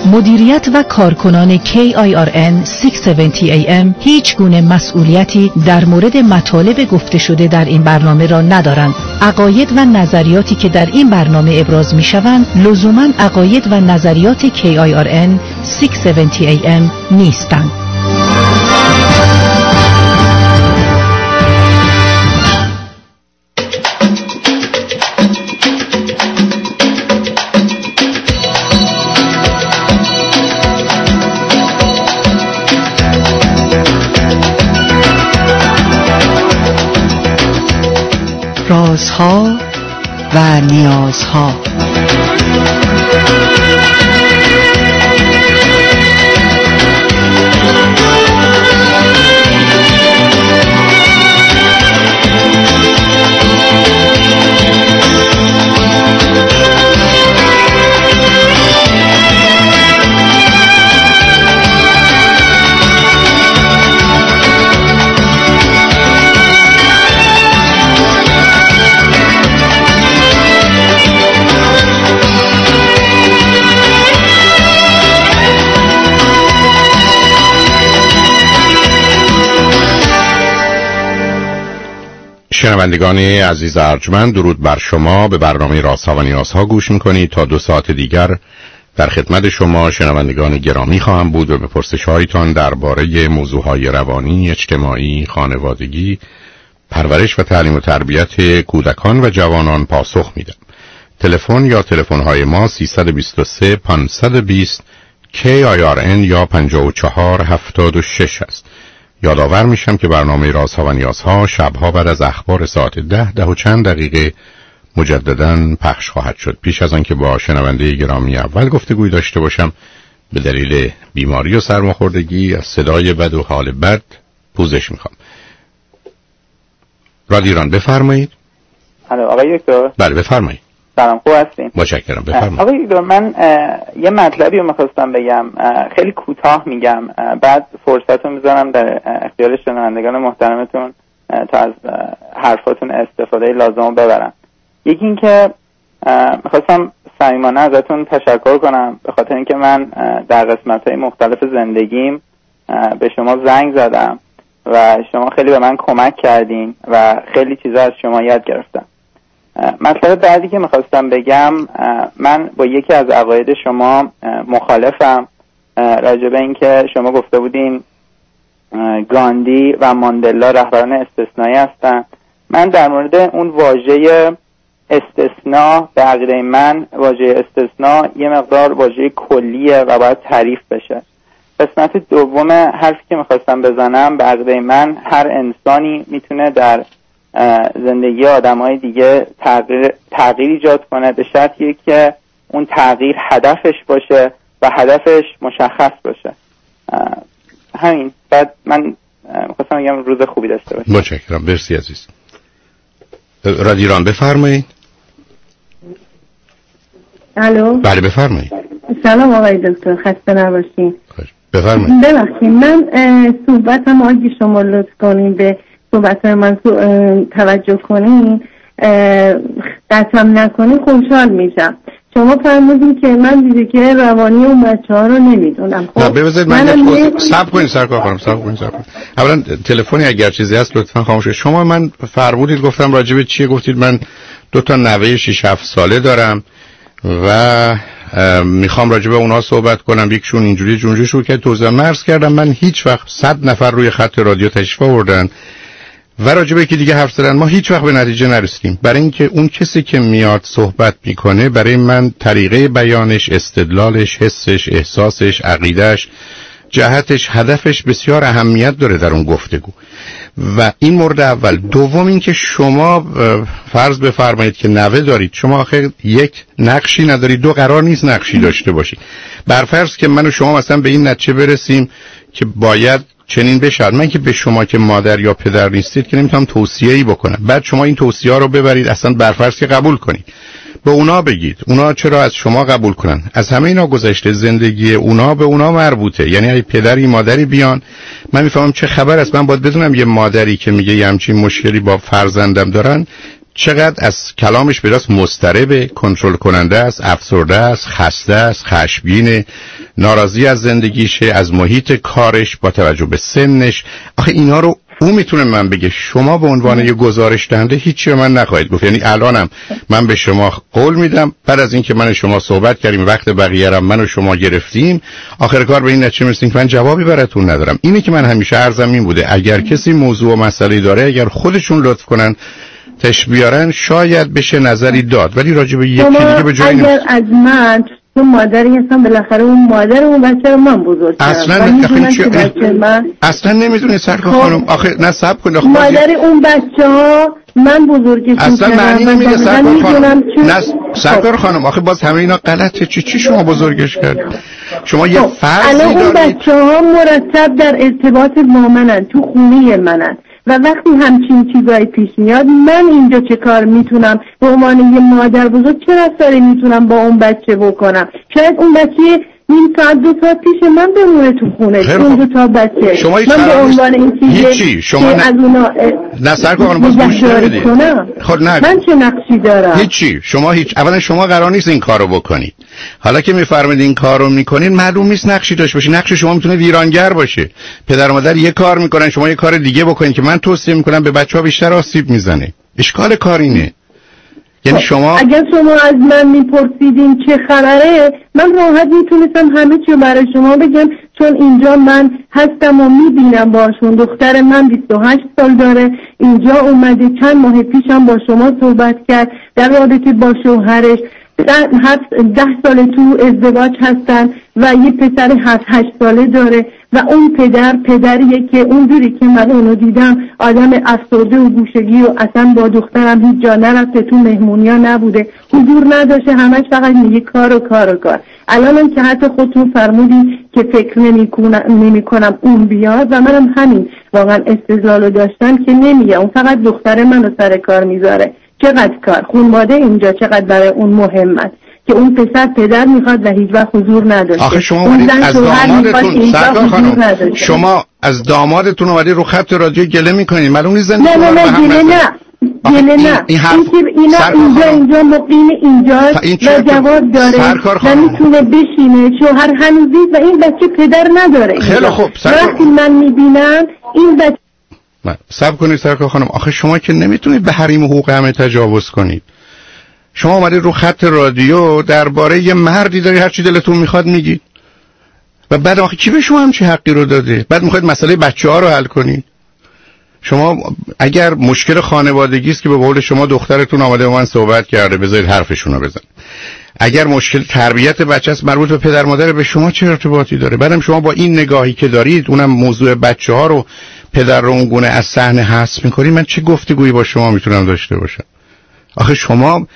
مدیریت و کارکنان KIRN 670 AM هیچ گونه مسئولیتی در مورد مطالب گفته شده در این برنامه را ندارند. عقاید و نظریاتی که در این برنامه ابراز می شوند لزوماً عقاید و نظریات KIRN 670 AM نیستند. رازها و نیازها. شنوندگان عزیز ارجمند، درود بر شما. به برنامه رازها و نیازها گوش میکنید. تا 2 ساعت دیگر در خدمت شما شنوندگان گرامی خواهم بود و به پرسش‌هایتان درباره موضوعهای روانی، اجتماعی، خانوادگی، پرورش و تعلیم و تربیت کودکان و جوانان پاسخ میدم. تلفن یا تلفن‌های ما 323 520 KIRN یا 5476 است. یادآور میشم که برنامه رازها و نیازها شبها بعد از اخبار ساعت 10 و چند دقیقه مجدداً پخش خواهد شد. پیش از آنکه با شنونده گرامی اول گفتگوی داشته باشم، به دلیل بیماری و سرماخوردگی از صدای بد و حال بد پوزش میخوام. رادیو ایران بفرمایید. الو آقای دکتر. بله بفرمایید. سلام، خوب هستین؟ متشکرم، بفرمایید. آقای دکتر، من یه مطلبی رو می‌خواستم بگم، خیلی کوتاه میگم، بعد فرصت رو میذارم در اختیار شنوندگان محترمتون تا از حرفاتون استفاده لازم رو ببرم. یکی این که می‌خواستم صمیمانه ازتون تشکر کنم به خاطر اینکه من در قسمت‌های مختلف زندگیم به شما زنگ زدم و شما خیلی به من کمک کردین و خیلی چیزا از شما یاد گرفتم. مطلب بعدی که میخواستم بگم، من با یکی از عقاید شما مخالفم، راجع به این که شما گفته بودین گاندی و ماندلا رهبران استثنایی هستن. من در مورد اون واژه استثناء، به عقیده من واژه استثناء یه مقدار واژه کلیه و باید تعریف بشه. قسمت دوم حرفی که میخواستم بزنم، به عقیده من هر انسانی میتونه در زندگی آدمای دیگه تغییر ایجاد کنه، به شرطی که اون تغییر هدفش باشه و هدفش مشخص باشه. همین. بعد من می‌خواستم بگم روز خوبی داشته باشید. متشکرم، مرسی عزیز. رادیو ایران بفرمایید. الو. بله بفرمایید. سلام آقای دکتر، خسته نباشین. بفرمایید. ببخشید من صحبتم اگه شما لطف کنین به صحبت من توجه کنین، قطعم نکنین خوشحال میشم. شما فرمودین که من دیگه روانی اون بچه‌ها رو نمیدونم. خب بذارید من صبر کنید سرکار خانم، صبر کنید. اولا تلفنی اگر چیزی هست لطفا خاموش کنید. شما من فرمودید گفتم راجع به چیه؟ گفتید من 2 نوه 6-7 ساله دارم و میخوام راجع به اونا صحبت کنم. یکشون اینجوری جونجوری شو که توضیح مرز کردم. من هیچ وقت 100 نفر روی خط رادیو تشریف آوردن و راجبه که دیگه حرف زدن، ما هیچ وقت به نتیجه نرسیدیم. برای اینکه اون کسی که میاد صحبت میکنه برای من طریقه بیانش، استدلالش، حسش، احساسش، عقیدهش، جهتش، هدفش بسیار اهمیت داره در اون گفتگو. و این مورد اول. دوم این که شما فرض بفرمایید که نوه دارید، شما آخر یک نقشی ندارید، 2 قرار نیست نقشی داشته باشید. برفرض که من و شما مثلا به این نتیجه برسیم که باید چنین بشه، من که به شما که مادر یا پدر نیستید که نمیتونم توصیه‌ای بکنم. بعد شما این توصیه رو ببرید اصلا برفرض که قبول کنید، به اونا بگید اونا چرا از شما قبول کنن؟ از همه اینا گذشته، زندگی اونا به اونا مربوطه. یعنی اگه پدری مادری بیان، من میفهمم چه خبر است، من باید بدونم یه مادری که میگه یه همچین مشکلی با فرزندم دارن چقدر از کلامش براست مضطرب، کنترل کننده است، افسرده است، خسته است، خشمگین، ناراضی از زندگیشه، از محیط کارش، با توجه به سنش. آخه اینا رو اون میتونه من بگه. شما به عنوان یه گزارش دهنده هیچی من نخواهید گفت. یعنی الانم من به شما قول میدم بعد از اینکه من و شما صحبت کردیم، وقت بقیه رو من و شما گرفتیم، آخر کار به این نتیجه میرسیم که من جوابی براتون ندارم. اینی که من همیشه عرضم این بوده اگر کسی موضوع و مسئله داره، اگر خودشون لطف کنن تشبیارن، شاید بشه نظری داد، ولی راجع به یکی دیگه به جای اگر از من تو مادری هستم، بالاخره اون مادر اون بچه رو من بزرگ کردم. اصلا نمیدونی سرکار خانم. آخه نه صبر کن، مادر اون بچه ها من بزرگشون کردم. اصلا معنی نمیده سرکار خانم. نه سرکار خانم، آخه باز همه اینا غلطه. چی شما بزرگش کردید؟ شما یه فرضی دارید. اون بچه ها مرتب در ارتباط با منن، تو خونه منن، و وقتی همچین چیزایی پیش میاد من اینجا چه کار میتونم به عنوان یه مادر بزرگ، چه رفتاری میتونم با اون بچه بکنم؟ شاید اون بچه نیم ساعت 2 ساعت پیش من بمونه تو خونه، اون 2 تا بچه من به عنوان این چیزی شما از اونا نه سرکار خانم باز گوش نمیدید. خود نه من چه نقشی دارم؟ هیچی. اولا شما قرار نیست این کارو بکنید. حالا که میفرمایید این کارو میکنین، معلوم نیست نقشی داشته باشی. نقش شما میتونه ویرانگر باشه. پدر و مادر یه کار میکنن، شما یه کار دیگه بکنین که من توصیه میکنم به بچه‌ها بیشتر آسیب میزنه. اشکال کار اینه. یعنی شما اگر شما از من میپرسیدین چه خبره، من راحت میتونستم همه چی برای شما بگم، چون اینجا من هستم و میبینم باشون. دختر من 28 سال داره، اینجا اومده، چند ماه پیشم با شما صحبت کرد در رابطه با شوهرش. 10 ساله تو ازدواج هستن و یه پسر 7-8 ساله داره و اون پدریه که اونجوری که من اونو دیدم آدم افسرده و گوشگی و اصلا با دخترم هیچ جا نرفته، تو مهمونیا نبوده، حضور نداشته، همش فقط میگه کار. الانم که حتی خودتون فرمودین که فکر نمی کنم اون بیاد و منم همین واقعا استدلالو داشتم که نمیگه، اون فقط دختر منو سر کار میذاره. چقدر کار خانواده اینجا چقدر برای اون مهمه که اون پدر میخواد و هیچ وقت حضور نداشته. آخه شما از دامادتون سرکار خانم، شما از دامادتون اومدی رو خط رادیو گله میکنید. معلوم نیست نه اینجا مقیم اینجاست و جواب داره و میتونه بشینه. شوهر هنوز دید و این بچه پدر نداره. خیلی خوب. وقتی من میبینم این بچه صبر کنید سرکار خانم. آخه شما که نمیتونید به حریم و حقوق همه تجاوز کنید. شما اومدید رو خط رادیو درباره یه مردی داری هر چی دلتون میخواد میگید و بعد آخه کی به شما همچی حقی رو داده؟ بعد میخواید مسئله بچه‌ها رو حل کنید. شما اگر مشکل خانوادگی است که به قول شما دخترتون آمده با من صحبت کرده، بذارید حرفشون رو بزن. اگر مشکل تربیت بچه است مربوط به پدر مادر، به شما چه ارتباطی داره؟ بعدم شما با این نگاهی که دارید، اونم موضوع بچه‌ها رو پدر رو اون گونه از صحنه حذف می‌کنید، من چه گفتگویی با شما میتونم داشته باشم؟ آخه شما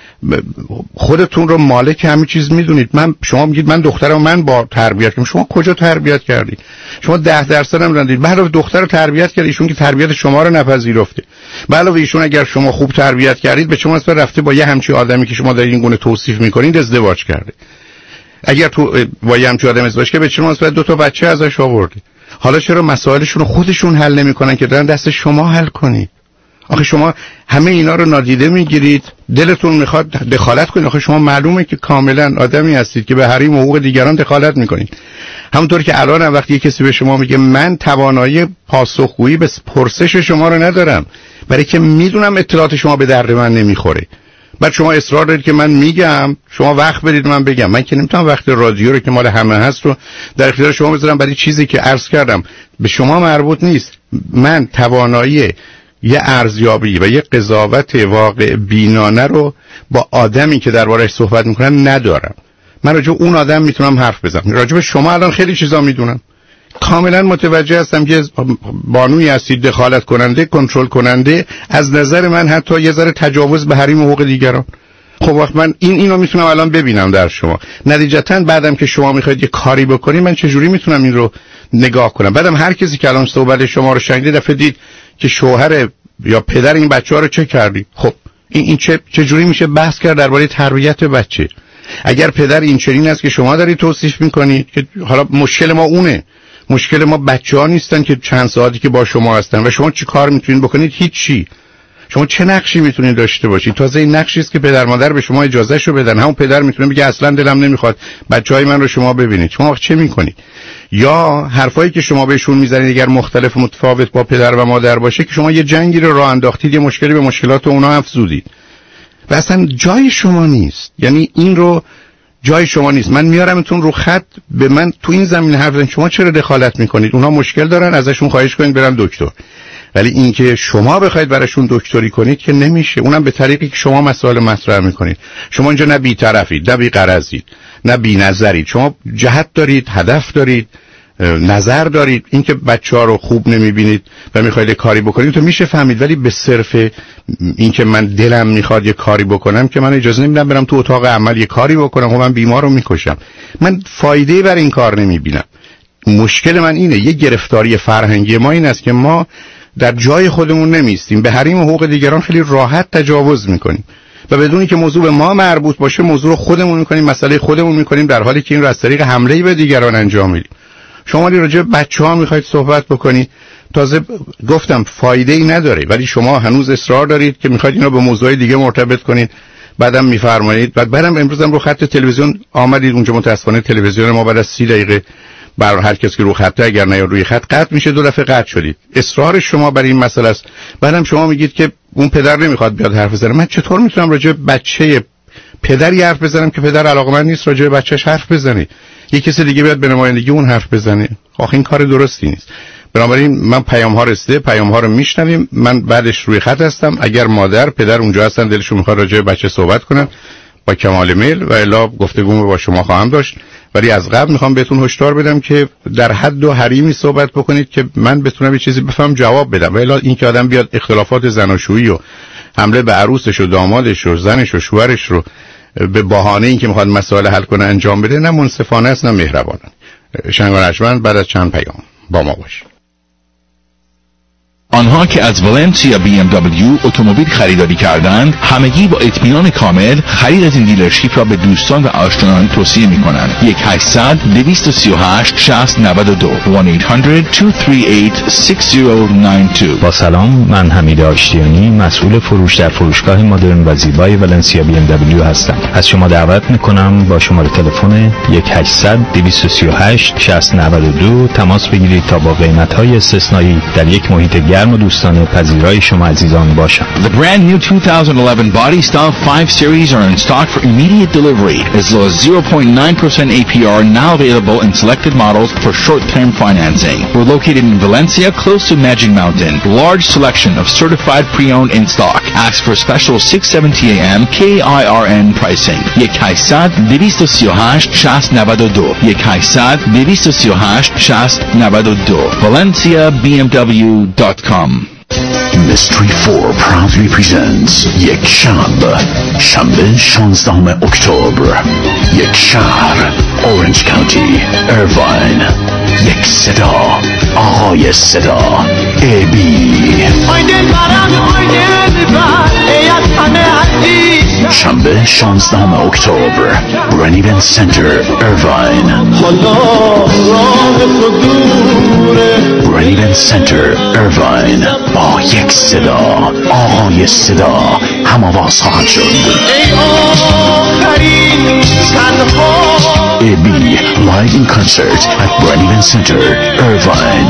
خودتون رو مالک همه چیز میدونید. شما میگید من دخترم من با تربیت کردم. شما کجا تربیت کردید؟ شما 10% هم رندید. به علاوه دختر رو تربیت کرد، ایشون که تربیت شما رو نپذیرفته. به علاوه ایشون اگر شما خوب تربیت کردید، به شما اصلا رفته با یه همچین آدمی که شما دارید این گونه توصیف میکنید ازدواج کرده. اگر تو با یه همچین آدم ازدواج کرد، به شما اصلا 2 تا بچه ازش آوردید. حالا چرا مسائلشون رو خودشون حل نمیکنن که دارن دست شما حل کنید؟ آخه شما همه اینا رو نادیده میگیرید، دلتون میخواد دخالت کنید. آخه شما معلومه که کاملا آدمی هستید که به حریم و حقوق دیگران دخالت میکنید. همونطور که الان هم وقتی کسی به شما میگه من توانایی پاسخگویی به پرسش شما رو ندارم، برای که میدونم اطلاعات شما به درد من نمیخوره، بعد شما اصرار دارید که من میگم، شما وقت بدید من بگم. من که نمیتونم وقت رادیو رو که مال همه هست رو در اختیار شما بذارم برای چیزی که عرض کردم به شما مربوط نیست. من توانایی یه ارزیابی و یه قضاوت واقع بینانه رو با آدمی که درباره‌اش صحبت میکنم ندارم. من راجع اون آدم میتونم حرف بزنم. راجع به شما الان خیلی چیزا میدونم. کاملا متوجه هستم که بانوی هستید، دخالت کننده، کنترل کننده، از نظر من حتی یه ذره تجاوز به حریم و حقوق دیگران. خب وقت من اینو میتونم الان ببینم در شما. نتیجتا بعدم که شما میخواید یه کاری بکنید، من چجوری میتونم این رو نگاه کنم؟ بعدم هر کسی که الان صحبت شما رو شنید دفعه دید که شوهر یا پدر این بچه‌ها رو چه کردی؟ خب این چجوری میشه بحث کرد درباره تربیت بچه؟ اگر پدر این چنین است که شما دارید توصیف میکنید که حالا مشکل ما اونه، مشکل ما بچه‌ها نیستن که چند ساعتی که با شما هستن و شما چی کار میتونید بکنید؟ هیچی. شما چه نقشی میتونید داشته باشید؟ تازه این نقشی است که پدر مادر به شما اجازهشو بدن. همون پدر میتونه بگه اصلا دلم نمیخواد بچهای من رو شما ببینید. شما چه میکنید؟ یا حرفایی که شما بهشون میزنید اگر مختلف و متفاوت با پدر و مادر باشه که شما یه جنگی رو راه انداختید، یه مشکلی به مشکلات اونها افزودید و اصلا جای شما نیست. یعنی این رو جای شما نیست. من میارمتون رو خط، به من تو این زمینه حرف بزنید. شما چرا دخالت میکنید؟ اونها مشکل دارن، ازشون خواهش کنید برن دکتر. ولی اینکه شما بخواید براشون دکتری کنید که نمیشه، اونم به طریقی که شما مسائل مطرح میکنید. شما اینجا نه بی‌طرفید، نه بی‌غرضید، نه بی‌نظرید. شما جهت دارید، هدف دارید، نظر دارید. اینکه بچه‌ها رو خوب نمیبینید و میخواید کاری بکنید تو میشه فهمید، ولی به صرف اینکه من دلم میخواد یه کاری بکنم که من اجازه نمیدم برم تو اتاق عمل یه کاری بکنم و من بیمار رو میکشم. من فایده بر این کار نمیبینم. مشکل من اینه، یه گرفتاری فرهنگی ما این است که ما در جای خودمون نمیستیم، به حریم و حقوق دیگران خیلی راحت تجاوز میکنیم و بدون که موضوع به ما مربوط باشه موضوع رو خودمون میکنیم، مسئله خودمون میکنیم، در حالی که این رو از طریق حمله به دیگران انجام میدیم. شما راجع به بچه‌ها میخواید صحبت بکنید، تازه گفتم فایده ای نداره، ولی شما هنوز اصرار دارید که میخواید اینو به موضوع دیگه مرتبط کنید. بعدم میفرمایید بعدم امروزم رو خط تلویزیون آمدید اونجا، متاسفانه تلویزیون ما بعد از 30 دقیقه برای هر کس که رو خطه اگر نه روی خط قطع میشه، 2 دفعه قطع شدید. اصرار شما برای این مسئله است. بعدم شما میگید که اون پدر نمیخواد بیاد حرف بزنه. من چطور میتونم راجع به بچه پدری حرف بزنم که پدر علاقمند نیست راجع به بچه‌ش حرف بزنه؟ یه کسی دیگه بیاد به نمایندگی اون حرف بزنه؟ آخه این کار درستی نیست. بنابراین من پیام‌ها رسیده، پیام‌ها رو میشنویم. من بعدش روی خط هستم. اگر مادر پدر اونجا هستن دلشون میخواد راجع به بچه صحبت کنن با کمال میل و الا گفتگو با شما خواهم داشت. ولی از قبل میخوام بهتون هشدار بدم که در حد و حریمی صحبت بکنید که من بتونم یه چیزی بفهم جواب بدم. و الا اینکه آدم بیاد اختلافات زناشویی و حمله به عروسش و دامادش و زنش و شوهرش رو به بهانه اینکه میخواد مسائل حل کنه انجام بده، نه منصفانه است نه مهربانه. شنگ و نشوند بعد از چند پیام با ما باشید. آنها که از ولنسیا BMW اتومبیل خریداری کردند همگی با اطمینان کامل خرید از این دیلرشیپ را به دوستان و آشنایان توصیه می‌کنند. 1-800-238-6092 1-800-238-6092. با سلام، من حمید آشتیانی، مسئول فروش در فروشگاه مدرن و زیبای ولنسیا BMW هستم. از شما دعوت می‌کنم با شماره تلفن 1-800-238-6092 تماس بگیرید تا با قیمت‌های استثنایی در یک محیط گرم و دوستانه پذیرای شما عزیزان باشم. The brand new 2011 Body Style 5 Series are in stock for immediate delivery as low as 0.9% APR, now available in selected models for short-term financing. We're located in Valencia, close to Magic Mountain. Large selection of certified pre-owned in stock. Ask for special 670 AM KIRN pricing. 1-800-238-6092 1-800-238-6092 ValenciaBMW.com. Mystery 4 proudly presents یک شب، شنبه 16 اکتبر. یک شهر، اورنج کانتی، ایرواین. یک صدا، آقای صدا، AB. شنبه 16 اکتبر، برنیون سنتر، ایرواین. برنیون سنتر، ایرواین. با یک صدا، آقای صدا هم آواز خواهد شد. AB live in concert at Branivan Center, Irvine.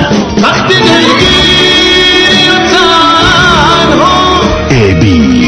AB.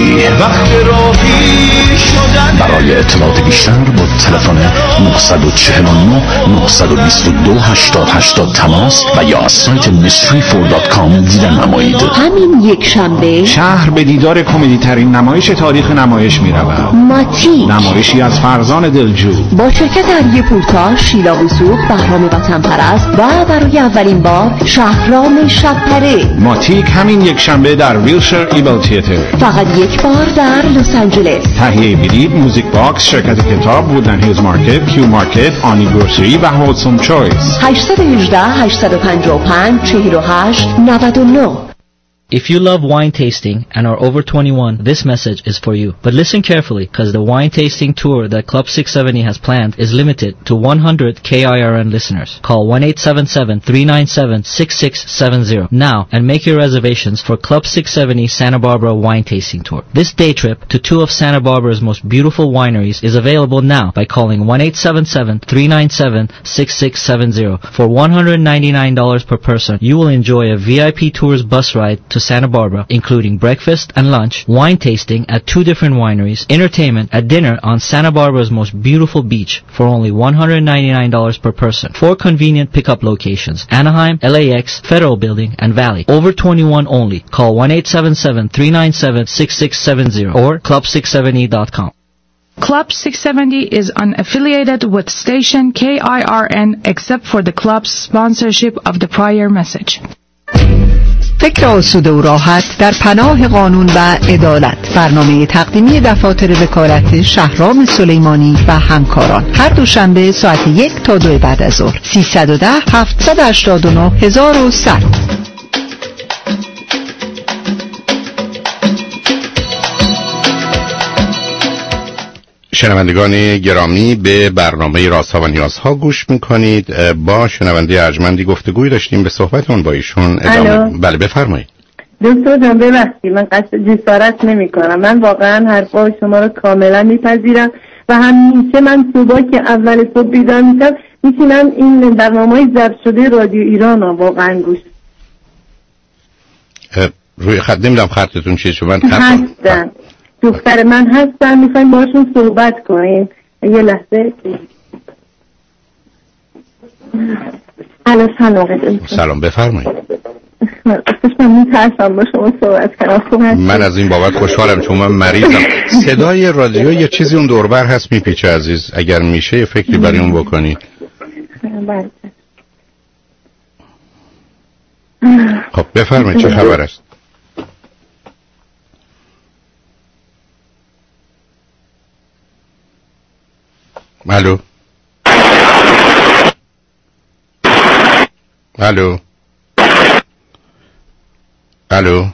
برای اطلاعات بیشتر با تلفن 949 922 8080 تماس و یا از سایت mystery4.com دیدن نمایید. همین یک شنبه شهر به دیدار کمدی ترین نمایش تاریخ نمایش می رود. ماتی، نمایشی از فرزان دلجو با شرکت علی پورتا، شیلا وسوق، بهرام وطن پرست و برای اولین بار شهرام شبپره. ماتیک همین یک شنبه در ویلشر ایبل تیاتر. فقط یک بار در لس آنجلس. تهیه بلیط موزیک باکس، شرکت کتاب، وودلند هیلز مارکت، کیو مارکت، آنی گروسری و هولسوم چویس. 818 855 48 99. If you love wine tasting and are over 21, this message is for you. But listen carefully, because the wine tasting tour that Club 670 has planned is limited to 100 KIRN listeners. Call 1-877-397-6670 now and make your reservations for Club 670 Santa Barbara Wine Tasting Tour. This day trip to two of Santa Barbara's most beautiful wineries is available now by calling 1-877-397-6670. For $199 per person, you will enjoy a VIP Tours bus ride to Santa Barbara, including breakfast and lunch, wine tasting at two different wineries, entertainment at dinner on Santa Barbara's most beautiful beach for only $199 per person. 4 convenient pickup locations: Anaheim, LAX, Federal Building, and Valley. Over 21 only. Call 1-877-397-6670 or club670.com. Club 670 is unaffiliated with station KIRN except for the club's sponsorship of the prior message. فکر آسوده و راحت در پناه قانون و عدالت. برنامه تقدیمی دفاتر وکالت شهرام سلیمانی و همکاران. هر دوشنبه ساعت 1 تا 2 بعد از ظهر. 310-789-1100. شنوندگان گرامی، به برنامه رازها و نیازها گوش میکنید. با شنونده ارجمندی گفتگوی داشتیم، به صحبتون با ایشون ادامه. بله بفرمایید. دکتر جان ببخشید من قصد جسارت نمی کنم. من واقعا حرفای شما رو کاملا میپذیرم و همیشه من صبح که اول صبح بیدار میشم میشینم این برنامه‌های ضبط شده رادیو ایران رو واقعا گوش. روی خط نمیدونم خطتون چیه؟ چون من هستن دختر من هستن، میخوایم باشون صحبت کنیم. یه لحظه. سلام بفرمایید. من میترسم با شما صحبت کنم. من از این بابت خوشحالم چون من مریضم. صدای رادیو یه چیزی اون دوربر هست میپیچه عزیز، اگر میشه یه فکری برای اون بکنی. خب بفرمایید چه خبر است؟ الو الو الو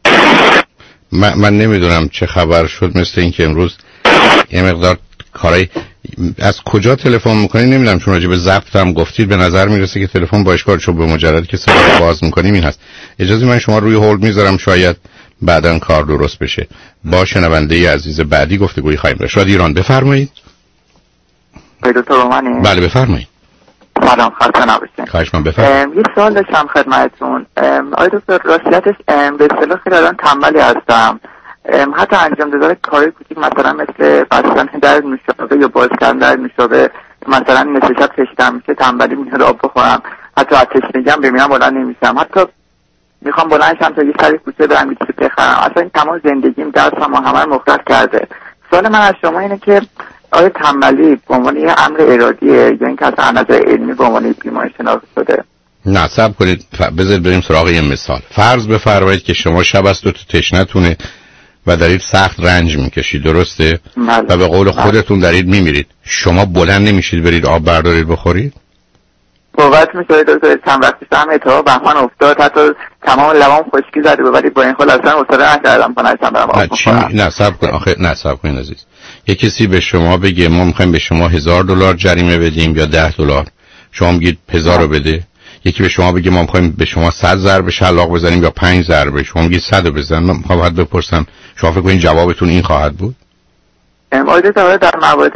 من نمیدونم چه خبر شد. مثل اینکه امروز یه مقدار کارای از کجا تلفن میکنی نمیدونم، چون راجع به ضبط هم گفتید به نظر میرسه که تلفن با اشکال، چون به مجرد که صدا باز میکنیم این هست. اجازه من شما روی هولد میذارم، شاید بعداً کار درست بشه. با شنونده عزیز بعدی گفتگوی خواهیم داشت. رادیو ایران بفرمایید. دکتر رومانی. بله بفرمایید. سلام، خسته نباشید. خواهش من بفرمایید. یه سوال داشتم خدمتتون. آقای دکتر راستیتش به اصطلاح خیلی الان تنبلی هستم. حتی انجام دادن کارهای کوچیک مثلا مثل بستن در نوشابه یا باز کردن در نوشابه، مثلا نصف شب کشیدم میشه تنبلی میاد آب بخورم، حتی از تشنگی هم بمیرم بلند نمیشم، حتی میخوام بلند شم تا یه سری کوچه برم یه چیزی بخرم. اصلا این تمام زندگیم درسم و همه رو مختلف کرده. سوال من از شما اینه که آیا تنبلی به عنوان یه امر ارادیه یا اینکه اصلا از نظر علمی به عنوان بیماری شناخته شده؟ نه صبر کنید، بذارید بریم سراغ یه مثال. فرض بفرمایید که شما شب از تو تشنتونه و دارید سخت رنج میکشید، درسته؟ و به قول خودتون دارید میمیرید. شما بلند نمیشید برید آب بردارید بخورید؟ قوت میشه دکتر. چند وقتی هم اتفاق بهمان افتاد، حتی تمام لبام خشکی زده بود، ولی با این خود اصلا اصلا نکردم کنم برم آب بخورم. نه صبر کن آخه، نه صبر کن عزیز. یه کسی به شما بگه ما میخوایم به شما $1000 جریمه بدیم یا $10، شما میگید 1000 رو بده. یکی به شما بگه ما میخوایم به شما 100 ضربه شلاق بزنیم یا 5 ضربه، شما میگید 100 رو بزن. من باید بپرسم شما فکر کنید جوابتون این خواهد بود؟ در موارد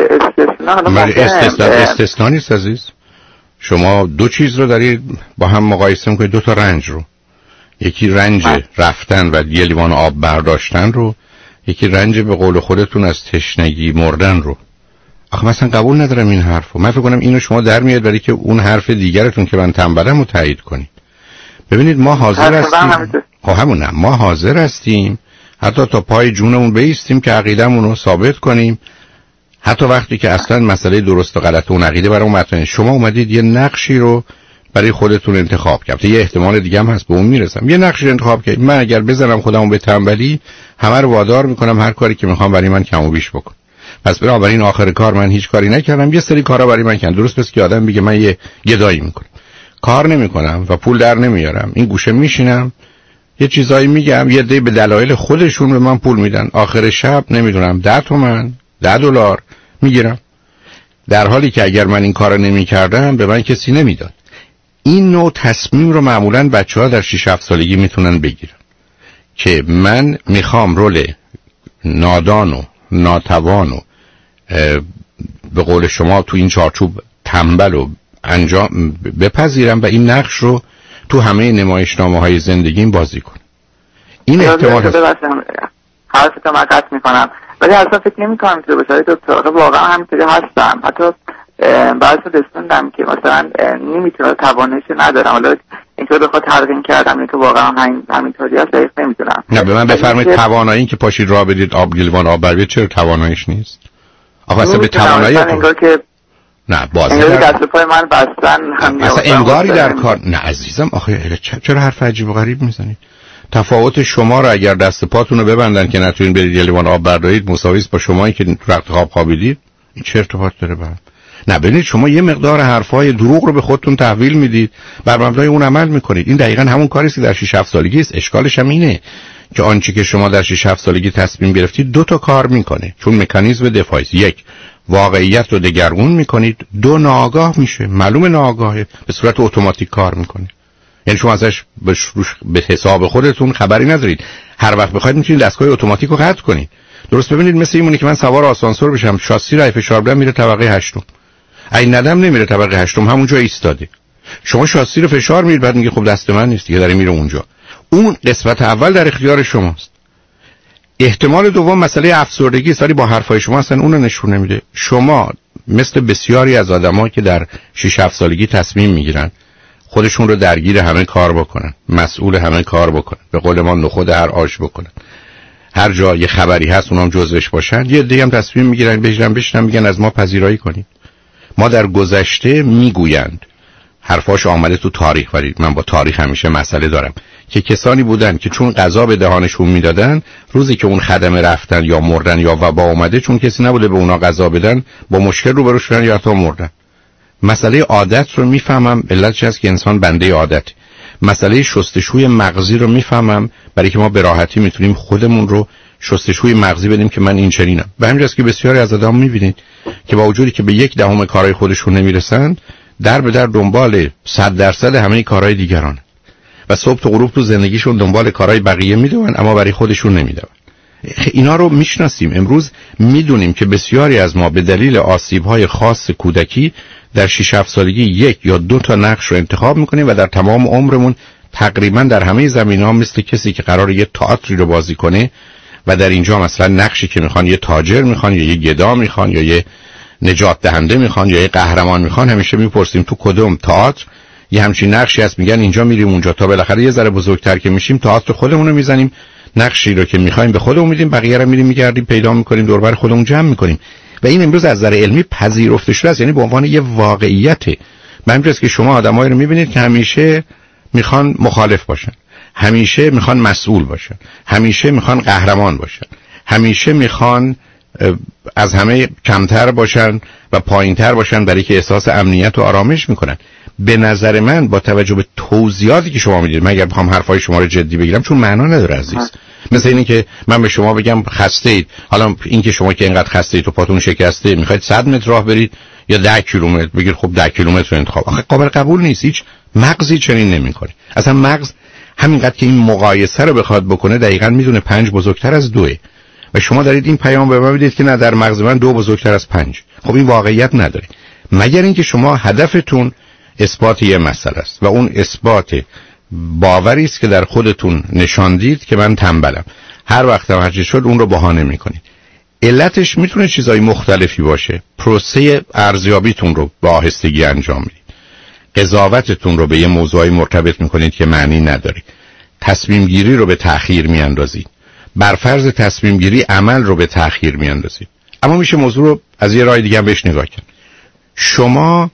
استثنا نیست عزیز. شما دو چیز رو دارید با هم مقایسه میکنید، دو تا رنج رو. یکی رنج رفتن و یه لیوان آب برداشتن رو، یکی رنج به قول خودتون از تشنگی مردن رو. آخه مثلا قبول ندارم این حرفو. من فکر کنم اینو شما در میاد برای که اون حرف دیگرتون که من تنبلم رو تایید کنید. ببینید ما حاضر هستیم، همون ما حاضر هستیم حتی تا پای جونمون بایستیم که عقیدمون رو ثابت کنیم، حتی وقتی که اصلا مسئله درست و غلط اون عقیده برام مطرحه. شما اومدید یه نقشی رو برای خودتون انتخاب کردید. یه احتمال دیگه هم هست، به اون میرسم. یه نقشی انتخاب کردید. من اگر بزنم خودمو به تنبلی، همه رو وادار میکنم هر کاری که میخوام برای من کم و بیش بکن. پس بنابراین آخر کار من هیچ کاری نکردم، یه سری کارا برای من کردم. درست پس که آدم بگه من یه گدایی میکنم، کار نمیکنم و پول در نمیارم، این گوشه میشینم یه چیزایی میگم، یه عده به دلایل خودشون به من پول میدن، آخر شب نمیدونم 10 تومن $10 میگیرم، در حالی که اگر من این کارو نمیکردم به من کسی نمیداد. این نوع تصمیم رو معمولاً بچه‌ها در 6-7 سالگی میتونن بگیرن که من میخوام رول نادان و ناتوان و به قول شما تو این چارچوب تنبل و انجام بپذیرم و این نقش رو تو همه نمایشنامه‌های زندگیم بازی کنم. این احتمال هست. حرفتو من قطع میکنم، ولی اصلا فکر نمیکنم که بشه دکتر واقعا همینطوری هستم. حتی بعضی رسوندم که مثلا نمیتونه، توانش ندارم. حالا اینطور بخواد تلقین کردم این که واقعا همینطوری هست دقیق نمیدونم. نه به من بفرمایید توانایی که پاشید راه بدید آب گلوان آب بر بیاد چرا تواناییش نیست؟ آخه اصلا به توانایی انگار که نه بازی در دست پای من بستن اصلا انگاری در کار. نه عزیزم آخه چرا حرف عجیب و غریب میزنید؟ تفاوت شما رو اگر دست پاتون رو ببندن که نتونین برید یه لیوان آب بردارید مساوی است با شمایی که رخت خواب خوابیدید. این چه ارتباط داره با هم؟ نه ببینید شما یه مقدار حرفای دروغ رو به خودتون تحویل میدید، بر مبنای اون عمل میکنید. این دقیقاً همون کاری است که در 6-7 سالگی است. اشکالش هم اینه که آنچه که شما در 6-7 سالگی تصمیم گرفتید 2 تا کار میکنه، چون مکانیزم دفاعی است. 1 واقعیت رو دگرگون میکنید، 2 ناآگاه میشه. معلومه ناآگاهه، به صورت اتوماتیک کار میکنه. یعنی شما ازش به حساب خودتون خبری ندارید. هر وقت بخواید میتونید دستگاه اتوماتیک رو قطع کنید. درست ببینید مثل اینونه که من سوار آسانسور بشم، شاسی رو فشار بدم میره طبقه 8. این ندم نمیره طبقه 8، همونجا ایستاده. شما شاسی رو فشار میدید بعد میگه خب دست من نیست دیگه، داره میره اونجا. اون قسمت اول در اختیار شماست. احتمال دوم مسئله افسردگی ساری با حرفای شما اصلا اون رو نشون نمیده. شما مثل بسیاری از آدم‌ها که در 6-7 سالگی تصمیم میگیرن خودشون رو درگیر همه کار بکنن، مسئول همه کار بکنن، به قول ما نخود هر آش بکنن، هر جا یه خبری هست اونام جزوش باشن. یه دیگه هم تصمیم میگیرن بشینن میگن از ما پذیرایی کنید. ما در گذشته میگویند، حرفاش آمده تو تاریخ، ولی من با تاریخ همیشه مسئله دارم، که کسانی بودن که چون غذا به دهانشون میدادن روزی که اون خدمه رفتن یا مردن یا وبا اومده، چون کسی نبوده به اونا غذا بدن با مشکل روبرو شدن یا حتی مردن. مسئله عادت رو میفهمم، علتش هست که انسان بنده عادت. مسئله شستشوی مغزی رو میفهمم، برای که ما به راحتی میتونیم خودمون رو شستشوی مغزی بدیم که من این چنینم. به همین جاست که بسیاری از آدم میبینید که با وجودی که به 1/10 کارهای خودشون نمیرسن، در به در دنبال 100% همه کارهای دیگران و صبح تا غروب تو زندگیشون دنبال کارهای بقیه میدون اما برای خودشون نمیدون. اینا رو میشناسیم. امروز میدونیم که بسیاری از ما به دلیل آسیب‌های خاص کودکی در 6-7 سالگی 1 یا 2 تا نقش رو انتخاب میکنیم و در تمام عمرمون تقریبا در همه زمینه‌ها مثل کسی که قراره یه تئاتری رو بازی کنه و در اینجا مثلا نقشی که میخوان یه تاجر میخوان یا یه گدا میخوان یا یه نجات دهنده میخوان یا یه قهرمان میخوان، همیشه میپرسیم تو کدوم تئاتر یه همچین نقشی هست، میگن اینجا میریم اونجا، تا بالاخره یه ذره بزرگتر که میشیم تئاتر خودمون رو میزنیم، نقشی رو که میخوایم به خودمون میدیم، بقیه رو میریم میگردیم پیدا میکنیم دور بر خودمون جمع میکنیم. و این امروز از نظر علمی پذیرفته شده است، یعنی به عنوان یه واقعیته. من اینجاست که شما آدمایی رو میبینید که همیشه میخوان مخالف باشن، همیشه میخوان مسئول باشن، همیشه میخوان قهرمان باشن، همیشه میخوان از همه کمتر باشن و پایینتر باشن برای که احساس امنیت و آرامش میکنن. به نظر من با توجه به توضیحاتی که شما میدید، من اگر بخوام حرفای شما رو جدی بگیرم چون معنا نداره عزیز، مثل اینه که من به شما بگم خسته اید، حالا این که شما که اینقدر خسته اید و پاتون شکسته میخواید 100 متر راه برید یا 10 کیلومتر، بگید خب 10 کیلومتر رو انتخاب. آخه قابل قبول نیست، هیچ مغزی چنین نمیکنه. اصلا مغز همینقدر که این مقایسه رو بخواد بکنه دقیقاً میدونه 5 بزرگتر از 2 و شما دارید این پیام به من میدید که نه در مغز من 2 بزرگتر از 5. خب این واقعیت نداره، مگر اینکه شما هدفتون اثبات یه مسئله است و اون اثبات باوری است که در خودتون نشاندید که من تنبلم، هر وقت هم هرچی شد اون رو بهانه میکنید. علتش میتونه چیزای مختلفی باشه. پروسه ارزیابیتون رو با آهستگی انجام میدید، قضاوتتون رو به یه موضوعی مرتبط میکنید که معنی نداره، تصمیم گیری رو به تأخیر میاندازید، بر فرض تصمیم گیری عمل رو به تأخیر میاندازید. اما میشه موضوع رو از یه راه دیگه هم بهش نگاه کرد. شما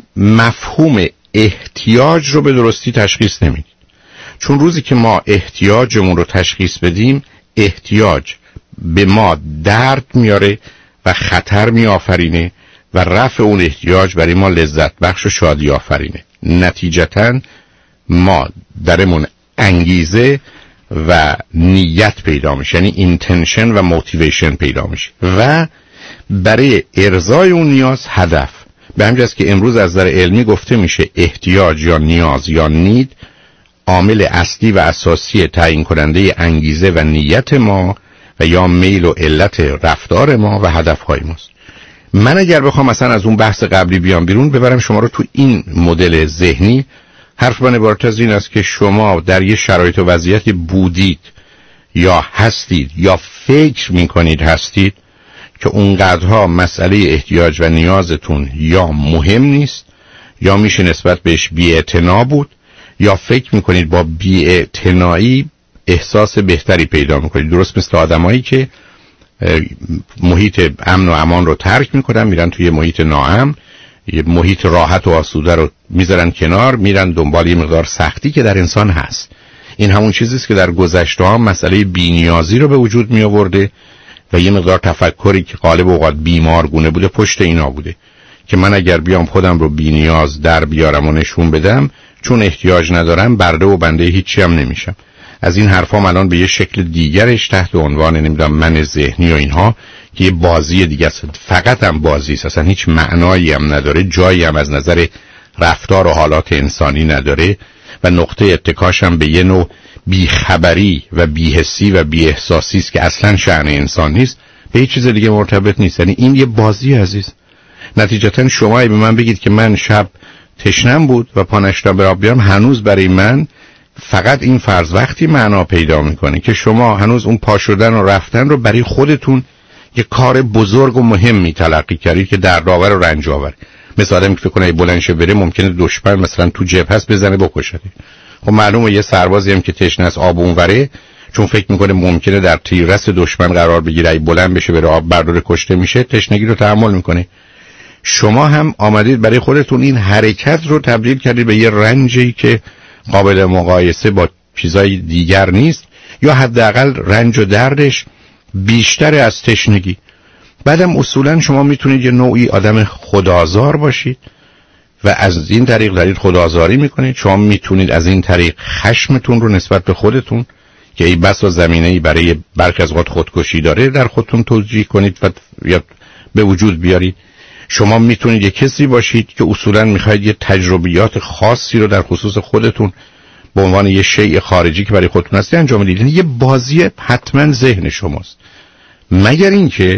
مفهوم احتیاج رو به درستی تشخیص نمیدید، چون روزی که ما احتیاجمون رو تشخیص بدیم، احتیاج به ما درد میاره و خطر میآفرینه و رفع اون احتیاج برای ما لذت بخش و شادی آفرینه. نتیجتاً ما درمون انگیزه و نیت پیدا میشه، یعنی اینتنشن و موتیویشن پیدا میشه و برای ارضای اون نیاز هدف. به همین جاست که امروز از نظر علمی گفته میشه احتیاج یا نیاز یا نید عامل اصلی و اساسی تعیین کننده انگیزه و نیت ما و یا میل و علت رفتار ما و هدفهای ماست. من اگر بخوام مثلا از اون بحث قبلی بیام بیرون ببرم شما رو تو این مدل ذهنی، حرف من عبارت از این است که شما در یه شرایط و وضعیتی بودید یا هستید یا فکر میکنید هستید که اونقدرها مسئله احتیاج و نیازتون یا مهم نیست یا میشه نسبت بهش بی‌اعتنا بود یا فکر میکنید با بی‌اعتنایی احساس بهتری پیدا میکنید. درست مثل آدمایی که محیط امن و امان رو ترک میکنن میرن توی محیط ناامن، یه محیط راحت و آسوده رو میذارن کنار، میرن دنبال یه مقدار سختی که در انسان هست. این همون چیزیست که در گذشته ها مسئله بی‌نیازی رو به وجود می آورده و یه مقدار تفکری که غالب اوقات بیمارگونه بوده پشت اینا بوده که من اگر بیام خودم رو بی‌نیاز در بیارم و نشون بدم چون احتیاج ندارم برده و بنده هیچی هم نمیشم. از این حرفام الان به یه شکل دیگرش تحت عنوان نمیدونم من ذهنی و اینها که یه بازی دیگه است، فقط هم بازی است، اصلا هیچ معنایی هم نداره، جایی هم از نظر رفتار و حالات انسانی نداره و نقطه اتکاش هم به یه نوع بیخبری و بی‌حسی و بی‌احساسی است که اصلا شأن انسان نیست، به هیچ چیز دیگه مرتبط نیست. یعنی این یه بازی عزیز. نتیجتا شما به من بگید که من شب تشنم بود و پا نشدم به آب بیارم، هنوز برای من فقط این فرض وقتی معنا پیدا میکنه که شما هنوز اون پا شدن و رفتن رو برای خودتون یه کار بزرگ و مهمی تلقی کردید که دردآور و رنج آور. مثل آدمی که فکر کنه بلند شه بره ممکنه دشمن مثلا تو جبهه هست بزنه بکشه. خب معلومه یه سربازی هم که تشنه است آب اونوره چون فکر میکنه ممکنه در تیررس دشمن قرار بگیره ای بلند بشه بره آب برداره کشته میشه، تشنگی رو تحمل میکنه. شما هم آمدید برای خودتون این حرکت رو تبدیل کردید به یه رنجی که قابل مقایسه با چیزای دیگر نیست یا حداقل رنج و دردش بیشتر از تشنگی. بعدم اصولا شما میتونید یه نوعی آدم خودآزار باشید و از این طریق دارید خودآزاری میکنید. شما میتونید از این طریق خشمتون رو نسبت به خودتون که ای بسا زمینه‌ای برای برخی از اوقات خودکشی داره در خودتون توجیه کنید و یا به وجود بیارید. شما میتونید یه کسی باشید که اصولا میخواید یه تجربیات خاصی رو در خصوص خودتون به عنوان یه شیء خارجی که برای خودتون هستی انجام بدید. یه بازی حتما ذهن شماست، مگر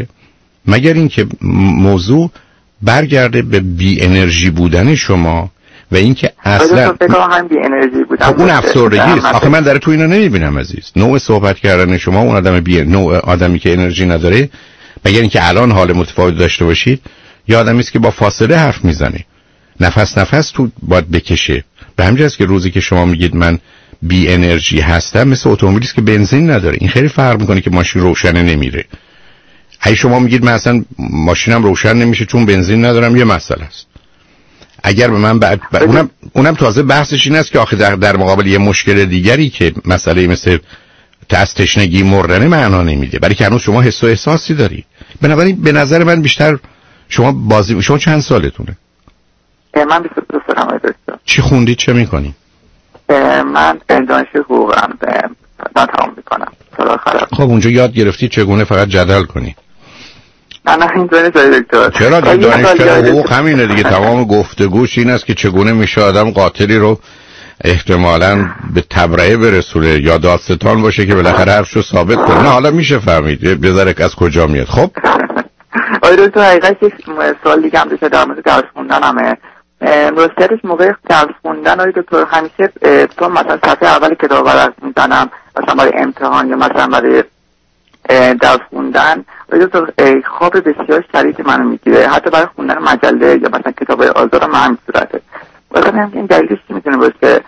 اینکه موضوع برگرده به بی انرژی بودن شما و اینکه اصلا هم بی انرژی بودن اون افسردگی است. آخه من در تو اینا نمیبینم عزیز. نوع صحبت کردن شما اون آدم نوع آدمی که انرژی نداره، مگر اینکه الان حال متفاوت داشته باشید، یا آدمی است که با فاصله حرف میزنه، نفس تو باید بکشه. به همین جاست که روزی که شما میگید من بی انرژی هستم مثل اتومبیلی است که بنزین نداره. این خیلی فرق میکنه که ماشین روشن نمیره. اگه شما میگید من اصلا ماشینم روشن نمیشه چون بنزین ندارم، یه مسئله است. اگر به من اونم تازه بحثش این است که آخه در مقابل یه مشکل دیگری که مسئله مثل از تشنگی مردن معنا نمیده، برای که هنوز شما حس و احساسی دارید. بنابراین به نظر من بیشتر شما چند سالتونه؟ من 22 سالمه دکتر. چی خوندید چه میکنی؟ من دانشجوی حقوقم، تمام میکنم. خب اونجا یاد گرفتی چگونه فقط جدل کنی؟ نه اینطوری نیست دکتر. چرا دانشجوی حقوق همینه دیگه. تمام گفتگوش این است که چگونه میشه آدم قاتلی رو احتمالاً به تبرئه برسونه یا دادستان باشه که بالاخره حرفشو ثابت کنه. نه حالا میشه فهمید یه ذره از کجا میاد. خب آره دکتر حقیقت یک سوال دیگه هم داشته در مورد درس خوندنمه. راستش موقع درس خوندن آره دکتر همیشه تو مثلا صفحه اول کتاب ورق میزنم مثلا برای امتحان یا مثلا برای درس خوندن آره دکتر خواب بسیار شدید منو میگیره، حتی برای خوندن مجله یا مثلا کتاب آزار من همین صورته. مثلا این دلیلش چی میتونه باشه؟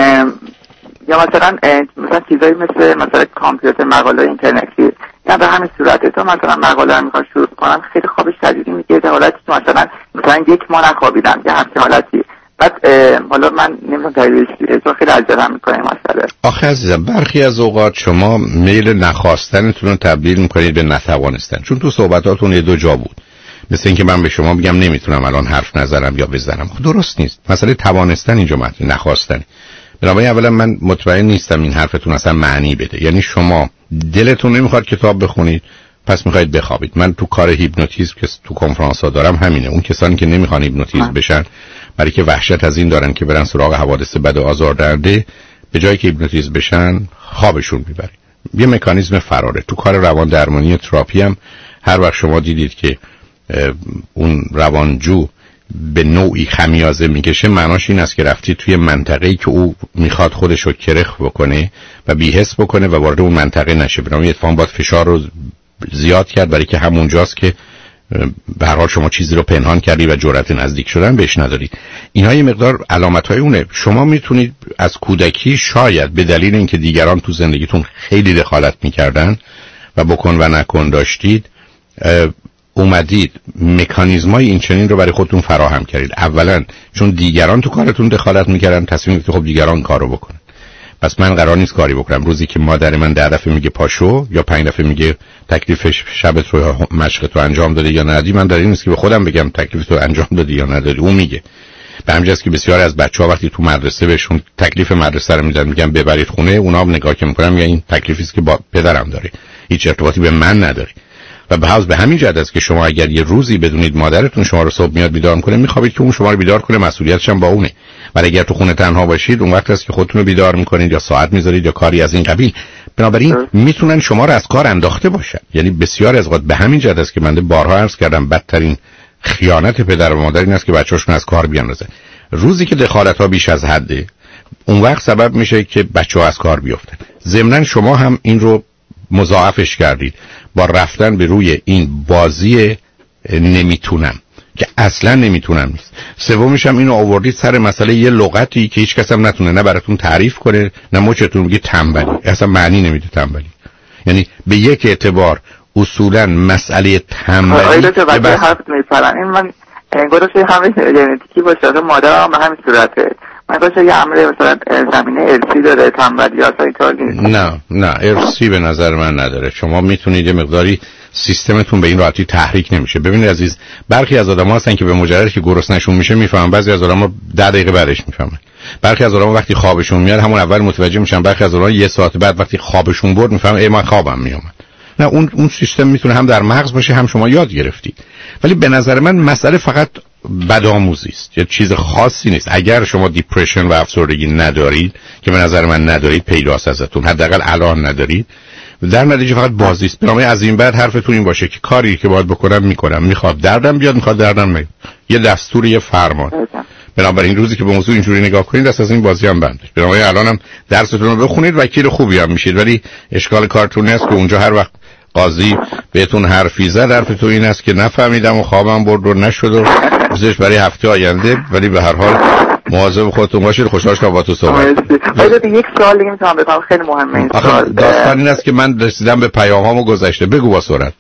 یا مثلا چیزایی مثلا کامپیوتر، مقاله اینترنتی، یا به همین صورت تو مثلا مقاله رو میخوام شروع کنم خیلی خواب شدیدی میگیره، در حالتی که مثلا یک ماه نخوابیدم یا همچین حالتی. بعد حالا من نمیدونم دلیلش چیه، چون خیلی عجله میکنه این مسئله. آخه عزیزم برخی از اوقات شما میل نخواستنتون رو تبدیل میکنید به نتوانستن، چون تو صحبتاتون یه دو جا بود مثل اینکه من به شما میگم نمیتونم الان حرف نزنم یا بزنم. خب درست نیست. مسئله توانستن اینجا مطرحه، نخواستن. بنابراین اولا من مطمئن نیستم این حرفتون اصلا معنی بده. یعنی شما دلتون نمیخواد کتاب بخونید، پس میخواید بخوابید. من تو کار هیپنوتیزم که تو کنفرانس ها دارم همینه. اون کسانی که نمیخوان هیپنوتیزم بشن، برای که وحشت از این دارن که برن سراغ حوادث بد و آزاردهنده، به جایی که هیپنوتیزم بشن خوابشون میبره. یه مکانیزم فراره. تو کار روان درمانی تراپی هم هر وقت شما دیدید که اون روانجو به نوعی خمیازه میکشه، معناش این است که رفتید توی منطقه‌ای که او میخواد خودش رو کرخ بکنه و بی‌حس بکنه و وارد اون منطقه نشه. بنابراین اتفاقاً باید فشار رو زیاد کرد، برای که همونجاست که به هر حال شما چیزی رو پنهان کردی و جرأت نزدیک شدن بهش ندارید. اینها یه مقدار علامت‌های اونه. شما میتونید از کودکی شاید به دلیل اینکه دیگران تو زندگیتون خیلی دخالت میکردن و بکن و نکن داشتید، اومدید مکانیزمای این چنین رو برای خودتون فراهم کردید. اولا چون دیگران تو کارتون دخالت میکردن، تصمیم گرفتید خب دیگران کارو بکنن، پس من قرار نیست کاری بکنم. روزی که مادر من 10 دفعه میگه پاشو یا 5 دفعه میگه تکلیف شبت رو مشقت رو انجام دادی یا ندادی، من در این نیست که به خودم بگم تکلیف رو انجام دادی یا ندادی، اون میگه. به همین جاست که بسیاری از بچه‌ها وقتی تو مدرسه بهشون تکلیف مدرسه رو میدن، میگن ببرید خونه، اونا هم نگاه که میکنن میگن این تکلیفی است که با پدرم داره، هیچ ارتباطی به من نداره. و به همین جهت است که شما اگر یه روزی بدونید مادرتون شما رو صبح میاد بیدار میکنه، میخوابید که اون شما رو بیدار کنه، مسئولیتش هم با اونه. ولی اگر تو خونه تنها باشید، اون وقت است که خودتون رو بیدار میکنید یا ساعت میذارید یا کاری از این قبیل. بنابراین میتونن شما رو از کار انداخته باشن. یعنی بسیار از اوقات به همین جهت است که من بارها عرض کردم بدترین خیانت پدر و مادر این است که بچه‌هاشون از کار بیاندازن. روزی که دخالت‌ها بیش از حده، اون وقت سبب میشه که بچه‌ها از کار بیفتن. ضمناً شما هم این رو مضاعفش کردید با رفتن به روی این بازی نمیتونم که اصلا نمیتونم نیست. سومش هم اینو آوردید سر مسئله یه لغتی که هیچ کس هم نتونه نه براتون تعریف کنه نه مچتون بگه تنبلی. اصلا معنی نمیده تنبلی. یعنی به یک اعتبار اصولا مسئله تنبلی آیده که بچه هفت میپرن این من گذاشت همه ژنتیکی باشه، مادرم به همین صورته. من باشه یه عمله مثلا زمینه ارسی داره تنبلی اصلا اینطور نیست. نه ارسی به نظر من نداره. شما میتونید یه مقداری سیستمتون به این راحتی تحریک نمیشه. ببینید عزیز، برخی از آدم‌ها هستن که به مجرد که گرسنه‌شون میشه میفهمن، بعضی از آدم‌ها 10 دقیقه بعدش میفهمن. برخی از آدم‌ها وقتی خوابشون میاد همون اول متوجه میشن، برخی از آدم‌ها 1 ساعت بعد وقتی خوابشون برد میفهمن ای من خوابم میومد. نه اون سیستم میتونه هم در مغز باشه هم شما یاد گرفتید. ولی به نظر من مسئله فقط بدآموزی است، یه چیز خاصی نیست. اگر شما دیپرشن و افسردگی ندارید که به نظر من ندارید، پیداست ازتون، حداقل الان ندارید، در نتیجه فقط بازی است. بنابراین از این بعد حرفتون این باشه که کاری که باید بکنم میکنم، میخواد دردم بیاد میخواد دردم نیاد، یه دستور، یه فرمان. بنابراین روزی که به موضوع اینجوری نگاه کنید دست از این بازی هم بنده. بنابراین الانم درستون رو بخونید، وکیل خوبی هم میشید. ولی اشکال کارتون است که اونجا هر وقت قاضی بهتون حرفی زد، حرفتون این است که نفهمیدم و خوابم برد و نشد و بزش برای هفته آینده. ولی به هر حال مواظب خودتون باشید. خوشحال شدم با تو صحبت. یک سوال دیگه میتونم بپرسم، خیلی مهمه این سوال. داستان این است که من رسیدم به پیام‌هامو گذشته. بگو با سرعت.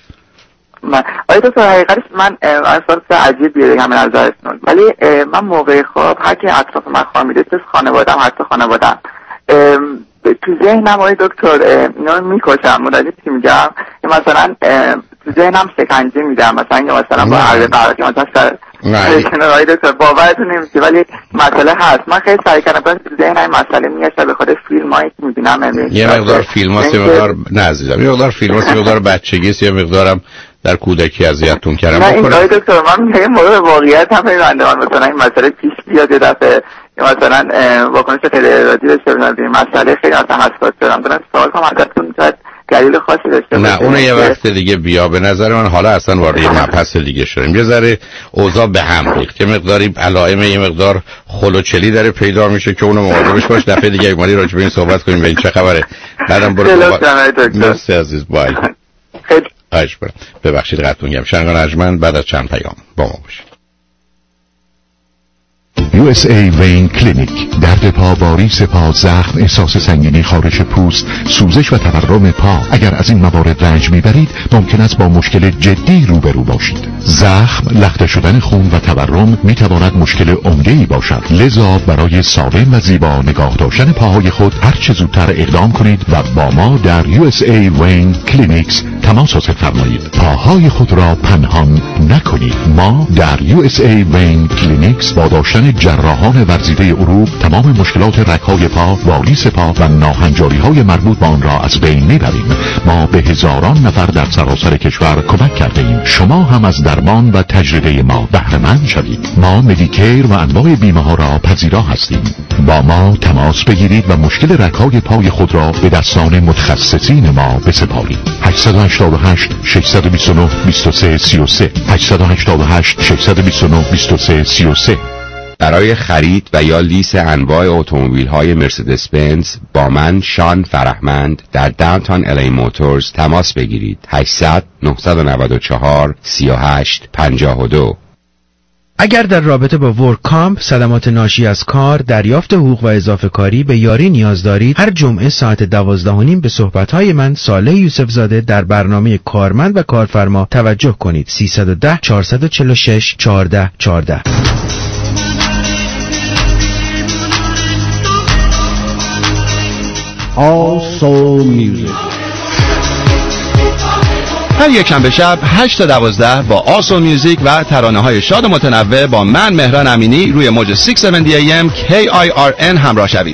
آیا تو حقیقتش من اصلا عجیبیه بگم نظرتون، ولی من موقع خواب هر کی اطراف من خوابیده، خانواده‌ام، حتی خانواده‌ام، تو ذهنم آقای دکتر اینا میکشم. مدتی چی میگم؟ مثلا تو ذهنم شکنجه میدم، مثلا با عرض قرار که مثلا آقای دکتر باورتون نمیشه، ولی مسئله هست. من خیلی سعی کردم تو ذهنم مسئله میشه، به خاطر فیلمایی که میبینم یه مقدار فیلماست، یه مقدار نه عزیزم، یه مقدار فیلماست، یه مقدار بچگیست، یه مقدارم در کودکی اذیتتون کردم. نه این آقای دکتر من میگم مورد واقعیت هم میبندم، مثلا این مسئله پیش بیاد یه دفعه مثلا واکنش خیلی ارادی داشته باشم، این مسئله خیلی اصلا حساس شدم. دارم سوال کنم ازتون دلیل خاصی داشته نه اون یه وقت دیگه بیا. به نظر من حالا اصلا وارد یه مبحث دیگه شدیم، یه ذره اوضاع به هم ریخت، یه مقداری علائم، یه مقدار خلوچلی داره پیدا میشه که اونو مواظبش باش. دفعه دیگه اگه راجع به این صحبت کنیم ببین چه خبره. بعدم برو مرسی عزیز، بای. خیلی ببخشید قطعتون گم. شنگان ارجمند بعد از چند پیام با ما باشید. USA Vein Clinic. درد پا، واریس پا، زخم، احساس سنگینی خارش پوست، سوزش و تورم پا. اگر از این موارد رنج میبرید ممکن است با مشکل جدی روبرو باشید. زخم، لخته شدن خون و تورم میتواند مشکل عمده‌ای باشد. لذا برای سالم و زیبا نگاه داشتن پاهای خود هر چه زودتر اقدام کنید و با ما در USA Vein Clinics تماس حاصل فرمایید. پاهای خود را پنهان نکنید. ما در USA Vein Clinics با داشتن جراحان ورزیده عروق تمام مشکلات رگ‌های پا، والیس پا و ناهنجاری‌های مربوط به آن را از بین میبریم. ما به هزاران نفر در سراسر کشور کمک کرده ایم. شما هم از درمان و تجربه ما بهره مند شوید. ما مدیکیر و انواع بیمه ها را پذیرا هستیم. با ما تماس بگیرید و مشکل رگ‌های پای خود را به دستان متخصصین ما بسپارید. 888 629 2333 888 629 2333. برای خرید و یا لیز انواع اتومبیل‌های مرسدس بنز با من شان فرهمند در داونتاون الی موتورز تماس بگیرید. 800 994 38 52. اگر در رابطه با ورک کامپ، صدمات ناشی از کار، دریافت حقوق و اضافه کاری به یاری نیاز دارید، هر جمعه ساعت 12:30 به صحبت‌های من صالح یوسف زاده در برنامه کارمند و کارفرما توجه کنید. 310 446 1414. All Soul Music. هر یک شنبه شب 8 تا 12 با آسول میوزیک و ترانه‌های شاد و متنوع با من مهران امینی روی موج 670 AM KIRN همراه شوید.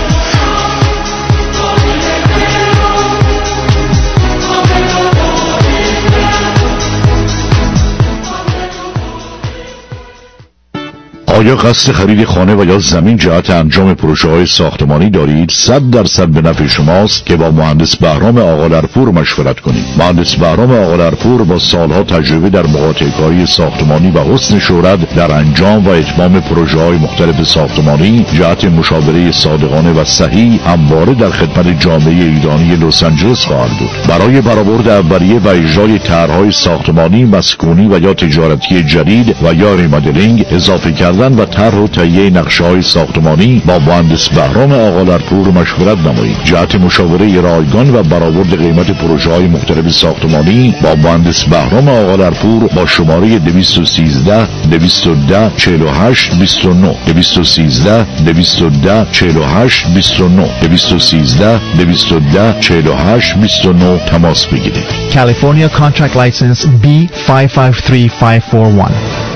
آیا قصد خرید خانه و یا زمین جهت انجام پروژه‌های ساختمانی دارید؟ 100% به نفع شماست که با مهندس بهرام آقالرپور مشورت کنید. مهندس بهرام آقالرپور با سالها تجربه در مقاطع کاری ساختمانی و حسن شهرت در انجام و اتمام پروژه‌های مختلف ساختمانی جهت مشاوره صادقانه و صحیح همواره در خدمت جامعه ایرانی لس آنجلس خواهد بود. برای برآورد اولیه و اجرای طرح‌های ساختمانی، مسکونی و یا تجارتی جدید و یا ریمادلینگ، اضافه کردن و طرح و تهیه نقشه‌های ساختمانی با مهندس بهرام آقالرپور مشورت نمایید. جهت مشاوره رایگان و برآورد قیمت پروژه‌های مختلف ساختمانی با مهندس بهرام آقالرپور با شماره 213 210 48 29 213 210 48 29 213 210 48 29 تماس بگیرید. California Contract License B553541.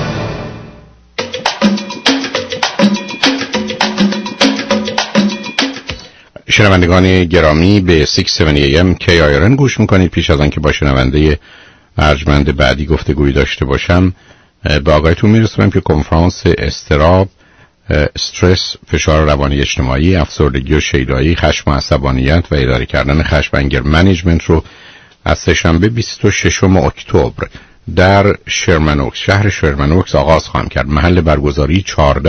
شنوندگان گرامی به 670 AM KIRN گوش میکنید. پیش از آن که با شنونده ارجمند بعدی گفتگویی داشته باشم به آگاهیتون میرسونم که کنفرانس اضطراب، استرس، فشار روانی اجتماعی، افسردگی و شیدایی، خشم و عصبانیت و اداره کردن خشم و انگر منیجمنت رو از سه‌شنبه 26 اکتبر در شرمن اوکس، شهر شرمن اوکس آغاز خواهم کرد. محل برگزاری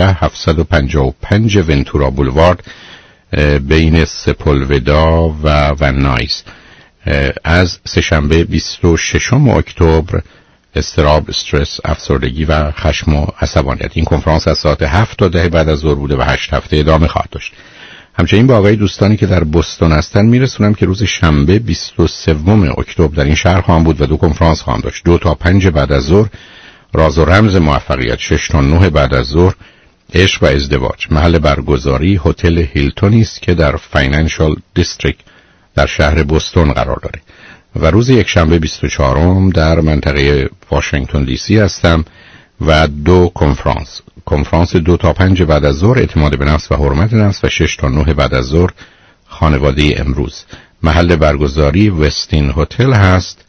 14755 ونتورا بولوارد بین سپولودا و ون نایس. از سه‌شنبه 26 اکتبر اضطراب، استرس، افسردگی و خشم و عصبانیت. این کنفرانس از ساعت 7 تا 10 بعد از ظهر بوده و 8 هفته ادامه خواهد داشت. همچنین با آقای دوستانی که در بوستون هستن میرسونم که روز شنبه 23 اکتبر در این شهر خواهم بود و 2 کنفرانس خواهم داشت. 2 تا 5 بعد از ظهر راز و رمز موفقیت، 6 تا 9 بعد از ظهر عشق و ازدواج. محل برگزاری هتل هیلتونی است که در فاینانشال دیستریکت در شهر بوستون قرار داره. و روز یکشنبه 24 در منطقه واشنگتن دی سی هستم و 2 کنفرانس 2 تا 5 بعد از ظهر اعتماد به نفس و حرمت نفس و 6 تا 9 بعد از ظهر خانواده امروز. محل برگزاری وستین هتل هست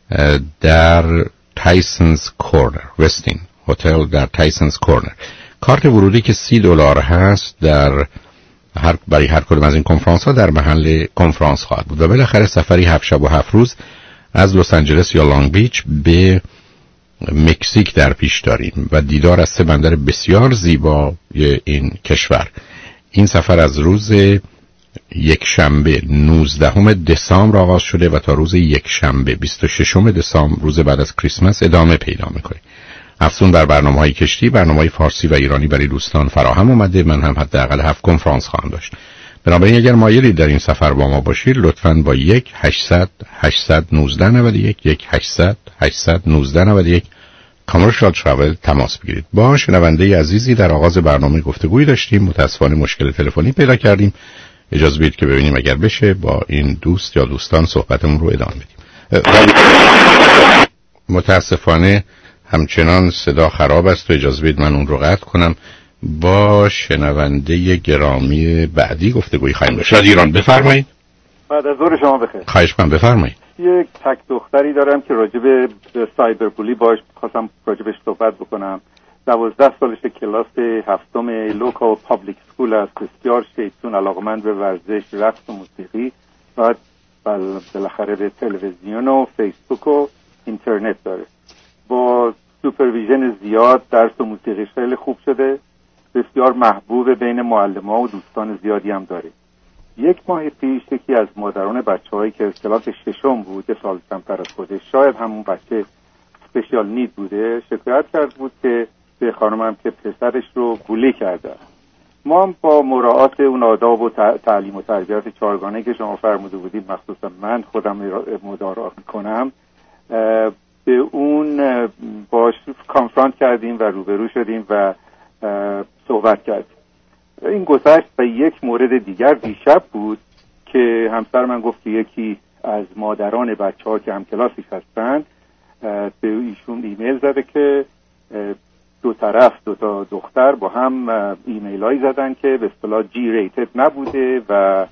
در تایسنز کورنر. وستین هتل در تایسنز کورنر. کارت ورودی که $30 هست برای هر کدوم از این کنفرانس ها در محل کنفرانس خواهد بود. و بالاخره سفری 7 شب و 7 روز از لس آنجلس یا لانگ بیچ به مکزیک در پیش داریم و دیدار از 3 بندر بسیار زیبا این کشور. این سفر از روز یکشنبه 19 دسامبر آغاز شده و تا روز یکشنبه 26 دسامبر روز بعد از کریسمس ادامه پیدا میکنه. افزون بر برنامه‌های کشتی، برنامه‌های فارسی و ایرانی برای دوستان فراهم اومده. من هم حداقل 7 کنفرانس خواهم داشت. بنابراین اگر مایلید در این سفر با ما باشید لطفاً با 1-800-819-91 کامرشال تراول تماس بگیرید. با شنونده عزیزی در آغاز برنامه گفتگویی داشتیم. متأسفانه مشکل تلفنی پیدا کردیم. اجازه بدید که ببینیم اگر بشه با این دوست یا دوستان صحبتمون رو ادامه بدیم. متاسفانه همچنان صدا خراب است و اجازه بدید من اون رو قطع کنم. با شنونده گرامی بعدی گفتگوی خواهیم داشت. ایران بفرمایید. بعد از ظهر شما بخیر. خواهش کنم بفرمایید. یک تک دختری دارم که راجع به سایبر بولی باش خواستم راجبش صحبت بکنم. 12 سالش، کلاس هفتم لوکال پابلیک اسکول است. بسیار شیطون، علاقمند به ورزش، رقص و موسیقی. بعد بالاخره به تلویزیون و فیسبوک و اینترنت داره. با سوپرویژن زیاد درس و موسیقیش خیلی خوب شده. بسیار محبوب بین معلم‌ها و دوستان زیادی هم داره. یک ماه پیش یکی از مادران بچه‌هایی که کلاس ششم بود، سال کمتر از خودش، شاید همون بچه اسپشیال نید بوده، شکایت کرد بود که به خانمم که پسرش رو بولی کرده. ما هم با مراعات اون آداب و تعلیم و تربیت چهارگانه که شما فرموده بودید، مخصوصا من خودم مراعات میکنم، به اون باش کانفرانت کردیم و روبرو شدیم و صحبت کردیم. این گذشت به یک مورد دیگر دیشب بود که همسر من گفت که یکی از مادران بچه‌ها که هم کلاسیش هستن به ایشون ایمیل زده که دو تا دختر با هم ایمیل هایی زدن که به اصطلاح جی ریتد نبوده و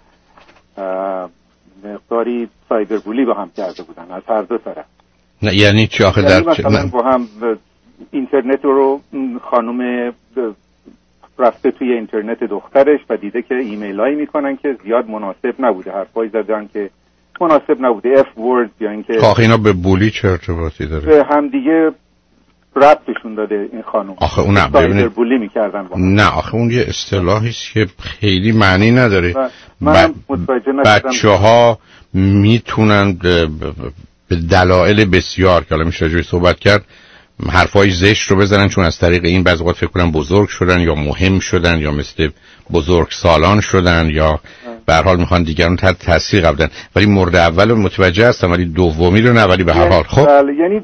مقداری سایبر بولی با هم کرده بودن از هر دو طرف. نه یعنی چی آخه در مثلا با هم اینترنت رو خانم رفته توی اینترنت دخترش و دیده که ایمیل هایی میکنن که زیاد مناسب نبوده، حرفایی زدن که مناسب نبوده، اف ورد یا اینکه آخه اینا به بولی چه ارتباطی داره؟ به هم دیگه ربطشون داده این خانم. آخه اون ببینید بولی میکردن با نه آخه اون یه اصطلاحی است که خیلی معنی نداره. بچه‌ها میتونن به دلایل بسیار که حالا میشه راجعش صحبت کرد حرفای زشت رو بزنن، چون از طریق این بعضی وقت فکر کنم بزرگ شدن یا مهم شدن یا مثل بزرگ سالان شدن یا به هر حال میخوان دیگران تحت تاثیر قرار بدن. ولی مورد اول رو متوجه هستم ولی دومی رو نه. ولی به هر حال خب یعنی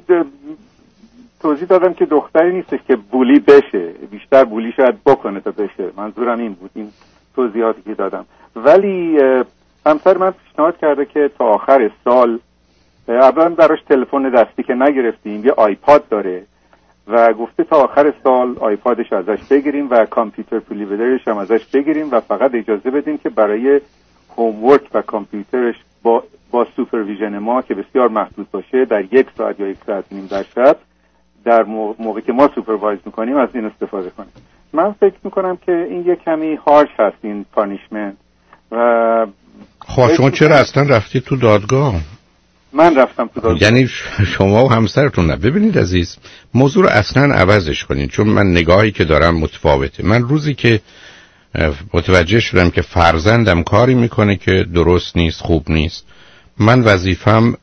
توضیح دادم که دختری نیستش که بولی بشه، بیشتر بولی شاید بکنه تا بشه. منظورم این بود، این توضیحاتی که دادم. ولی همسر من پیشنهاد کرده که تا آخر سال اولا براش تلفن دستی که نگرفتیم، یه آیپاد داره و گفته تا آخر سال آیپادش ازش بگیریم و کامپیوتر پلیودرش هم ازش بگیریم و فقط اجازه بدیم که برای هومورک و کامپیوترش با سوپرویژن ما که بسیار محدود باشه در 1 ساعت یا 1 ساعت نیم در شب در موقعی که ما سوپروایز میکنیم از این استفاده کنیم. من فکر میکنم که این یه کمی هارش هست این پانیشمنت. و خب شما چرا اصلا رفتی تو دادگاه؟ من رفتم تو دادگاه. یعنی شما و همسرتون نه. ببینید عزیز، موضوع رو اصلا عوضش کنید، چون من نگاهی که دارم متفاوته. من روزی که متوجه شدم که فرزندم کاری میکنه که درست نیست، خوب نیست، من وظیفم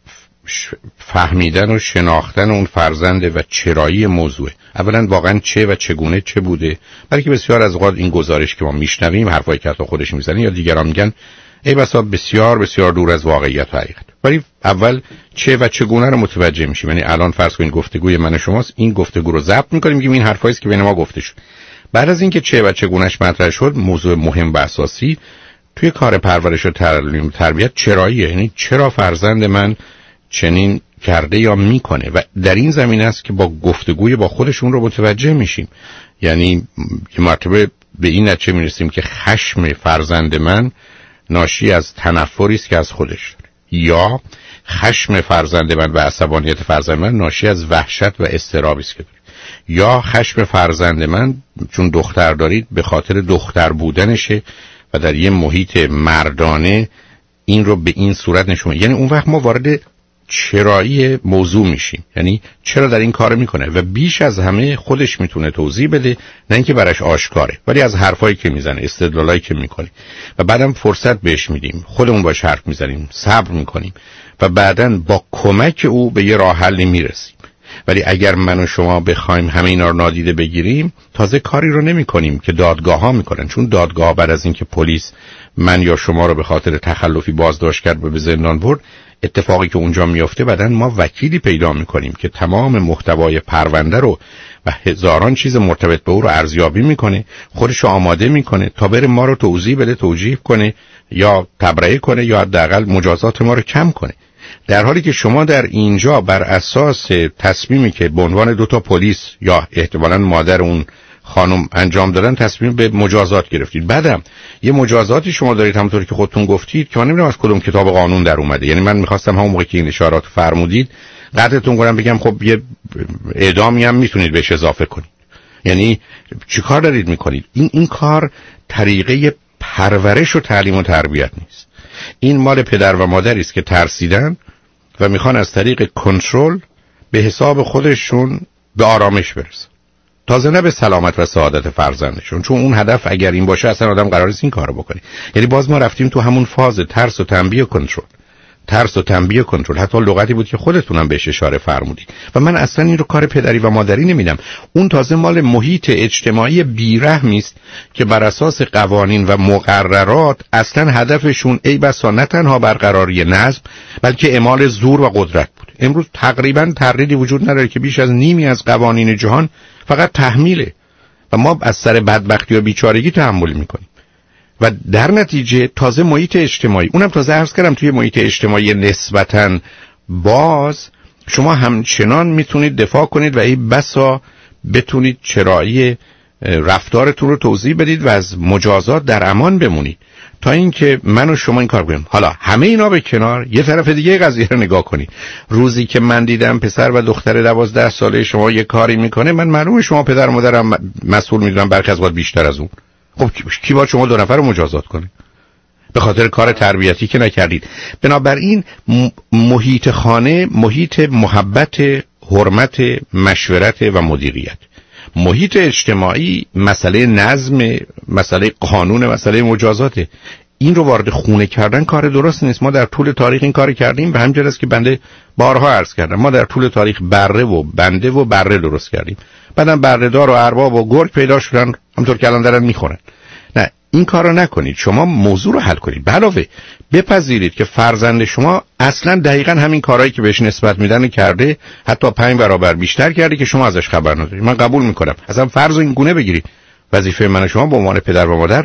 فهمیدن و شناختن اون فرزنده و چرایی موضوعه. اولا واقعا چه و چگونه چه بوده، برای که بسیار از اوقات این گزارش که ما میشنویم، حرفایی که حتی خودش میزنه یا دیگران میگن، ای بسا بسیار بسیار دور از واقعیت و حقیقت. ولی اول چه و چگونه رو متوجه میشیم. یعنی الان فرض کنید گفتگوی من و شماست، این گفتگو رو ضبط میکنیم، میگیم این حرفایی است که بین ما گفته شد. بعد از اینکه چه و چگونهش مطرح شد، موضوع مهم و اساسی توی کار پرورش و تعلیم و تربیت چراییه. یعنی چرا فرزند من چنین کرده یا میکنه، و در این زمینه است که با گفتگوی با خودشون رو متوجه میشیم. یعنی یه مرتبه به این نتیجه میرسیم که خشم فرزند من ناشی از تنفری است که از خودش داره، یا خشم فرزند من و عصبانیت فرزند من ناشی از وحشت و اضطرابی است که داره، یا خشم فرزند من چون دختر دارید به خاطر دختر بودنشه و در یه محیط مردانه این رو به این صورت نشون. یعنی اون وقت ما وارد چرایی موضوع میشیم، یعنی چرا در این کار میکنه و بیش از همه خودش میتونه توضیح بده، نه اینکه براش آشکاره، ولی از حرفایی که میزنه، استدلالایی که میکنه و بعدم فرصت بهش میدیم، خودمون باش حرف میزنیم، صبر میکنیم و بعداً با کمک او به یه راه حل میرسیم. ولی اگر من و شما بخوایم همه اینا رو نادیده بگیریم، تازه کاری رو نمی‌کنیم که دادگاه ها میکنن. چون دادگاه بعد از اینکه پلیس من یا شما رو به خاطر تخلفی بازداشت کرد و به زندان برد، اتفاقی که اونجا میفته بعداً ما وکیلی پیدا میکنیم که تمام محتوای پرونده رو و هزاران چیز مرتبط به او رو ارزیابی میکنه، خودش رو آماده میکنه تا بره ما رو توضیح بده، توجیه کنه یا تبرئه کنه یا حداقل مجازات ما رو کم کنه. در حالی که شما در اینجا بر اساس تصمیمی که به عنوان 2 پلیس یا احتمالاً مادر اون خانم انجام دادن تصمیم به مجازات گرفتید. بعدم یه مجازاتی شما دارید همونطوری که خودتون گفتید که من نمیدونم از کدوم کتاب قانون در اومده. یعنی من میخواستم همون موقع که این اشارات فرمودید قطعتون کنم بگم خب یه اعدامی هم میتونید بهش اضافه کنید. یعنی چیکار دارید میکنید؟ این کار طریقه پرورش و تعلیم و تربیت نیست. این مال پدر و مادری است که ترسیدن و میخوان از طریق کنترل به حساب خودشون به آرامش برسن، تازه نه به سلامت و سعادت فرزندشون. چون اون هدف اگر این باشه اصلا آدم قرار نیست این کارو بکنه. یعنی باز ما رفتیم تو همون فاز ترس و تنبیه و کنترل. ترس و تنبیه و کنترل. حتی لغتی بود که خودتونم بهش اشاره فرمودید و من اصلا این رو کار پدری و مادری نمیدم. اون تازه مال محیط اجتماعی بیرحمی است که بر اساس قوانین و مقررات اصلا هدفشون ای بسا نه تنها برقراری نظم بلکه اعمال زور و قدرت بود. امروز تقریبا تردیدی وجود نداره که بیش از نیمی از قوانین جهان فقط تحمیله و ما از سر بدبختی و بیچارگی تحمل میکنیم و در نتیجه تازه محیط اجتماعی، اونم تازه عرض کردم توی محیط اجتماعی نسبتاً باز، شما همچنان میتونید دفاع کنید و این بسا بتونید چرایی رفتارتون رو توضیح بدید و از مجازات در امان بمونید تا اینکه من و شما این کار کنیم. حالا همه اینا به کنار، یه طرف دیگه قضیه رو نگاه کنید. روزی که من دیدم پسر و دختر 12 ساله شما یه کاری میکنه، من معلومه شما پدر و مادرم مسئول میدونم، برخی از وقت بیشتر از اون. خب کی باید شما 2 نفر رو مجازات کنه؟ به خاطر کار تربیتی که نکردید. بنابراین محیط خانه محیط محبت، حرمت، مشورت و مدیریت. محیط اجتماعی مسئله نظم، مسئله قانون، مسئله مجازاته. این رو وارد خونه کردن کار درست نیست. ما در طول تاریخ این کار کردیم و همینجوری است که بنده بارها عرض کردم، ما در طول تاریخ بره و بنده و بره درست کردیم، بعدم برده‌دار و ارباب و گرگ پیدا شدن همونطور که الان دارن میخورن. نه، این کارو نکنید. شما موضوع رو حل کنید. به علاوه بپذیرید که فرزند شما اصلا دقیقاً همین کارهایی که بهش نسبت میدن کرده، حتی 5 برابر بیشتر کرده که شما ازش خبر ندارید. من قبول میکنم. اصلا فرض این گونه بگیرید وظیفه من و شما به عنوان پدر و مادر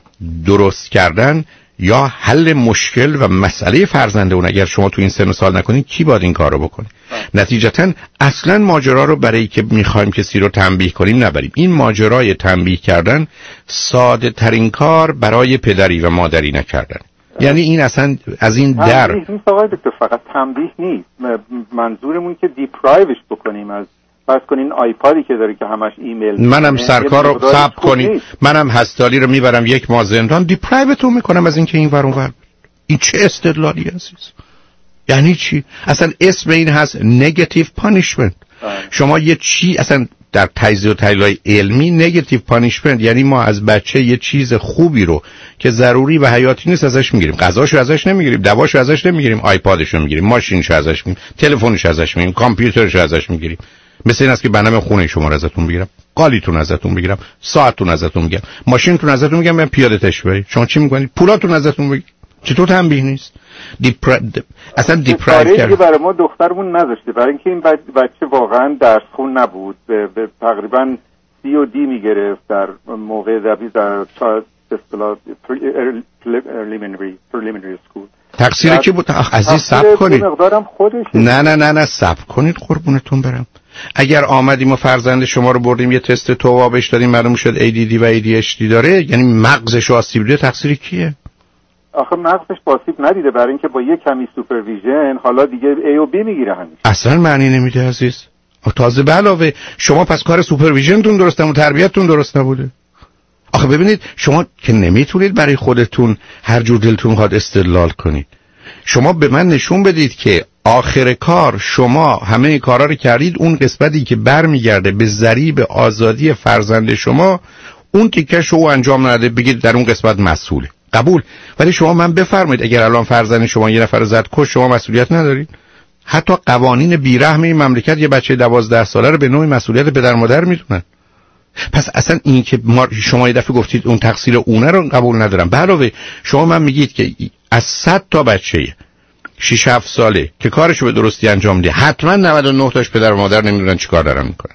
درست کردن یا حل مشکل و مسئله فرزند اون. اگر شما تو این سن و سال نکنید کی باید این کارو بکنه؟ نتیجتاً اصلا ماجرا رو برای که میخوایم کسی رو تنبیه کنیم نبریم. این ماجرای تنبیه کردن ساده ترین کار برای پدری و مادری نکردن. یعنی این اصلا از این در نیست آقای دکتر، فقط تنبیه نیست. منظورمون که دیپرایوش بکنیم از فرض کنین آیپادی که داره که همش ایمیل، منم سرکار رو ثبت کنید، منم هستالی رو میبرم 1 ماه زندان، دیپرایوتون میکنم از اینکه این ور اون ور. این چه استدلالی عزیز؟ یعنی چی؟ اصلا اسم این هست نگاتیو پانیشمنت. شما یه چی اصلا در تجزیه و تحلیل علمی نگاتیو پانیشمنت یعنی ما از بچه یه چیز خوبی رو که ضروری و حیاتی نیست ازش میگیریم. غذاشو ازش نمیگیریم، دواشو ازش نمیگیریم، آیپادشو میگیریم، ماشینشو ازش میگیریم، تلفنشو ازش میگیریم، کامپیوترشو ازش میگیریم. مثل این است که بنام خونه شما رو ازتون بگیرم، قالیتون ازتون بگیرم، ساعتتون ازتون میگم، ماشینتون ازتون میگم، من پیاده تش برید. شما چی میکنید؟ پولاتون ازتون بگیرم. چطور تنبیه نیست؟ اصلا دیپرایو کرد. برای ما دخترمون نذاشته، برای اینکه این بچه واقعا درس خون نبود، به تقریبا COD میگرفت در موقع دبیر در اصطلاح preliminary school. تقصیر کی بود؟ عزیز صبر کنید. نه صبر کنید قربونتون برم. اگر آمدیم و فرزند شما رو بردیم یه تست توابش دادیم معلوم شد ADD و ADHD داره، یعنی مغزش آسیب دیده، تقصیر کیه؟ آخه مغزش آسیب ندیده، برای اینکه با یه کمی سوپرویژن حالا دیگه A و B میگیره همیشه. اصلا معنی نمیده عزیز. تازه به علاوه شما پس کار سوپرویژنتون درست نبود، تربیتتون درست نبوده. آخه ببینید شما که نمیتونید برای خودتون هر جور دلتون خواد استدلال کنید. شما به من نشون بدید که آخر کار شما همه کارا رو کردید، اون قسمتی که برمیگرده به ضریب آزادی فرزند شما اون تیکش رو انجام نده، بگید در اون قسمت مسئوله. قبول. ولی شما من بفرمایید اگر الان فرزند شما یه نفر زد کش، شما مسئولیت ندارید؟ حتی قوانین بیرحم این مملکت یه بچه 12 ساله رو به نوعی مسئولیت پدر مادر میدونن. پس اصلا این که شما یه دفعه گفتید اون تقصیر اونه رو قبول ندارم. به علاوه شما من میگید که از 100 تا بچه 6-7 ساله که کارشو به درستی انجام میده، حتما 99 تاش پدر و مادر نمیدونن چیکار دارن میکنن.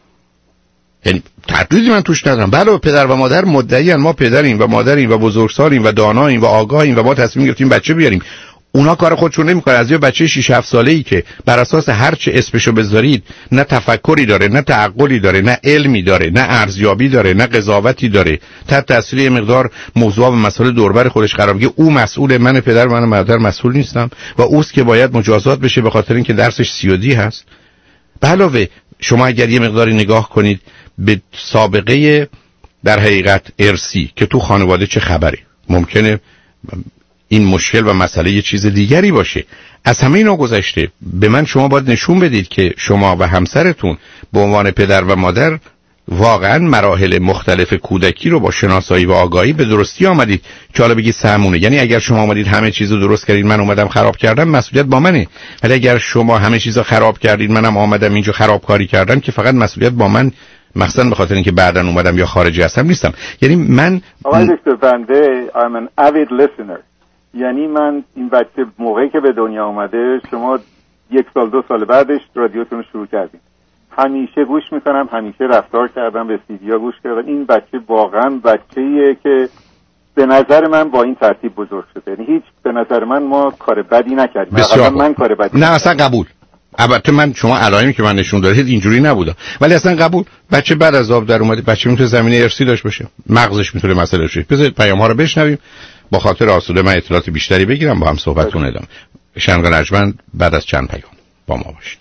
یعنی تردیدی من توش ندارم. به علاوه پدر و مادر مدعیان ما پدریم و مادریم و بزرگسالیم و داناییم و آگاهیم و ما تصمیم گرفتیم بچه بیاریم. اونا کار خودشون نمیکنه. از یه بچه 6 7 ساله‌ای که بر اساس هر چه اسمشو بذارید نه تفکری داره، نه تعقلی داره، نه علمی داره، نه ارزیابی داره، نه قضاوتی داره، تحت تاثیر یه مقدار موضوع و مسائل دوربر خودش قرار میگیره، او مسئول، من پدر من مادر مسئول نیستم و اوست که باید مجازات بشه به خاطر اینکه درسش COD هست. به علاوه شما اگر یه مقداری نگاه کنید به سابقه در حقیقت ارثی که تو خانواده چه خبره، ممکنه این مشکل و مسئله یه چیز دیگری باشه. از همه اینا گذشته به من شما باید نشون بدید که شما و همسرتون به عنوان پدر و مادر واقعا مراحل مختلف کودکی رو با شناسایی و آگاهی به درستی آمدید که حالا بگی سمونه. یعنی اگر شما آمدید همه چیز رو درست کردید، من اومدم خراب کردم، مسئولیت با منه. ولی اگر شما همه چیز رو خراب کردید، منم آمدم اینجا خرابکاری کردم، که فقط مسئولیت با من، مثلا به خاطر اینکه بعداً اومدم یا خارجی هستم نیستم. یعنی من آقای دکتر بنده I'm an avid listener. یعنی من این بچه موقعی که به دنیا اومده، شما 1 سال 2 سال بعدش رادیوتون رو شروع کردیم، همیشه گوش میکنم، همیشه رفتار کردم، به سیدیا گوش کردم. این بچه واقعا بچه‌ایه که به نظر من با این ترتیب بزرگ شده. یعنی هیچ به نظر من کار بدی نکردیم. من کار بدی نه اصلا قبول. البته من شما علائمی که من نشون دادید اینجوری نبوده، ولی اصلا قبول. بچه بعد از آب در اومده، بچه میتونه زمینه ارثی داشته باشه، مغزش میتونه مسئله باشه. بذارید پیام‌ها رو بشنویم، با خاطر آسوده من اطلاعات بیشتری بگیرم، با هم صحبتتون ادامه. شنگ نجمن بعد از چند پیام با ما باشید.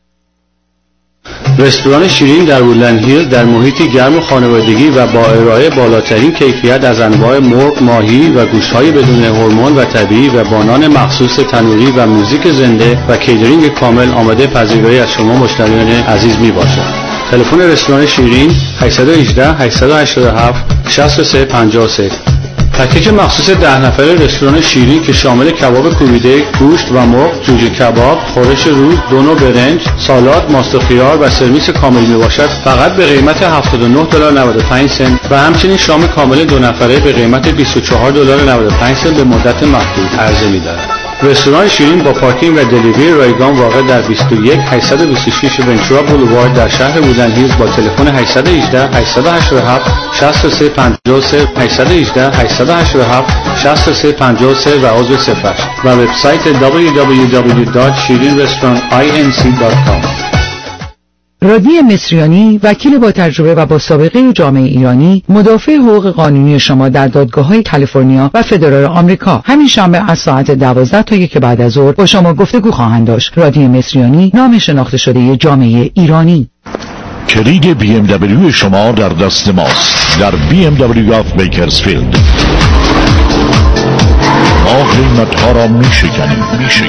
رستوران شیرین در وودلند هیل در محیطی گرم و خانوادگی و با ارائه بالاترین کیفیت از انواع مرغ، ماهی و گوشت‌های بدون هورمون و طبیعی و با نان مخصوص تنوری و موزیک زنده و کیترینگ کامل آماده پذیرایی از شما مشتریان عزیز میباشد. تلفن رستوران شیرین 818 887 6353. پکیج مخصوص 10 نفره رستوران شیرین که شامل کباب کوبیده، گوشت و مرغ، جوجه کباب، خورش روز، دو نوع برنج، سالاد، ماست و خیار و سرویس کامل می باشد فقط به قیمت $79.95 و همچنین شام کامل 2 نفره به قیمت $24.95 به مدت محدود عرضه می دارد. رستوران شیرین با پارکینگ و دلیوری رایگان واقع در 21826 ونچورا بولوارد در شهر وودلند هیلز با تلفن 818 887 6353 818 887 6353 و عضو صفر و وبسایت www.shirinrestaurantinc.com. رادی مصریانی، وکیل با تجربه و با سابقه جامعه ایرانی، مدافع حقوق قانونی شما در دادگاه‌های کالیفرنیا و فدرال آمریکا. همین شنبه از ساعت 12 تا 1 بعد از ظهر با شما گفتگو خواهند داشت. رادی مصریانی، نام شناخته شده جامعه ایرانی. کلید BMW شما در دست ماست. در BMW آف بیکرزفیلد ما قیمت‌ها را می‌شکنیم.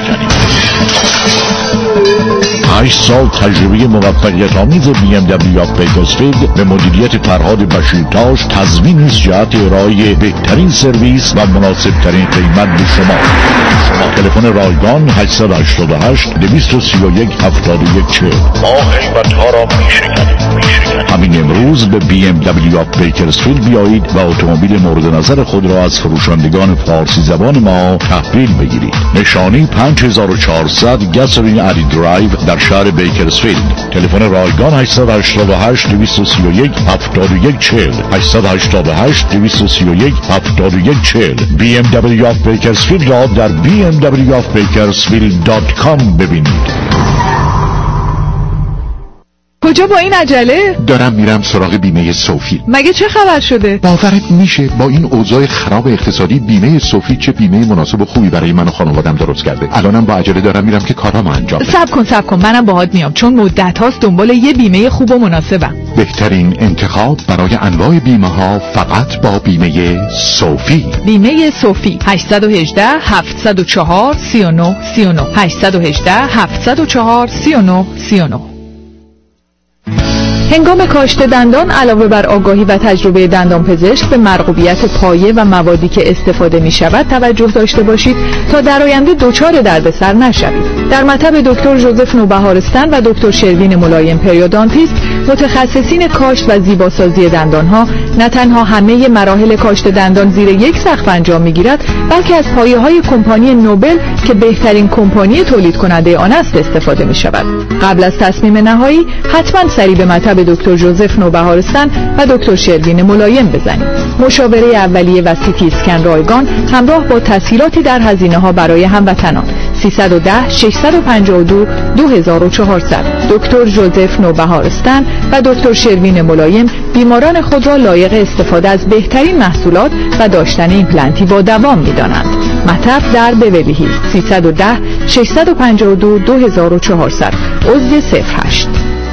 8 سال تجربه موفقیت آمیز BMW آف بیکرزفیلد به مدیریت فرهاد بشیرتاش تضمین است جهت ارائه بهترین سرویس و مناسب ترین قیمت به شما. تلفن رایگان 888 231 7140. ما قیمت‌ها را می‌شکنیم. همین امروز به BMW آف بیکرزفیلد بیایید و اتومبیل مورد نظر خود را از فروشندگان فارسی زبان ما تحویل بگیرید. نشانی 5400 گسرین علی درایو در شهر بیکرزفیلد. تلفن رایگان 888 231 7140 888 231 7140. BMW آف بیکرزفیلد را در bmwofbakersfield.com ببینید. کجا با این عجله؟ دارم میرم سراغ بیمه صوفی. مگه چه خبر شده؟ باورت میشه با این اوضاع خراب اقتصادی بیمه صوفی چه بیمه مناسب و خوبی برای من و خانوادم درست کرده. الانم با عجله دارم میرم که کارامو انجام بدم. صبر کن منم باهات میام، چون مدت هاست دنبال یه بیمه خوب و مناسبم. بهترین انتخاب برای انواع بیمه ها فقط با بیمه صوفی. بیمه صوفی 818 704 39 39 818 704 39 39. هنگام کاشت دندان علاوه بر آگاهی و تجربه دندان پزشک به مرغوبیت پایه و موادی که استفاده می شود توجه داشته باشید تا در آینده دچار دردسر نشوید. در مطب دکتر ژوزف نوبهارستان و دکتر شروین ملایم پریودانتیست، متخصصین کاشت و زیباسازی دندانها نه تنها همه مراحل کاشت دندان زیر یک سقف انجام میگیرد، بلکه از پایه‌های کمپانی نوبل که بهترین کمپانی تولید کننده آن است استفاده می شود. قبل از تصمیم نهایی حتما سری به مطب دکتر جوزف نوبهارستان و دکتر شروین ملایم بزنید. مشاوره اولیه و سیتی اسکن رایگان همراه با تسهیلاتی در هزینه‌ها برای هموطنان. 310 652 2400. دکتر جوزف نوبهارستان و دکتر شروین ملایم بیماران خود را لایق استفاده از بهترین محصولات و داشتن ایمپلنتی با دوام می‌دانند. مطب در بیولی هیلز. 310 652 2400. عضو 08.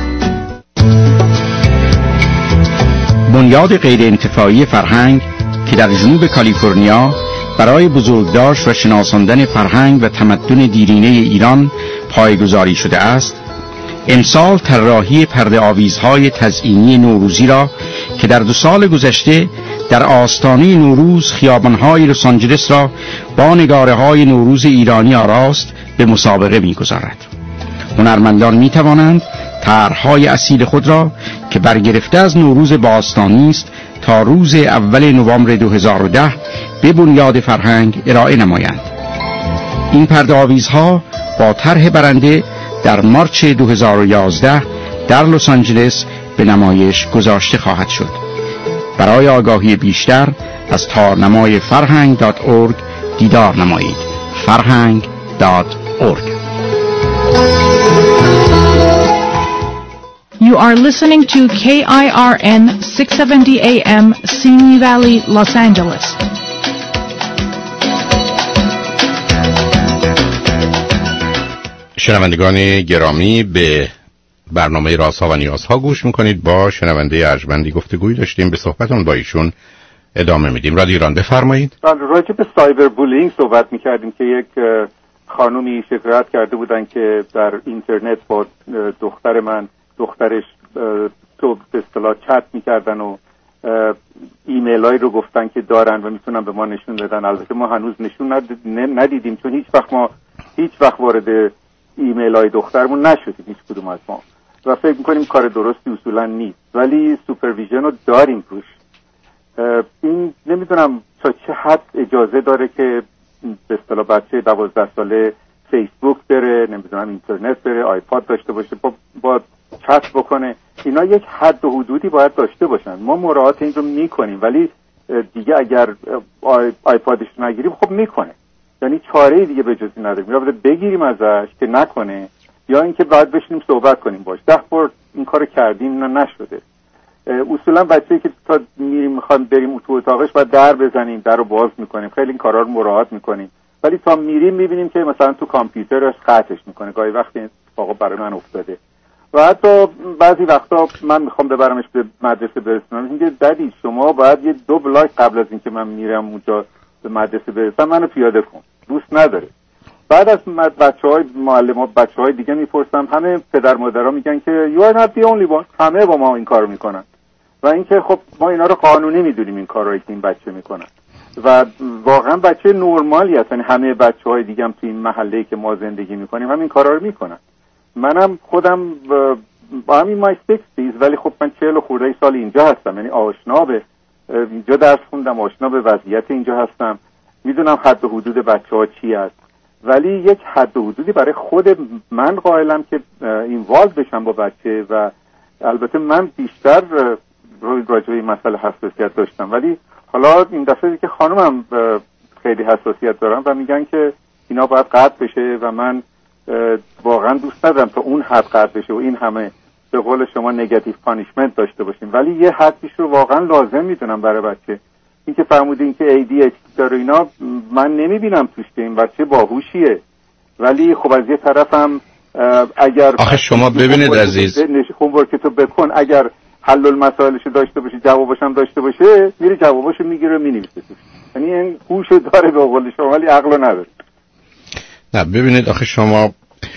بنیاد غیر انتفاعی فرهنگ که در جنوب کالیفرنیا برای بزرگداشت و شناساندن فرهنگ و تمدن دیرینه ایران پایه‌گذاری شده است، امسال طراحی پرده آویزهای تزئینی نوروزی را که در 2 سال گذشته در آستانه نوروز خیابان‌های لس آنجلس را با نگاره‌های نوروز ایرانی آراست به مسابقه می‌گذارد. هنرمندان می‌توانند طرح‌های اصیل خود را که برگرفته از نوروز باستانی است تا روز اول نوامبر 2010 به بنیاد فرهنگ ارائه نمایند. این پرده آویزها با طرح برنده در مارچ 2011 در لس آنجلس به نمایش گذاشته خواهد شد. برای آگاهی بیشتر از تارنمای farhang.org دیدار نمایید. farhang.org. You are listening to KIRN 670 AM Simi Valley, Los Angeles. شنوندگان گرامی، به برنامه رازها و نیازها گوش میکنید. با شنونده ارجمندی گفتگویی داشتیم، به صحبتون با ایشون ادامه میدیم. رادیو ایران بفرمایید. راجع به سایبر بولینگ صحبت میکردیم که یک خانومی شکایت کرده بودن که در اینترنت با دخترش تو به اصطلاح چت میکردن و ایمیل هایی رو گفتن که دارن و میتونن به ما نشون بدن. البته ما هنوز نشون ندیدیم چون هیچ وقت وارد ایمیل های دخترمون نشدیم، هیچ کدوم از ما، و فکر میکنیم کار درستی اصولا نیست، ولی سوپرویژن رو داریم روش. این نمیدونم تا چه حد اجازه داره که به اصطلاح بچه 12 ساله فیسبوک بره، نمیدونم اینترنت بره، آیپاد داشته باشه، با چت بکنه. اینا یک حد و حدودی باید داشته باشن. ما مراعات این رو میکنیم، ولی دیگه اگر آیپادش نگیریم خب میکنه، یعنی چاره دیگه به جزی نداریم. یا باید بگیریم ازش که نکنه، یا اینکه باید بشینیم صحبت کنیم باش. 10 بار این کارو کردیم نشده. اصولا بچه‌ای که تا میخوایم بریم تو اتاقش باید در بزنیم، در رو باز میکنیم، خیلی این کارا رو مراعات میکنیم، ولی تا میریم میبینیم که مثلا تو کامپیوترش قطعش میکنه. گاهی وقتی اتفاق برای من افتاده و حتی بعضی وقتا من میخوام ببرمش به مدرسه برسونم، میگه دادی شما باید یه 2 بلاک قبل از اینکه من میرم اونجا به مدرسه برسم منو پیاده کن. دوست نداره. بعد از بچهای معلم‌ها بچهای دیگه میپرسم، همه پدر مادرها میگن که you are not the only one، همه با ما این کارو میکنن. و اینکه خب ما اینا رو قانونی میدونیم این کارایی که این بچه میکنن و واقعا بچه نرمالی هستن. همه بچهای دیگه هم تو این محله‌ای که ما زندگی میکنیم همین کارا رو میکنن. منم خودم با همین مای 60s، ولی خب من 40 خورده سال اینجا هستم، یعنی آشنا به اینجا درس خوندم، آشنا به وضعیت اینجا هستم، میدونم حد و حدود بچه‌ها چی است، ولی یک حد و حدودی برای خود من قائلم که اینوالو بشم با بچه. و البته من بیشتر راجع به این مسئله حساسیت داشتم، ولی حالا این دفعه که خانمم خیلی حساسیت دارم و میگن که اینا باید قطع بشه و من واقعا دوست ندارم تا اون حد قطع بشه و این همه به قول شما نگاتیو پانیشمنت داشته باشیم، ولی یه حدیش رو واقعا لازم میدونم برای بچه. این که فرمودین که ADHD داره اینا، من نمیبینم توش که این بچه باهوشیه، ولی خب از یه طرفم اگر آخه شما ببینید عزیز، هومورک تو بکن، اگر حل المسائلشو داشته باشه، جوابش هم داشته باشه، میره جوابشو میگیره مینویسه. یعنی این هوشو داره به قول شما، ولی عقلو نداره. نه ببینید آخه شما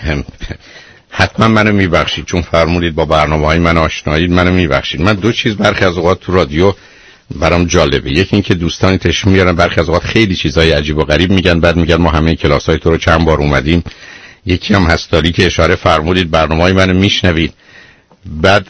حتما منو میبخشید چون فرمودید با برنامه‌های من آشنایید، منو میبخشید. من 2 چیز برخی از اوقات تو رادیو برام جالبه. یکی این که دوستانی تشریف میارن برخی از اوقات خیلی چیزای عجیب و غریب میگن، بعد میگن ما همه کلاسای تو رو چند بار اومدیم. یکی هم هست داری که اشاره فرمودید برنامه‌های منو میشنوید، بعد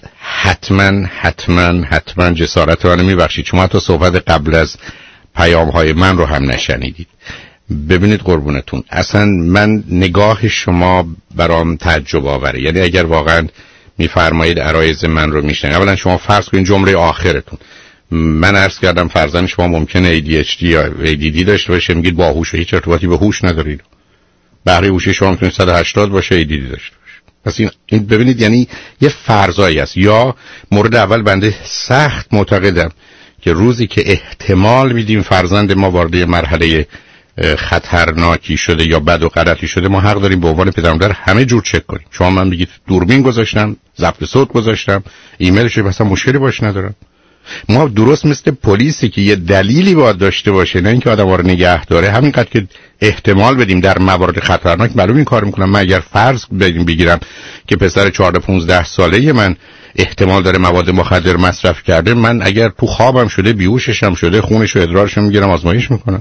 حتما جسارت منو میبخشید، شما حتی صحبت قبل از پیام‌های من رو هم نشنیدید. ببینید قربونتون، اصلا من نگاه شما برام تعجب آوره. یعنی اگر واقعا میفرمایید عرایض من رو میشنید، اولا شما فرض کنید جمله آخرتون، من عرض کردم فرزند شما ممکنه ADHD یا ADD داشته باشه، میگید باهوش و هیچ ارتباطی به هوش ندارید. بهره هوشی شما میتونه 180 باشه، ADD داشته باشه. پس این ببینید یعنی یه فرضایی است. یا مورد اول بنده سخت معتقدم که روزی که احتمال میدیم فرزند ما وارد مرحله خطرناکی شده یا بد و غلطی شده، ما حق داریم به عنوان پدر مادر همه جور چک کنیم. شما من بگید دوربین گذاشتم، ضبط صوت گذاشتم، ایمیلش مثلا مشکلی باش ندارم. ما درست مثل پلیسی که یه دلیلی باید داشته باشه، نه اینکه آدم‌ها رو نگه داره، همینقدر که احتمال بدیم در موارد خطرناک معلوم این کار میکنم. من اگر فرض بگیرم که پسر 14-15 ساله من احتمال داره مواد مخدر مصرف کرده، من اگر تو خوابم شده بیهوششم شده خونش و ادرارش میگیرم آزمایش میکنم.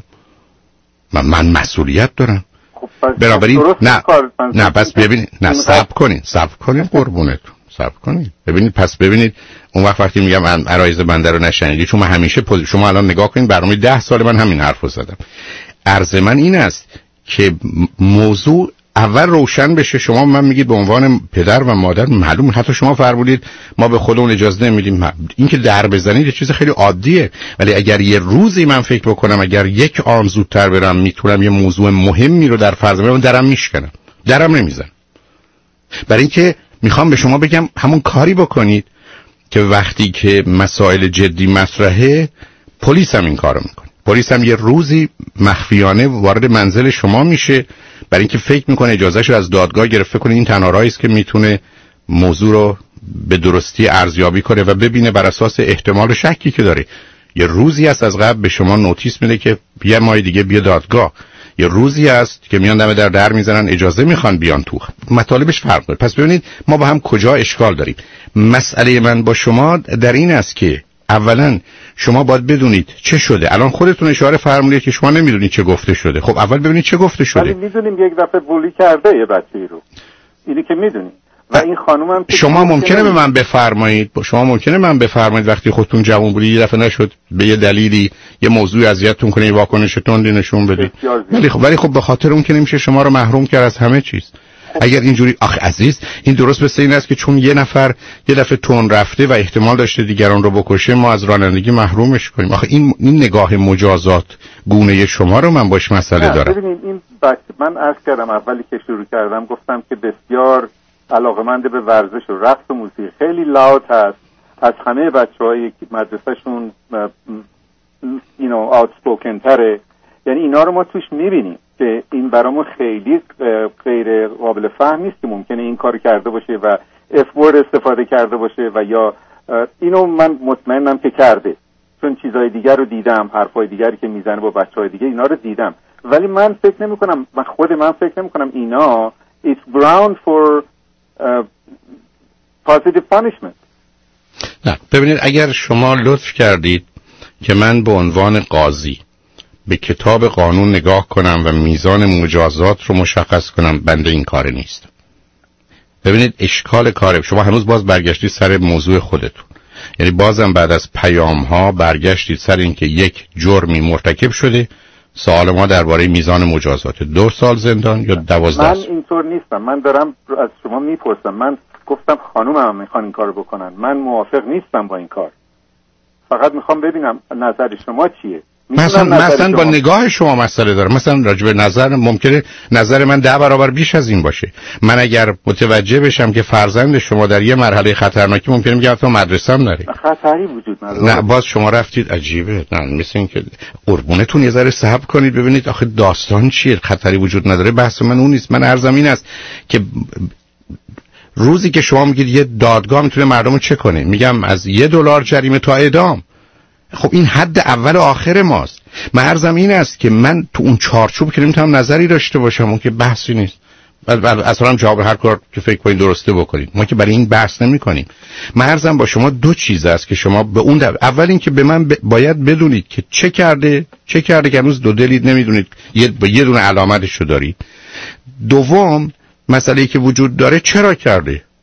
من مسئولیت دارم. بنابراین نه پس ببینید، نه صبر کنین قربونتون، صبر کنین. ببینید اون وقتی میگم عرایض بنده رو نشنیدی، چون من همیشه شما الان نگاه کنین برنامه 10 سال من همین حرفو زدم. عرض من این است که موضوع اول روشن بشه. شما من میگید به عنوان پدر و مادر معلوم، حتی شما فرمودید ما به خودمون اجازه نمیدیم. این که در بزنید چیز خیلی عادیه، ولی اگر یه روزی من فکر بکنم اگر یک آن زودتر برم میتونم یه موضوع مهمی رو در فرض بگیرم، درم میشکنم، درم نمیزنم. برای اینکه میخوام به شما بگم همون کاری بکنید که وقتی که مسائل جدی مطرحه پلیس هم این کارو میکنه. پلیس هم یه روزی مخفیانه وارد منزل شما میشه برای اینکه فکر میکنه اجازهشو از دادگاه گرفته کنه. این تنها راهی است که میتونه موضوع رو به درستی ارزیابی کنه و ببینه بر اساس احتمال شکی که داره. یه روزی هست از قبل به شما نوتیس میده که یه ماه دیگه بیا دادگاه. یه روزی هست که میان دم در میزنن اجازه میخوان بیان تو. مطالبش فرق داره. پس ببینید ما با هم کجا اشکال داریم. مسئله من با شما در این است که اولا شما باید بدونید چه شده. الان خودتون اشاره فرمودید که شما نمیدونید چه گفته شده. خب اول ببینید چه گفته شده. ولی میدونیم یک دفعه بولی کرده یه بچه‌ای رو، اینی که میدونیم. و این خانومم شما ممکنه به من بفرمایید وقتی خودتون جوان بودید یه دفعه نشد به یه دلیلی یه موضوع اذیتتون کنه، واکنش تندی نشون بدید. ولی خب به خاطر اون که نمیشه شما رو محروم کرد از همه چیز. اگر اینجوری آخه عزیز، این درست مثل این است که چون یه نفر یه دفعه تون رفته و احتمال داشته دیگران رو بکشه ما از رانندگی محرومش کنیم. آخه این نگاه مجازات گونه شما رو من باش مسئله دارم. ببینید این من عرض کردم اولی که شروع کردم گفتم که بسیار علاقه‌مند به ورزش و رقص و موسیقی، خیلی لاوت هست از همه بچه‌های که مدرسه‌شون outspoken تره. یعنی اینا رو ما توش می‌بینیم که این برامون خیلی غیر قابل فهم نیست که ممکنه این کار کرده باشه و اف ورد استفاده کرده باشه و یا اینو من مطمئنم که کرده، چون چیزای دیگر رو دیدم، حرفای دیگری که میزنه با بچهای دیگه اینا رو دیدم. ولی من فکر نمی‌کنم، من فکر نمی‌کنم اینا it's ground for positive punishment. نه ببینید، اگر شما لطف کردید که من به عنوان قاضی به کتاب قانون نگاه کنم و میزان مجازات رو مشخص کنم، بنده این کار نیست. ببینید اشکال کاره، شما هنوز باز برگشتید سر موضوع خودتون، یعنی بازم بعد از پیام ها برگشتید سر این که یک جرمی مرتکب شده. سوال ما درباره میزان مجازات 2 سال زندان یا 12 من اینطور نیستم. من دارم از شما میپرسم. من گفتم خانومم میخوان این کارو بکنن، من موافق نیستم با این کار، فقط میخوام ببینم نظر شما چیه. مثلا با نگاه شما مسئله دارم. مثلا راجع به نظر ممکنه نظر من 10 برابر بیش از این باشه. من اگر متوجه بشم که فرزند شما در یه مرحله خطرناکی ممکنه میگم تو مدرسه هم نری، خطری وجود نداره. نه باز شما رفتید عجیبه. نه مثل این که قربونتون یه ذره صبر کنید ببینید آخه داستان چیه. خطری وجود نداره، بحث من اون نیست. من عرضم این است که روزی که شما میگید یه دادگاه میتونه مردمو چه کنه، میگم از $1 جریمه تا اعدام. خب این حد اول و آخر ماست. من عرضم این است که من تو اون چارچوب که نمیتونم نظری داشته باشم، اون که بحثی نیست. اصلا جواب هر کار که فکر کنید درسته بکنید. ما که برای این بحث نمی کنیم. من عرضم با شما 2 چیز است که شما به اون اول این که به من باید بدونید که چه کرده که هنوز 2 دلیل نمیدونید، یه دونه علامتشو دارید. دوم مسئله‌ای که وجود داره چرا کرده.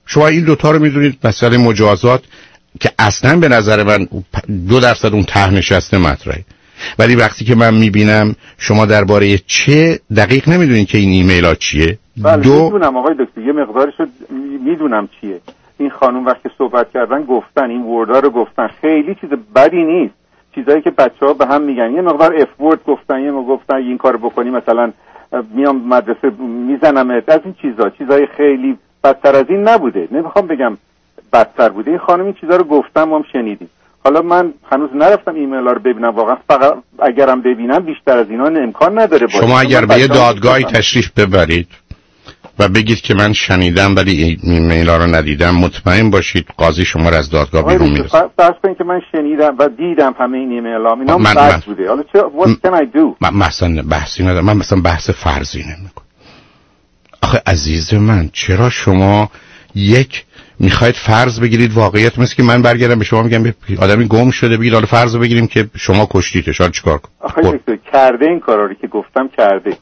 شما این دوتا رو میدونید، مسئله مجازات که اصلا به نظر من 2% اون ته نشسته مطرحه، ولی وقتی که من میبینم شما درباره چه دقیق نمیدونید که این ایمیل ها چیه. بله میدونم آقای دکتر، یه مقدارشو میدونم چیه. این خانم وقتی صحبت کردن گفتن این وردا رو گفتن، خیلی چیز بدی نیست، چیزایی که بچه‌ها به هم میگن. یه مقدار اف ورد گفتن، یه مقدار گفتن این کارو بکنی مثلا میام مدرسه میزنمت، از این چیزای خیلی بدتر از این نبوده. نمیخوام بگم بدتر بوده. این خانم این چیزا رو گفتم، ما هم شنیدیم. حالا من هنوز نرفتم ایمیل ها رو ببینم، واقعا فقط اگرم ببینم بیشتر از اینا امکان نداره باشه. شما اگر به یه دادگاهی تشریف ببرید و بگید که من شنیدم ولی ایمیل ها رو ندیدم، مطمئن باشید قاضی شما رو از دادگاه بیرون می‌رسونه. فرض کنید که من شنیدم و دیدم همه این ایمیل ها، اینا بد بوده. حالا چه what can I do؟ من مثلا بحثی ندارم، من مثلا بحث فرضی نمی‌کنم. آخه عزیز من، چرا شما میخواید فرض بگیرید واقعیت، مثل که من برگردم به شما میگم آدمی گم شده، بگید حالا فرض بگیریم که شما کشتیدش، حالا چیکار کنم؟ آخه کرده این کارا رو که گفتم کرده.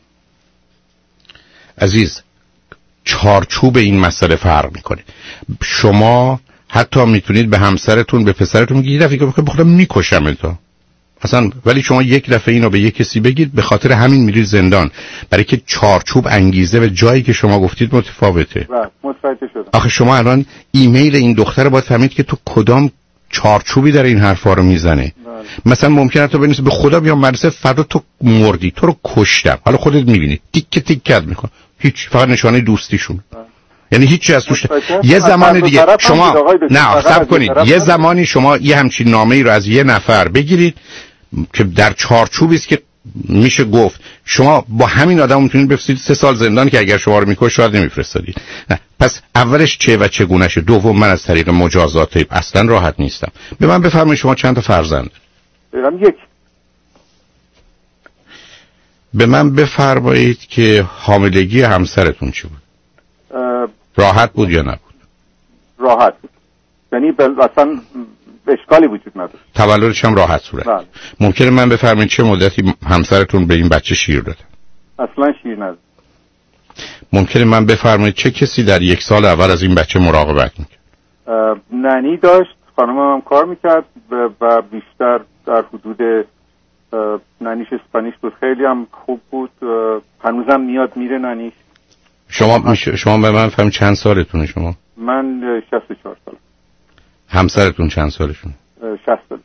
عزیز، چارچوب این مسئله فرق میکنه. شما حتی میتونید به همسرتون، به پسرتون بگید یه دفعه که بخودم میکشم تو اصلا، ولی شما یک دفعه اینو به یک کسی بگید، به خاطر همین میرید زندان، برای که چارچوب، انگیزه و جایی که شما گفتید متفاوته. متوجه شدم. آخه شما الان ایمیل این دختر رو باید فهمید که تو کدام چارچوبی در این حرفا رو میزنه. مثلا ممکنه تو بنویسی به خدا بیام مدرسه فردا تو مردی، تو رو کشتم، حالا خودت میبینی تیکه تیکت میکن، هیچ، فقط نشانه دوستیشون، یعنی هیچی از توش. یه زمان دیگه شما نه صبر کنید، یه زمانی شما یه همچین نامه‌ای رو از یه نفر بگیرید که در چارچوبی است که میشه گفت شما با همین آدم میتونید بفرستید 3 سال زندان که اگر شما رو میکش شاید نمیفرستادید. پس اولش چه و چگونه‌شه، دوم من از طریق مجازات اصلا راحت نیستم. به من بفرمایید شما چند تا فرزند؟ یک. به من بفرمایید که حاملگی همسرتون چی بود؟ راحت بود یا نبود؟ راحت بود، یعنی اصلا اشکالی وجود نداشت. تولدش هم راحت صورت. بله. ممکنه من بفرمایید چه مدتی همسرتون به این بچه شیر داده؟ اصلا شیر نداد. ممکنه من بفرمایید چه کسی در 1 سال اول از این بچه مراقبت میکرد؟ ننی داشت، خانمم هم کار میکرد و بیشتر در حدود ننیش اسپانیش بود، خیلی هم خوب بود، هنوزم میاد میره ننیش. شما به من فهم چند سالتونه شما؟ من 64 سال. همسرتون چند سالشون؟ 60 سالش.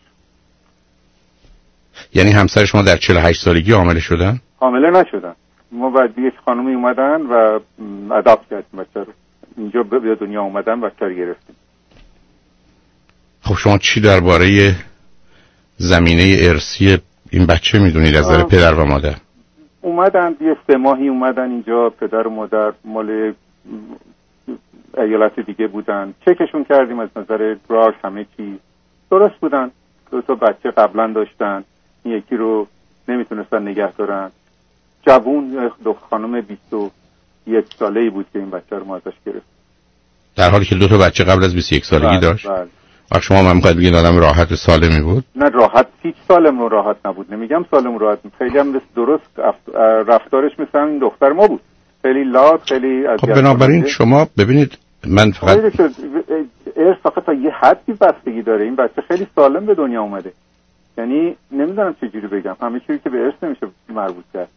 یعنی همسر شما در 48 سالگی حامله شدن؟ حامله نشدن، ما بعد یک خانمی اومدن و اداپت کردیم بچه رو، اینجا به دنیا اومدن بچه رو گرفتیم. خب شما چی درباره زمینه ارثی این بچه میدونید از نظر پدر و مادر؟ اومدن یه 3 ماهی اومدن اینجا، پدر و مادر مال ایالت دیگه بودن، چکشون کردیم از نظر گراش همه چی درست بودن. 2 تا بچه قبلا داشتن، یکی رو نمیتونستن نگه دارن. جوون خانم 21 ساله‌ای بود که این بچه رو ما ازش گرفت، در حالی که 2 تا بچه قبل از 21 سالگی داشت. بله. شما من میخواید بگید آدم راحت سالمی بود؟ نه راحت، هیچ سالم رو راحت نبود، نمیگم سالم راحت، خیلی هم درست رفتارش مثل این دختر ما بود، خیلی لاد، خیلی از. خب بنابراین شما ببینید، من فقط ارث فقط تا یه حدی بستگی داره. این بچه خیلی سالم به دنیا اومده، یعنی نمیدونم چجوری بگم، همه چیزی که به ارث نمیشه مربوط کرد.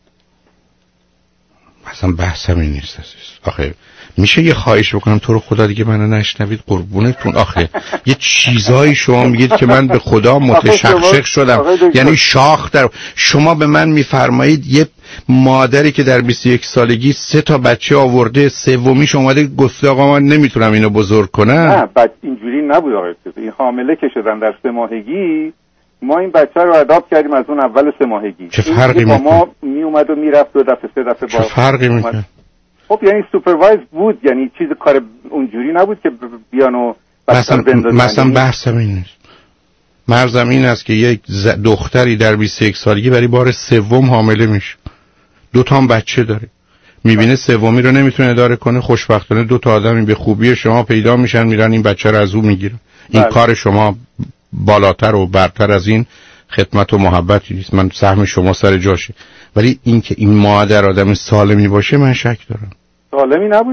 اصلا بحث همین نیست عزیز. آخه میشه یه خواهش بکنم تو رو خدا دیگه منو نشنوید قربونتون؟ آخه یه چیزایی شما میگید که من به خدا متشکک شدم، یعنی شاخ در شما به من میفرمایید یه مادری که در 21 سالگی 3 تا بچه آورده، سومیش اومده گفته آقا من نمیتونم اینو بزرگ کنم. نه اینجوری نبود آقا، این حامله که شدن در 3 ماهگی ما این بچه رو اداپت کردیم از اون اول 3 ماهگی. چه فرقی با ما میومد و میرفت 2 دفعه 3 دفعه. چه فرقی میکنه؟ خب یعنی سوپروایز بود، یعنی چیز کار اونجوری نبود که بیان و مثلا بحثم این نیست. مرزم این است که یک دختری در 21 سالگی برای بار 3 حامله میشه، 2 تا هم بچه داره، میبینه 3 رو نمیتونه اداره کنه، خوشبختانه 2 تا آدمی به خوبی شما پیدا میشن، میرن این بچه رو از اون میگیرن. این کار شما بالاتر و برتر از این خدمت و محبتی نیست، من سهم شما سر جاشه، ولی این که این مادر آدم سالمی باشه من شک دارم. سالمی نبوده،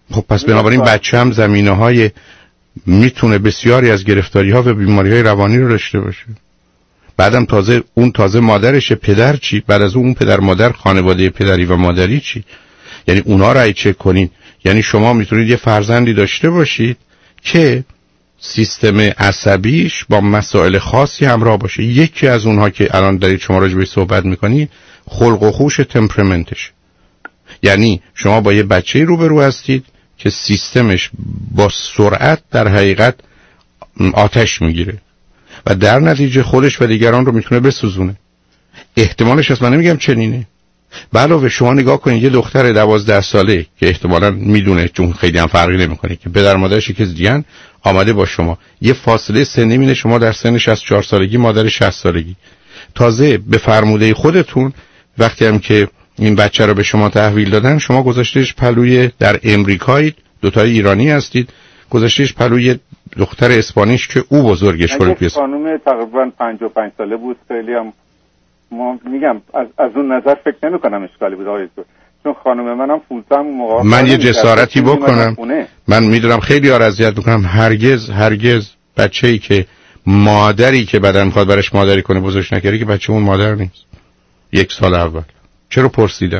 خب پس بنابراین بچه هم زمینه‌های میتونه بسیاری از گرفتاری‌ها و بیماری‌های روانی رو داشته باشه. بعدم تازه مادرشه. پدر چی؟ بعد از اون پدر مادر، خانواده پدری و مادری چی؟ یعنی اونا رو چک کنین. یعنی شما میتونید یه فرزندی داشته باشید که سیستم عصبیش با مسائل خاصی همراه باشه. یکی از اونها که الان دارید شما راجع بهش صحبت میکنید خلق و خوش تمپرامنتش. یعنی شما با یه بچه‌ای روبرو هستید که سیستمش با سرعت در حقیقت آتش میگیره و در نتیجه خودش و دیگران رو میتونه بسوزونه. احتمالش هست، من نمیگم چنینه. علاوه شما نگاه کنید یه دختر 12 ساله که احتمالاً میدونه چون خیلی هم فرقی نمیکنه که پدر مادرش یکی دیگه آمده با شما، یه فاصله سنی مینه، شما در سن 64 سالگی مادر 60 سالگی. تازه به فرموده خودتون وقتی هم که این بچه رو به شما تحویل دادن شما گذاشتیش پلوی در امریکایی، دوتای ایرانی هستید، گذاشتیش پلوی دختر اسپانیش که او بزرگش کنه. یک خانم تقریبا 55 ساله بود. خیلی هم ما میگم از اون نظر فکر نمی‌کنم اشکالی بود آقای دکتر، چون خانم منم فول تایم موقع من یه جسارتی بکنم. من میدونم خیلی اذیت میکنم. هرگز بچه‌ای که مادری که بعداً میخواد برش مادری کنه بزرگش نکردی که بچه اون مادر نیست. یک سال اول چرا پرسیدم؟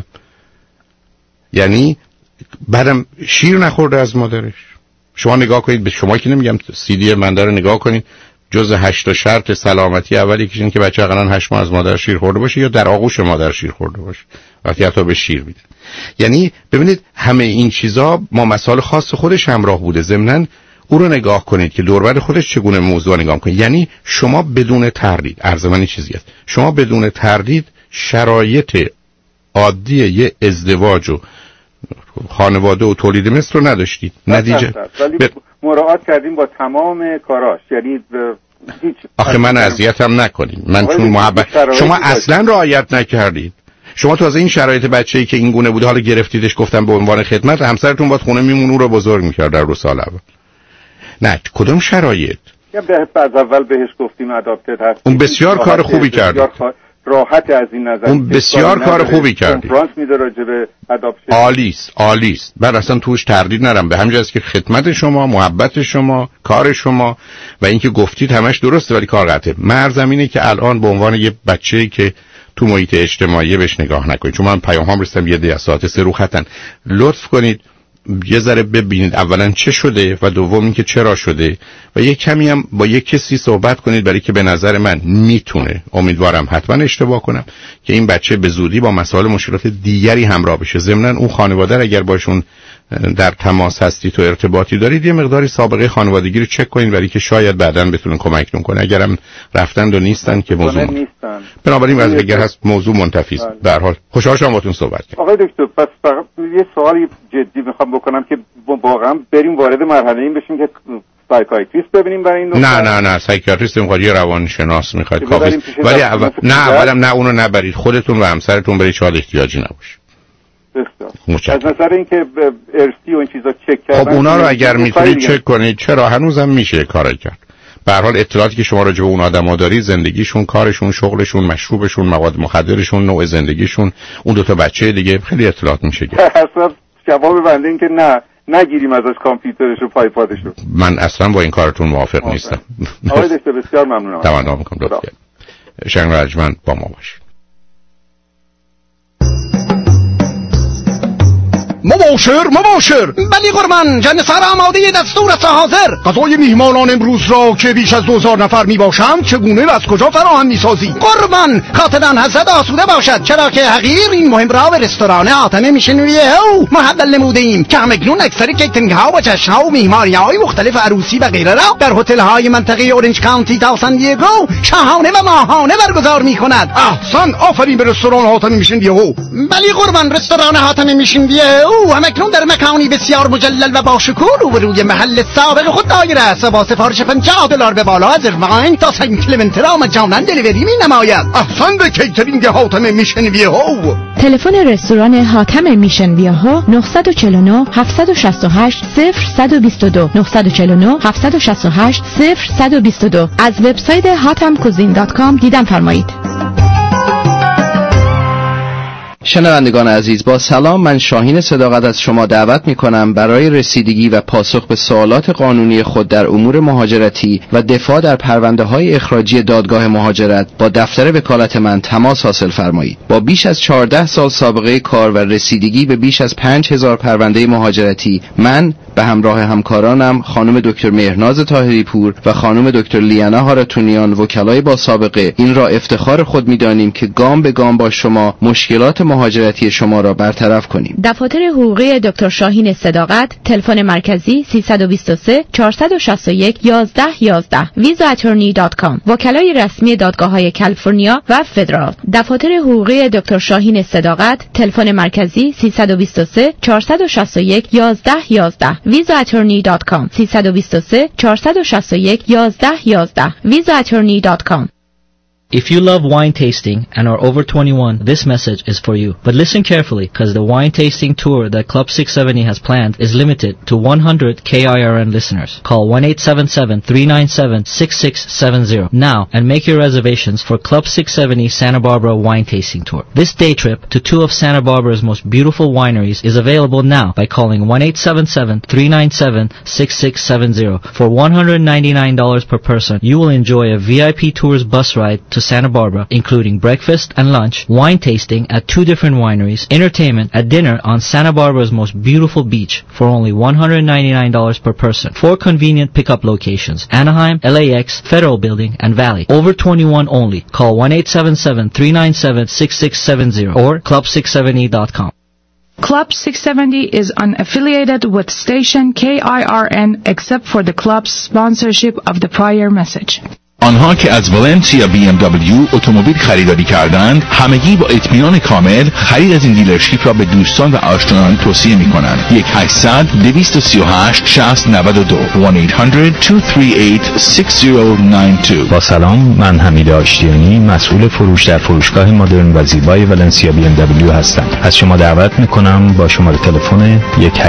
یعنی بعدم شیر نخورده از مادرش. شما نگاه کنید، به شما که نمیگم CD من داره نگاه کنید، جز 8 شرط سلامتی اولی که این که بچه حداقل 8 ماه از مادر شیر خورده باشه یا در آغوش مادر شیر خورده باشه وقتی حتی به شیر میده. یعنی ببینید همه این چیزا ما مسائل خاص خودش همراه بوده. ضمناً او رو نگاه کنید که دور و بر خودش چگونه موضوع نگاه کنید. یعنی شما بدون تردید، عرض من این چیزی است، شما بدون تردید شرایط عادی یه ازدواج و خانواده و تولید مثل رو نداشتید. نتیجه مراعات کردیم با تمام کاراش. یعنی هیچ آخه من اذیتم نکنید. من چون محبت شما اصلا رعایت نکردید. شما تو از این شرایط بچه‌ای که این گونه بوده حالا گرفتیدش، گفتم به عنوان خدمت، همسرتون باید خونه میمون او رو بزرگ می‌کرد در سال اول. نه کدوم شرایط؟ یا از اول بهش گفتیم اداپتد هست. اون بسیار کار خوبی کرد. راحت از این نظر. اون بسیار کار خوبی کرد. کنفرانس میده راجع به اداپشن. عالیست. بعد اصلا توش تردید ندارم. به همین جاست که خدمت شما، محبت شما، کار شما و اینکه گفتید همش درسته ولی کار قطعه. مرزم اینه که الان به عنوان یه بچه‌ای که تو محیط اجتماعی بهش نگاه نکنید. چون من پیامام رسیدم یه ده ساعت 3 رو خطن. لطف کنید یه ذره ببینید اولا چه شده و دوم اینکه چرا شده و یه کمی هم با یه کسی صحبت کنید، برای که به نظر من میتونه، امیدوارم حتما اشتباه کنم، که این بچه به زودی با مسائل مشکلات دیگری همراه بشه. ضمناً اون خانواده اگر باشون در تماس هستید و ارتباطی دارید یه مقداری سابقه خانوادگی رو چک کنید، برای که شاید بعداً بتونن کمکتون کنه. اگرم رفتن و نیستن که موضوع نیستن. بنابراین از اگر هست موضوع منتفی است. به هر حال خوشحال شدم باهاتون صحبت کردم. آقای دکتر پس فقط یه سوالی جدی میخوام بکنم که واقعا بریم وارد مرحله این بشیم که سایکیاتریست ببینیم برای این دکتر. نه سایکیاتریست میخواد، یه روانشناس میخواد، کافی. ولی نه اونو نبرید، خودتون و همسرتون برید، شاید احتیاجی نباشه. از نظر اینکه ارثی و این چیزا چک کردن، خب اونا رو اگر میتونید چک کنید، چرا هنوزم میشه کاری کرد. به هر حال اطلاعاتی که شما راجع به اون آدم‌ها دارید، زندگیشون، کارشون، شغلشون، مشروبشون، مواد مخدرشون، نوع زندگیشون، اون دو تا بچه دیگه، خیلی اطلاعات میشه گرفت. اصلا جواب بنده این که نگیریم ازش کامپیوترش و پایپادشو. من اصلا با این کارتون موافق نیستم. آقای دکتر بسیار ممنونم. تمام میکنم لطفاً. شنگ رجمن با ما باشید. مباشر بلی قربان، جنسار آماده دستور است حاضر. غذای میهمانان امروز را که بیش از 2000 نفر میباشند چگونه و از کجا فراهم میسازی؟ قربان خاطران حضرت آسوده باشد، چرا که حقیر این مهم را به رستوران حاتم میشنویه او محول نموده ایم که همکنون اکثر کیترینگ ها و جشن ها و میهمانی های مختلف عروسی و غیره را در هتل های منطقه اورنج کانتی تا سان دیگو شاهانه و ماهانه برگزار میکند. احسن، آفرین به رستوران حاتم میشنویه او. بلی قربان، رستوران حاتم میشنویه او همکنون در مکانی بسیار مجلل و باشکوه روبروی محل سابق خود دایر است و با سفارش $50 به بالا از ایرواین تا سن کلمنت را مجانا دلیوری می نماید. احسن به کیترینگ حاتم میشن ویهو. تلفن رستوران حاتم میشن ویهو 949 768 0122 949 768 0122. از وبسایت hatamcuisine.com دیدن فرمایید. شنوندگان عزیز، با سلام. من شاهین صداقت از شما دعوت می‌کنم برای رسیدگی و پاسخ به سوالات قانونی خود در امور مهاجرتی و دفاع در پرونده‌های اخراجی دادگاه مهاجرت با دفتر وکالت من تماس حاصل فرمایید. با بیش از 14 سال سابقه کار و رسیدگی به بیش از 5000 پرونده مهاجرتی، من به همراه همکارانم خانم دکتر مهرناز طاهری پور و خانم دکتر لیانا هارتونیان، وکلای با سابقه، این را افتخار خود می‌دانیم که گام به گام با شما مشکلات مهاجرتی شما را برطرف کنیم. دفاتر حقوقی دکتر شاهین صداقت، تلفن مرکزی 323 461 1111 visaattorney.com. وکلای رسمی دادگاه‌های کالیفرنیا و فدرال. دفاتر حقوقی دکتر شاهین صداقت، تلفن مرکزی 323 461 1111 visaattorney.com. 323 461 1111 visaattorney.com. If you love wine tasting and are over 21, this message is for you. But listen carefully, because the wine tasting tour that Club 670 has planned is limited to 100 KIRN listeners. Call 1-877-397-6670 now and make your reservations for Club 670 Santa Barbara wine tasting tour. This day trip to two of Santa Barbara's most beautiful wineries is available now by calling 1-877-397-6670. For $199 per person, you will enjoy a VIP tours bus ride to Santa Barbara, including breakfast and lunch, wine tasting at two different wineries, entertainment at dinner on Santa Barbara's most beautiful beach for only $199 per person. Four convenient pickup locations: Anaheim, LAX, Federal Building, and Valley. Over 21 only. Call 1-877-397-6670 or club670.com. Club 670 is unaffiliated with station KIRN except for the club's sponsorship of the prior message. آنها که از ولنسیا BMW اتومبیل خریداری کردند، همگی با اطمینان کامل خرید از این دیلرشیپ را به دوستان و آشنایان توصیه می‌کنند. 1-800-238-6092 1-800-238-6092. با سلام، من حمید آشتیانی، مسئول فروش در فروشگاه مدرن و زیبای ولنسیا BMW هستم. از شما دعوت می‌کنم با شماره تلفن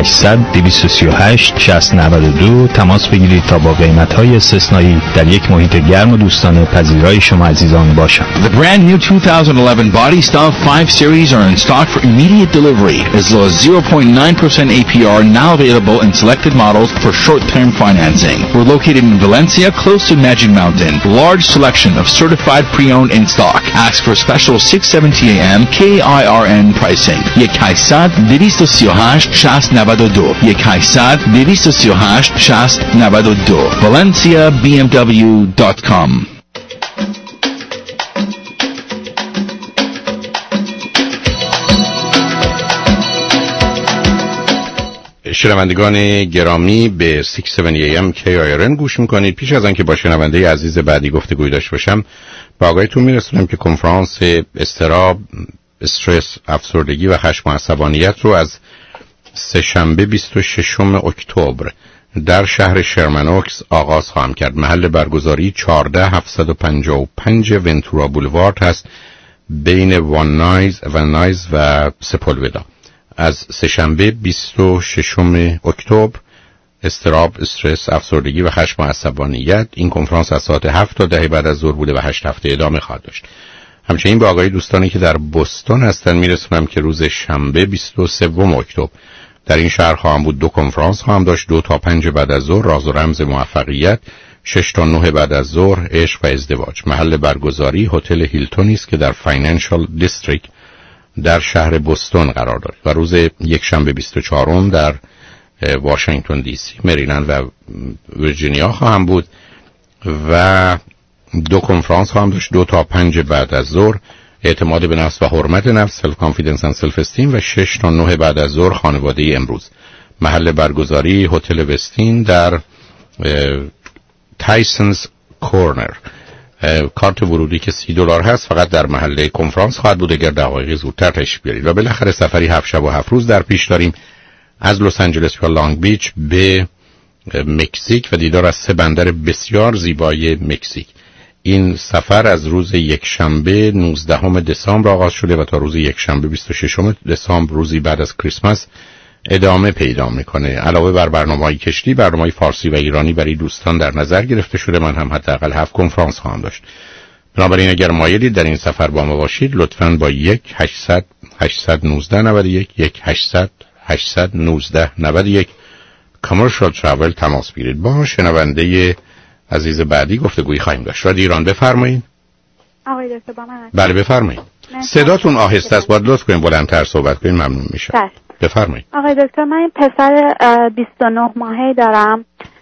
1-800-238-6092 تماس بگیرید تا با قیمت‌های استثنایی در یک محیط گرم و دوستانه پذیرای شما عزیزان باشم. The brand new 2011 Body Style 5 Series are in stock for immediate delivery, as low as 0.9% APR, now available in selected models for short-term financing. We're located in Valencia, close to Magic Mountain. Large selection of certified pre-owned in stock. Ask for special 670 AM KIRN pricing. 1-800-238-6092 1-800-238-6092 ValenciaBMW.com. شنوندگان گرامی، به 670 AM KIRN گوش میکنید. پیش از آنکه با شنونده عزیز بعدی گفتگوی داشته باشم، با آگاهیتون میرسونم که کنفرانس اضطراب، استرس، افسردگی و خشم و عصبانیت رو از سه‌شنبه 26 اکتبر در شهر شرمنوکس آغاز خواهم کرد. محل برگزاری 14755 ونتورا بولوارد هست، بین وان نایز و سپولودا. از سه‌شنبه 26 اکتبر، اضطراب، استرس، افسردگی و خشم و عصبانیت. این کنفرانس از ساعت 7 تا 10 بعد از ظهر بوده و 8 هفته ادامه خواهد داشت. همچنین به آگاهی دوستانی که در بوستون هستن میرسونم که روز شنبه 23 اکتبر در این شهر خواهم بود. 2 کنفرانس خواهم داشت: 2 تا 5 بعد از ظهر راز و رمز موفقیت، 6 تا 9 بعد از ظهر عشق و ازدواج. محل برگزاری هتل هیلتون است که در فاینانشال دیستریکت در شهر بوستون قرار دارد و روز یک شنبه 24 در واشنگتن دی سی، مریلند و ویرجینیا خواهم بود و 2 کنفرانس خواهم داشت: 2 تا 5 بعد از ظهر اعتماد به نفس و حرمت نفس، سلف کانفیدنس اند سلف استیم، و 6 تا 9 بعد از ظهر خانواده امروز. محل برگزاری هتل وستین در تایسنز کورنر. کارت ورودی که $30 هست، فقط در محله کنفرانس خواهد بود اگر دقایقی زودتر تشریف بیارید. و بالاخره سفری 7 شب و 7 روز در پیش داریم از لس آنجلس یا لانگ بیچ به مکزیک و دیدار از 3 بندر بسیار زیبای مکزیک. این سفر از روز یک شنبه 19 دسامبر آغاز شده و تا روز یک شنبه 26 دسامبر، روزی بعد از کریسمس، ادامه پیدا میکنه. علاوه بر برنامه‌های کشتی، برنامه‌های فارسی و ایرانی برای دوستان در نظر گرفته شده. من هم حداقل 7 کنفرانس خواهم داشت. بنابراین اگر مایلید در این سفر با ما باشید، لطفاً با 819 91 1-800-819 91 کامرشال ترافل تماس بگیرید. با شنونده عزیز بعدی گفتگویی خواهیم داشت. رادیو ایران بفرمایید. آقای دکتر با من بله بفرمایید. صداتون آهسته است، باید لطف کنید بلندتر صحبت کنید، ممنون میشم. بفرمایید. آقای دکتر من این پسر 29 ماهه دارم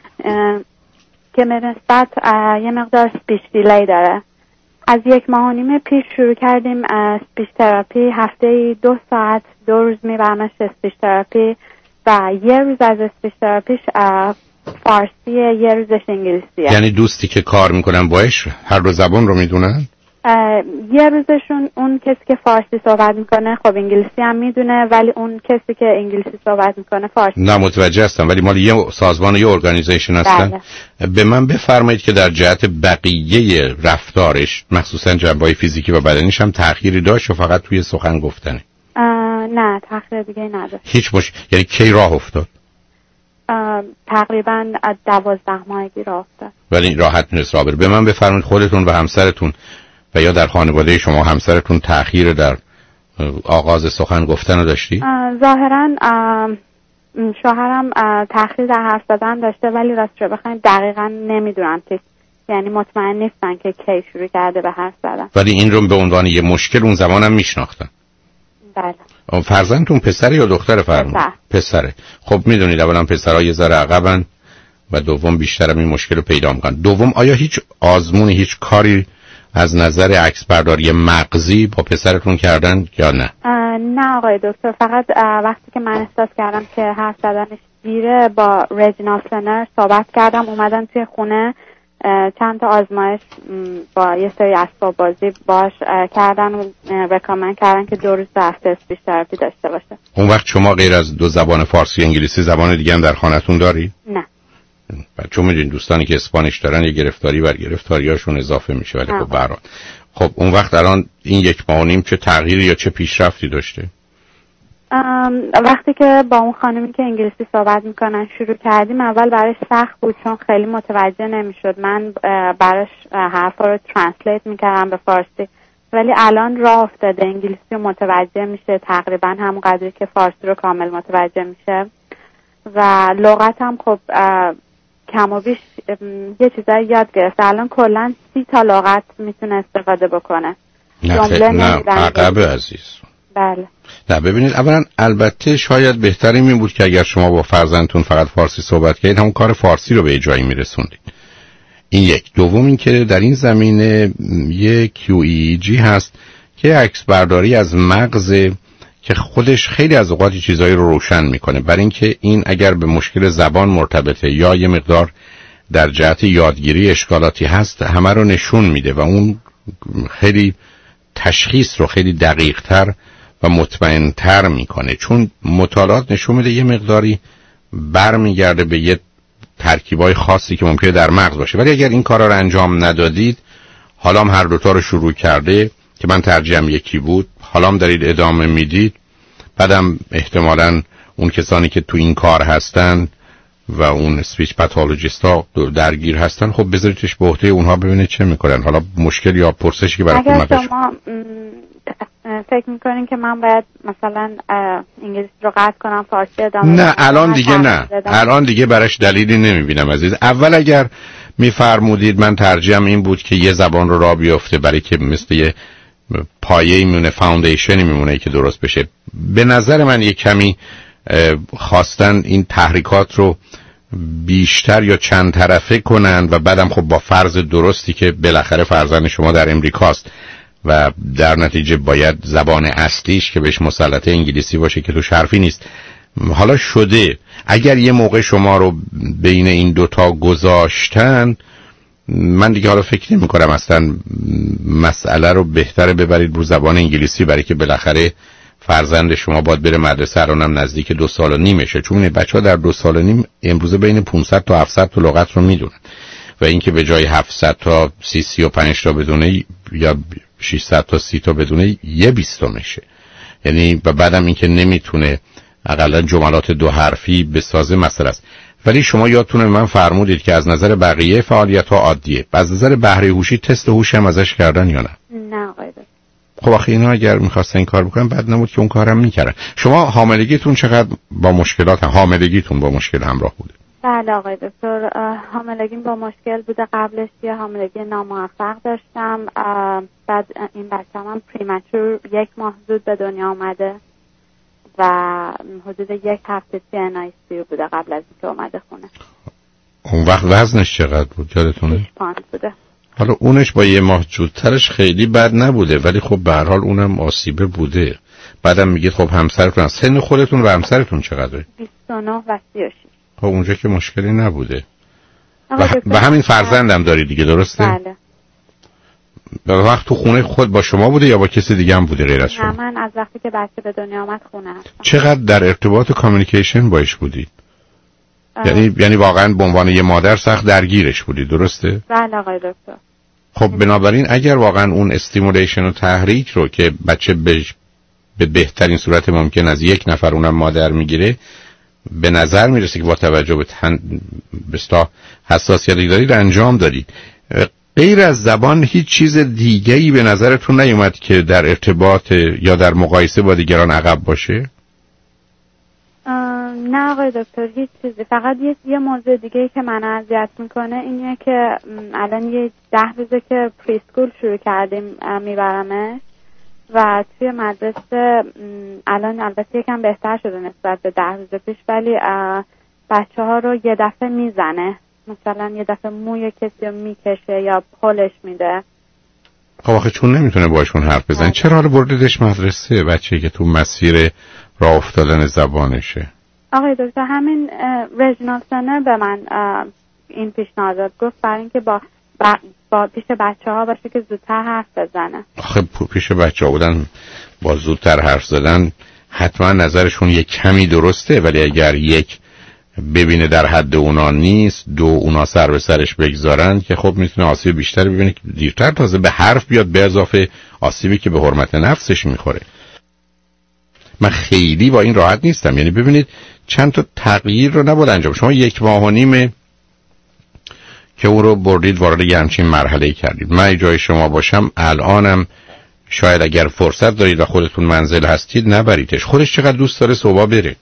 که به نسبت یه مقدار اسپیچ دیلی داره. از 1.5 ماه پیش شروع کردیم اسپیچ تراپی، هفته 2 ساعت 2 روز میبرمش اسپیچ تراپی و یه روز از اسپیچ تراپیش فارسیه، یه روزش انگلیسیه. یعنی دوستی که کار میکنن باش هر دو زبان رو میدونن؟ یه روزشون اون کسی که فارسی صحبت میکنه خب انگلیسی هم میدونه، ولی اون کسی که انگلیسی صحبت میکنه فارسی. نه متوجه هستم، ولی مال یه سازمان یه ارگانیزیشن هستن. بله. به من بفرمایید که در جهت بقیه رفتارش مخصوصا جنبه‌های فیزیکی و بدنیش هم تأخیری داشت و فقط توی سخن گفتنه؟ نه تأخیر دیگه نداشت. هیچ یعنی کی راه افتاد؟ تقریبا 12 ماهگی راه افتاد. ولی راحت نیست راه بره. به من بفرمایید خودتون و همسرتون و یا در خانواده شما همسرتون تأخیر در آغاز سخن گفتن رو داشتی؟ ظاهرا شوهرم تأخیر در حرف زدن داشته، ولی راستش رو بخواید دقیقا نمیدونم که، یعنی مطمئن نیستن که کی شروع کرده به حرف زدن. ولی این رو به عنوان یه مشکل اون زمانم میشناختن. بله. فرزندتون پسره یا دختر فرمود؟ پسره. خب میدونید اولا پسرها یه ذره عقبن و دوم بیشترم این مشکل رو پیدا میکنن. دوم آیا هیچ آزمون هیچ کاری از نظر عکس برداری مغزی با پسرتون کردن یا نه؟ نه آقای دکتر، فقط وقتی که من احساس کردم که حرف زدنش دیره با رجینال سنر صحبت کردم، اومدن توی خونه چند تا آزمایش با یه سری اسباب بازی باش کردن و رکامند کردن که 2 روز در هفته اسپیچ تراپی داشته باشه. اون وقت شما غیر از 2 زبان فارسی انگلیسی زبان دیگه هم در خانه‌تون داری؟ نه. چون میدونید دوستانی که اسپانیش دارن یه گرفتاری بر گرفتاریاشون اضافه میشه، ولی خب برات. خب اون وقت الان این 1.5 ماه چه تغییری یا چه پیشرفتی داشته؟ وقتی که با اون خانمی که انگلیسی صحبت میکنن شروع کردیم، اول براش سخت بود چون خیلی متوجه نمیشد. من براش حرفا رو ترنسلیت میکردم به فارسی، ولی الان راه افتاده، انگلیسی رو متوجه میشه تقریبا همون قدری که فارسی رو کامل متوجه میشه و لغت هم خب کم و بیش یه چیزایی یاد گرفته. الان کلا 30 تا لغت میتونه استفاده بکنه. نه عقب عزیز. بله. نه ببینید، اولا البته شاید بهتر این بود که اگر شما با فرزندتون فقط فارسی صحبت کردید همون کار فارسی رو به اجرایی میرسوندید. این یک. دوم این که در این زمینه یک QEEG هست که عکس برداری از مغز که خودش خیلی از اوقات چیزایی رو روشن میکنه، برای اینکه این اگر به مشکل زبان مرتبطه یا یه مقدار در جهت یادگیری اشکالاتی هست همه رو نشون میده و اون خیلی تشخیص رو خیلی دقیق‌تر و مطمئن‌تر میکنه، چون مطالعات نشون میده یه مقداری برمیگرده به یه ترکیبای خاصی که ممکنه در مغز باشه. ولی اگر این کارا رو انجام ندادید، حالا هم هر دوتا رو شروع کرده که من ترجیحم یکی بود، حالا هم دارید ادامه میدید، بعدم احتمالاً اون کسانی که تو این کار هستن و اون اسپیچ پاتولوژیست ها درگیر هستن، خب بذاریدش به عهده اونها ببینید چه میکنن. حالا مشکل یا پرسشی که برای کمکش. اگر شما فکر میکنین که من باید مثلا انگلیسی رو قطع کنم فارسی ادامه نه الان دیگه نه، الان دیگه براش دلیلی نمیبینم عزیز. اول اگر میفرمودید من ترجیحم این بود که یه زبان رو راه بیفته، برای که مثل یه پایه‌ای میمونه، فاوندیشنی میمونه که درست بشه. به نظر من یه کمی خواستن این تحریکات رو بیشتر یا چند طرفه کنن و بعدم خب با فرض درستی که بالاخره فرزند شما در امریکاست و در نتیجه باید زبان اصلیش که بهش مسلطه انگلیسی باشه که توش حرفی نیست. حالا شده اگر یه موقع شما رو بین این دوتا گذاشتن، من دیگه حالا فکر نمی کنم اصلا مسئله رو بهتره ببرید رو زبان انگلیسی، برای که بالاخره فرزند شما باید بره مدرسه، الانم نزدیک 2 سال و نیمشه، چون بچه‌ها در 2 سال و نیم امروزه بین 500 تا 700 تا لغت رو میدونن و اینکه به جای 700 تا 35 تا بدونه یا 600 تا 30 تا بدونه یه 20 میشه. یعنی و بعدم اینکه نمیتونه حداقل جملات 2 حرفی بسازه مسئله است. ولی شما یادتونه من فرمودید که از نظر بقیه فعالیت‌ها عادیه، از نظر بهره هوشی تست هوش هم ازش کردن یا نه؟ نه آقای خب آخه اینا اگر میخواستن این کار بکنن بد نبود که اون کارم میکردن. شما حاملگیتون چقدر با مشکلات حاملگیتون با مشکل همراه بوده؟ بله آقای دکتر، حاملگیم با مشکل بوده. قبلش یه حاملگی ناموفق داشتم، بعد این بچه من پریمچور 1 ماه زود به دنیا آمده و حدود 1 هفته CNICU بوده قبل از اینکه اومده خونه. اون وقت وزنش چقدر بود یادتونه؟ 6 پوند بوده. حالا اونش با 1 ماه زودترش خیلی بد نبوده، ولی خب به هر حال اونم آسیبه بوده. بعدم میگید خب همسرتون، سن خودتون و همسرتون چقدره؟ 29 و 36. خب اونجا که مشکلی نبوده و همین فرزندم داری دیگه، درسته؟ بله. به وقت تو خونه خود با شما بوده یا با کسی دیگه هم بوده غیر از شما؟ نه، من از وقتی که بچه به دنیا آمد خونه هستم. چقدر در ارتباط و کامیونیکیشن باش بودید؟ یعنی واقعا به عنوان یه مادر سخت درگیرش بودی، درسته؟ بله آقای دکتر. خب بنابراین اگر واقعا اون استیمولیشن و تحریک رو که بچه به بهترین صورت ممکن از 1 نفر اونم مادر میگیره، به نظر میرسه که با توجه به حساسیتی دارید انجام دادید. غیر از زبان هیچ چیز دیگه‌ای به نظرتون نیومد که در ارتباط یا در مقایسه با دیگران عقب باشه؟ نه آقای دکتر، هیچ چیزی. فقط یه موضوع دیگه‌ای که من اذیت میکنه اینه که الان یه 10 روزه که پریسکول شروع کردیم میبرمش و توی مدرسه الان البته یکم بهتر شده نسبت به 10 روز پیش، ولی بچه ها رو یه دفعه میزنه، مثلا یه دفعه موی کسی رو میکشه یا پلش میده. خب آخه چون نمیتونه باشون حرف بزنه چرا حالا بردیدش مدرسه؟ بچه‌ای که تو مسیر راه افتادن زبانشه. آقای دکتر همین رژینال سنر به من این پیشنهاد داد، گفت برای اینکه با پیش بچه ها باشه که زودتر حرف بزنه. آخه پیش بچه ها بودن با زودتر حرف زدن حتما نظرشون یک کمی درسته، ولی اگر 1 ببینه در حد اونا نیست، 2 اونا سر به سرش بگذارن که خب میتونه آسیب بیشتر ببینه که دیرتر تازه به حرف بیاد، به اضافه آسیبی که به حرمت نفسش میخوره. من خیلی با این راحت نیستم. یعنی ببینید چند تا تغییر رو نباید انجام. شما 1 ماه و نیم که او رو بردید وارد یه همچین مرحله کردید. من جای شما باشم الانم شاید اگر فرصت دارید و خودتون منزل هستید نبریدش. خودش چقدر دوست داره صبح بره؟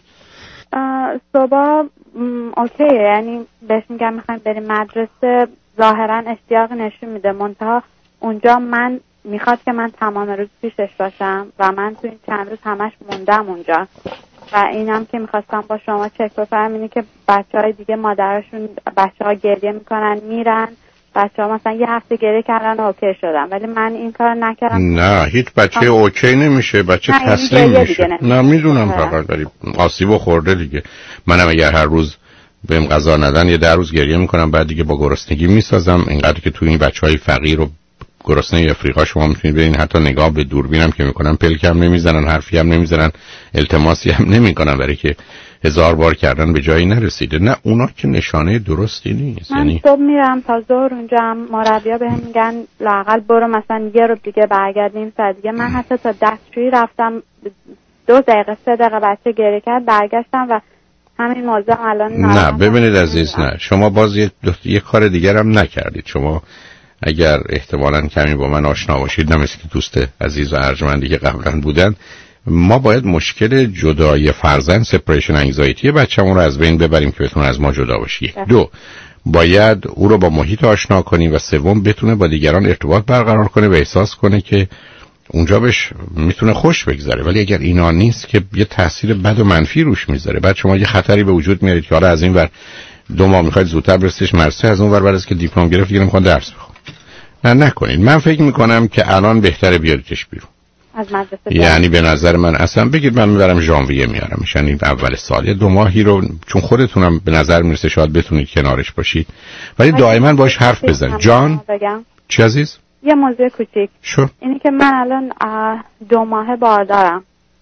صبح اوکیه، یعنی بهش میگم میخوایم بریم مدرسه، ظاهرا اشتیاق نشون میده، منتها اونجا من میخواد که من تمام روز پیشش باشم و من تو این چند روز همش موندم اونجا و اینم که میخواستم با شما چک بکنم اینه که بچهای دیگه مادرشون بچه‌ها گریه میکنن میرن، بچه‌ها مثلا یه هفته گریه کردن و اوکی شدن، ولی من این کار نکردم. نه هیچ بچه اوکی نمیشه، بچه تسلیم میشه. نه میدونم، فقط ولی آسیبو خورده دیگه. منم اگر هر روز بهم غذا ندن یه 10 روز گریه میکنم، بعد دیگه با گرسنگی میسازم. اینقدر که تو این بچهای فقیر و گرسنه افریقا شما میتونید ببینید حتی نگاه به دوربینم که میکنن پلکم نمیزنن، حرفی هم نمیزنن، التماسی هم نمیکنن، برای که 1000 بار کردن به جایی نرسیده. نه اونا که نشانه درستی نیست. من صبح میرم تا ظهر اونجا هم مربیا بهم میگن لااقل برو مثلا 1 رو دیگه برگردیم ساعت دیگه. من حتی تا دستشویی رفتم 2 دقیقه 3 دقیقه بچه گریه کرد برگشتم و همین موضوع الان نه ببینید عزیز، نه شما باز یه کار دیگر هم نکردید. شما اگر احتمالاً کمی با من آشنا باشید، نه مثل که دوست عزیز و ارجمندی که قبلا بودن، ما باید مشکل جدایی فرزند سپریشن انگزایتی بچه‌مون رو از بین ببریم که بتونه از ما جدا بشه. 2 باید او رو با محیط آشنا کنیم و 3 بتونه با دیگران ارتباط برقرار کنه و احساس کنه که اونجا بهش میتونه خوش بگذره. ولی اگر اینا نیست که یه تاثیر بد و منفی روش میذاره، بعد شما یه خطری به وجود میارید که حالا از این ور 2 ماه میخواید زودتر برسیش مدرسه، از اون ور بعد از که دیپلم گرفت دیگه نمیخواد درس بخونه. نه نکنید. من فکر میکنم که الان بهتره بیاریدش بیرون از مدرسه. یعنی به نظر من اصلا بگید من میبرم ژانویه میارمش، یعنی اول سال 2 ماهی رو، چون خودتونم به نظر میرسه شاید بتونید کنارش باشید، ولی دائما باش حرف بزنید. جان چی عزیز؟ یه موضوع کوچیک اینی که من الان 2 ماه باردارم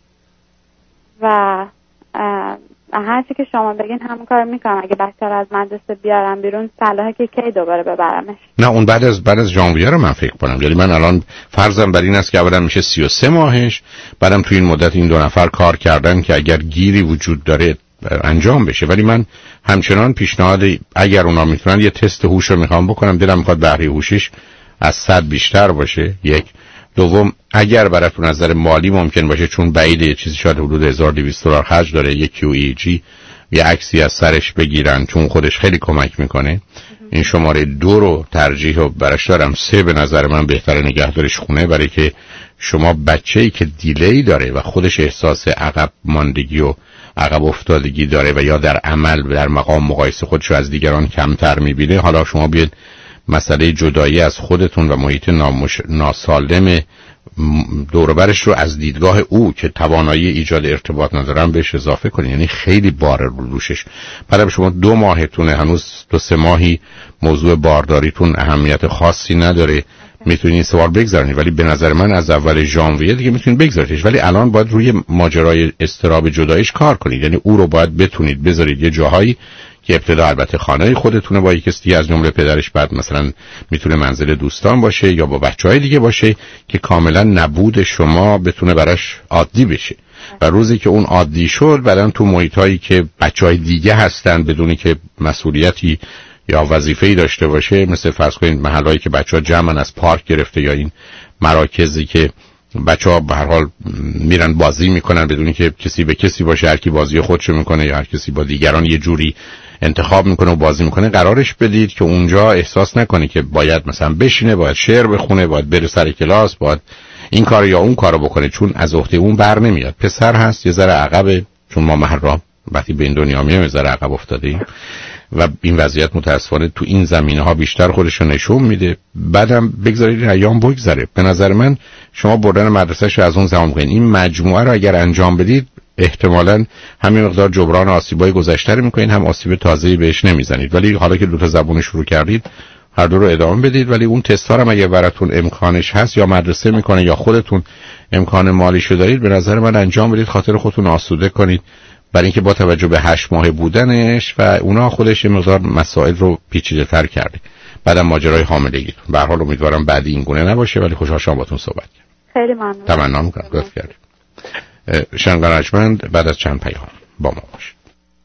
و هر چی که شما بگین همون کار میکنم. اگه بچه رو از مدرسه بیارم بیرون صلاحه که کی دوباره ببرمش؟ نه اون بعد از ژانویه رو من فکر کنم. یعنی من الان فرضم بر این است که اولا میشه 33 ماهش، بعدم تو این مدت این 2 نفر کار کردن که اگر گیری وجود داره انجام بشه. ولی من همچنان پیشنهاد اگر اونا میتونن یه تست هوش رو میخوام بکنم، دلم میخواد بهره هوشیش از 100 بیشتر باشه 1 دوم اگر براتون از نظر مالی ممکن باشه، چون بعیده چیزی شاید حدود $1200 خرج داره، یک QEEG یه عکسی از سرش بگیرن چون خودش خیلی کمک میکنه. این شماره 2 رو ترجیح و برش دارم. 3 به نظر من بهتره نگهدارش خونه، برای که شما بچه‌ای که دیلی داره و خودش احساس عقب ماندگی و عقب افتادگی داره و یا در عمل در مقام مقایسه خودش رو از دیگران کمتر میبینه، حالا شما بیاید مسئله جدایی از خودتون و محیط ناسالم دوروبرش رو از دیدگاه او که توانایی ایجاد ارتباط ندارن بهش اضافه کنید. یعنی خیلی بار رو دوشش. بعد شما 2 ماهتونه، هنوز 2-3 ماهی موضوع بارداریتون اهمیت خاصی نداره، میتونید این سوال بگذارید، ولی به نظر من از اول ژانویه دیگه میتونید بگذاریدش. ولی الان باید روی ماجرای اضطراب جداییش کار کنید. یعنی او رو باید بتونید بذارید یه جاهایی که ابتدا البته خانه خودتونه با یک کسی از جمله پدرش، بعد مثلا میتونه منزل دوستان باشه یا با بچهای دیگه باشه که کاملا نبود شما بتونه براش عادی بشه. و روزی که اون عادی شد، بعدن تو محیطایی که بچهای دیگه هستن بدونی که مسئولیتی یا وظیفه‌ای داشته باشه، مثل فرض کنید محلهایی که بچه‌ها جمعن از پارک گرفته یا این مراکزی که بچه‌ها به هر حال میرن بازی میکنن بدونی که کسی به کسی باشه، هر کی بازی خودشو میکنه یا هر کسی با دیگران یه جوری انتخاب میکنه و بازی میکنه، قرارش بدید که اونجا احساس نکنه که باید مثلا بشینه، باید شعر بخونه، باید بره سر کلاس، باید این کار یا اون کارو بکنه، چون از عهده اون بر نمیاد. پسر هست یه ذره عقبه، چون ما محرم وقتی به این دنیا میایم یه ذره عقب افتادیم و این وضعیت متاسفانه تو این زمینه‌ها بیشتر خودش رو نشون میده. بعدم بگذارید ایام بگذره. به نظر من شما بردن مدرسه‌ش از اون زمان بگین این مجموعه رو اگر انجام بدید احتمالاً همین مقدار جبران آسیبای گذشته رو میکنین، هم آسیب تازه‌ای بهش نمیزنید. ولی حالا که 2 تا زبون شروع کردید هر دو رو ادامه بدید. ولی اون تست‌ها هم اگه براتون امکانش هست یا مدرسه میکنه یا خودتون امکان مالیشو دارید، به نظر من انجام بدید، خاطر خودتون آسوده کنید، برای اینکه با توجه به 8 ماه بودنش و اونا خودش یه مقدار مسائل رو پیچیده‌تر کرده. بعدم ماجرای حاملگیتون. به هر حال امیدوارم بعدی این گونه نباشه، ولی خوشحال شدم باهاتون صحبت کردم. خیلی ممنون. تمنا می‌کنم لطف کردید. شنگانجمند بعد از چند پیام با ما باشید.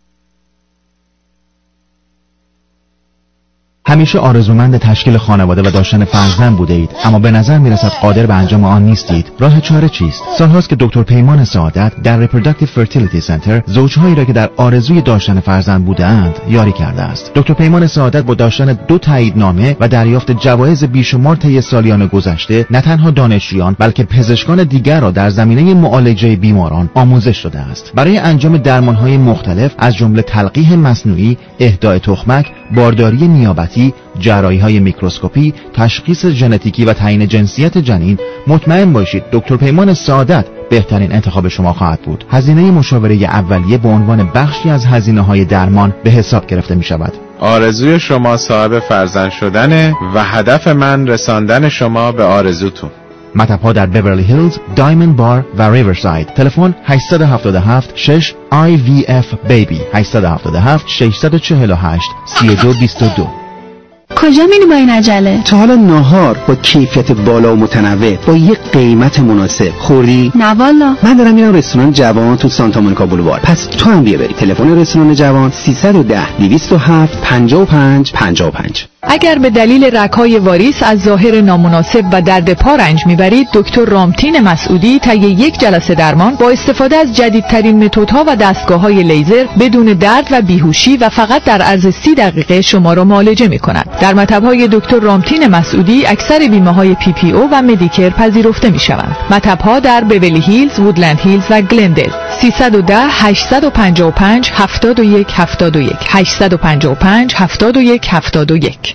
همیشه آرزومند تشکیل خانواده و داشتن فرزند بوده اید، اما به نظر میرسد قادر به انجام آن نیستید. راه چاره چیست؟ سالهاست که دکتر پیمان سعادت در Reproductive Fertility Center زوجهایی را که در آرزوی داشتن فرزند بودند یاری کرده است. دکتر پیمان سعادت با داشتن 2 تاییدنامه و دریافت جوایز بیشمار طی سالیان گذشته، نه تنها دانشجویان بلکه پزشکان دیگر را در زمینه معالجه بیماران آموزش داده است. برای انجام درمانهای مختلف از جمله تلقیح مصنوعی، اهدای تخمک، بارداری نیابتی، جراحی‌های میکروسکوپی، تشخیص ژنتیکی و تعیین جنسیت جنین، مطمئن باشید دکتر پیمان سعادت بهترین انتخاب شما خواهد بود. هزینه مشاوره اولیه به عنوان بخشی از هزینه‌های درمان به حساب گرفته می‌شود. آرزوی شما صاحب فرزند شدنه و هدف من رساندن شما به آرزوتون. مطب‌ها در بیورلی هیلز، دایموند بار و ریورساید. تلفن 877 6 IVF BABY 877 648 3222. کجا میری با این عجله؟ تا حالا ناهار با کیفیت بالا و متنوع با یک قیمت مناسب خوردی؟ نه والا. من دارم میرم رستوران جوان تو سانتا مونیکا بولوار. پس تو هم بیا بری. تلفن رستوران جوان 310 207 55 55. اگر به دلیل رگ‌های واریس از ظاهر نامناسب و درد پا رنج میبرید، دکتر رامتین مسعودی طی 1 جلسه درمان با استفاده از جدیدترین متدها و دستگاه‌های لیزر بدون درد و بیهوشی و فقط در عرض 30 دقیقه شما را معالجه می‌کند. در مطب‌های دکتر رامتین مسعودی اکثر بیمه‌های PPO و مدیکر پذیرفته می‌شوند. مطب‌ها در بیولی هیلز، وودلند هیلز و گلندل. 310 855 71 71 855 71 71.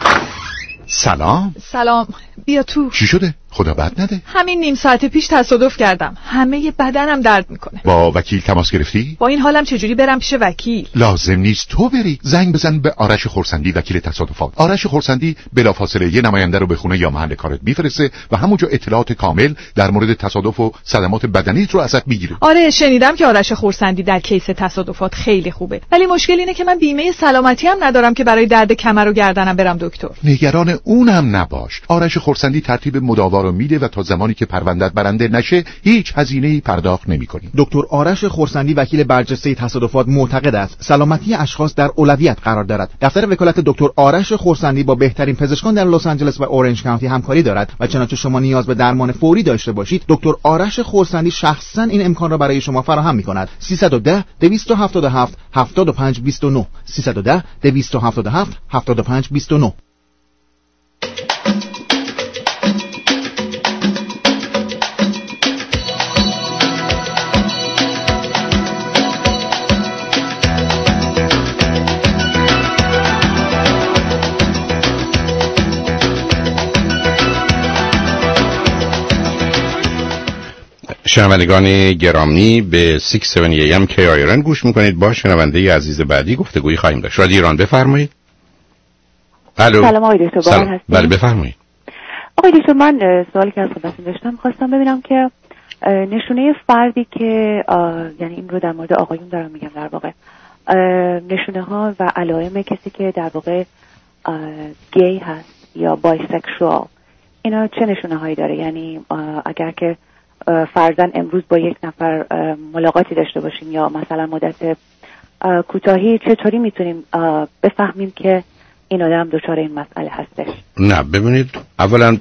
سلام. بیا تو. چی شده؟ خدا بد نده. همین نیم ساعت پیش تصادف کردم. همه بدنم درد میکنه. با وکیل تماس گرفتی؟ با این حالم چجوری برم پیش وکیل؟ لازم نیست تو بری. زنگ بزن به آرش خورسندی، وکیل تصادفات. آرش خورسندی بلافاصله یه نماینده رو به خونه یا محل کارت میفرسته و همونجا اطلاعات کامل در مورد تصادف و صدمات بدنیت رو ازت میگیره. آره، شنیدم که آرش خورسندی در کیس تصادفات خیلی خوبه. ولی مشکل اینه که من بیمه سلامتی هم ندارم که برای درد کمر و گردنم برم دکتر. نگران اونم نباش. آرش خورسندی ترتیب مداوا رو میده و تا زمانی که پروندت برنده نشه هیچ هزینه‌ای پرداخت نمی‌کنی. دکتر آرش خرسندی وکیل برجسته تصادفات معتقد است سلامتی اشخاص در اولویت قرار دارد. دفتر وکالت دکتر آرش خرسندی با بهترین پزشکان در لس آنجلس و اورنج کانتی همکاری دارد و چنانچه شما نیاز به درمان فوری داشته باشید دکتر آرش خرسندی شخصا این امکان را برای شما فراهم می‌کند. 310 277 7529 310 277 7529. شنوندگان گرامی به 670 AM KIRN گوش میکنید. با شنونده عزیز بعدی گفتگویی خواهیم داشت. رادیو ایران بفرمایید. الو. سلام آقای دکتر. سلام. بله بفرمایید. آقای دکتر من سوالی که از خودتون داشتم خواستم ببینم که نشونه فردی که یعنی این رو در مورد آقایون دارم میگم در واقع نشونه ها و علائم کسی که در واقع گی هست یا بایسکشوال اینا چه نشونه هایی داره؟ یعنی اگر که فرضاً امروز با یک نفر ملاقاتی داشته باشیم یا مثلا مدت کوتاهی چطوری میتونیم بفهمیم که این آدم دچار این مسئله هستش؟ نه ببینید اولا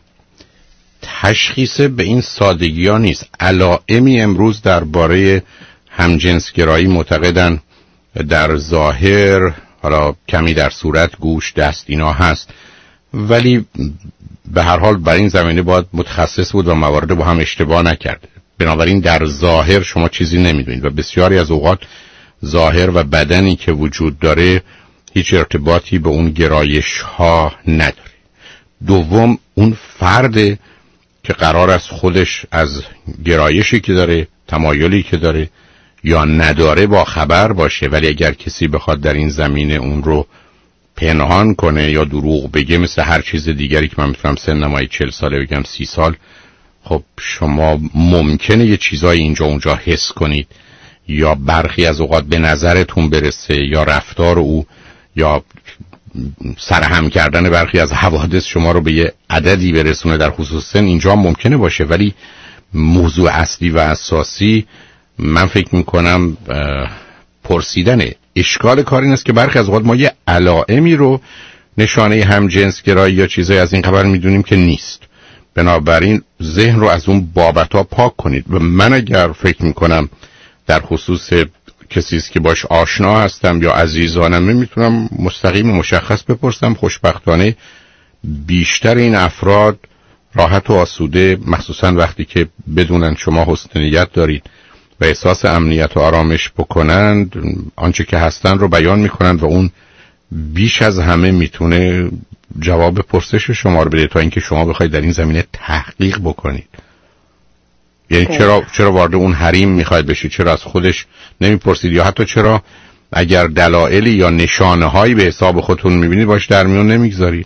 تشخیص به این سادگی ها نیست. علائمی امروز درباره همجنسگرایی معتقدن در ظاهر، حالا کمی در صورت، گوش، دست اینا هست، ولی به هر حال برای این زمینه باید متخصص بود و موارد با هم اشتباه نکرد. بنابراین در ظاهر شما چیزی نمیدونید و بسیاری از اوقات ظاهر و بدنی که وجود داره هیچ ارتباطی به اون گرایش ها نداره. دوم اون فرد که قرار است خودش از گرایشی که داره، تمایلی که داره یا نداره با خبر باشه، ولی اگر کسی بخواد در این زمینه اون رو پنهان کنه یا دروغ بگه مثل هر چیز دیگری که من میتونم سنمای 40 ساله بگم 30 سال، خب شما ممکنه یه چیزای اینجا اونجا حس کنید یا برخی از اوقات به نظرتون برسه یا رفتار او یا سرهم کردن برخی از حوادث شما رو به یه عددی برسونه در خصوص سن اینجا ممکنه باشه، ولی موضوع اصلی و اساسی من فکر میکنم پرسیدنه. اشکال کار این است که برخی از اوقات ما یه علائمی رو نشانه همجنسگرایی یا چیزای از این قبیل میدونیم که نیست. بنابراین ذهن رو از اون بابت‌ها پاک کنید. و من اگر فکر میکنم در خصوص کسی است که باش آشنا هستم یا عزیزانم میتونم مستقیم و مشخص بپرسم. خوشبختانه بیشتر این افراد راحت و آسوده، مخصوصا وقتی که بدونن شما حسن نیت دارید و احساس امنیت و آرامش بکنند، آنچه که هستن رو بیان میکنند و اون بیش از همه میتونه جواب پرسش شما رو بده تا اینکه شما بخواید در این زمینه تحقیق بکنید. یعنی چرا وارد اون حریم میخواید بشید؟ چرا از خودش نمیپرسید؟ یا حتی چرا اگر دلایلی یا نشانه هایی به حساب خودتون میبینید باش در میون نمیگذارید؟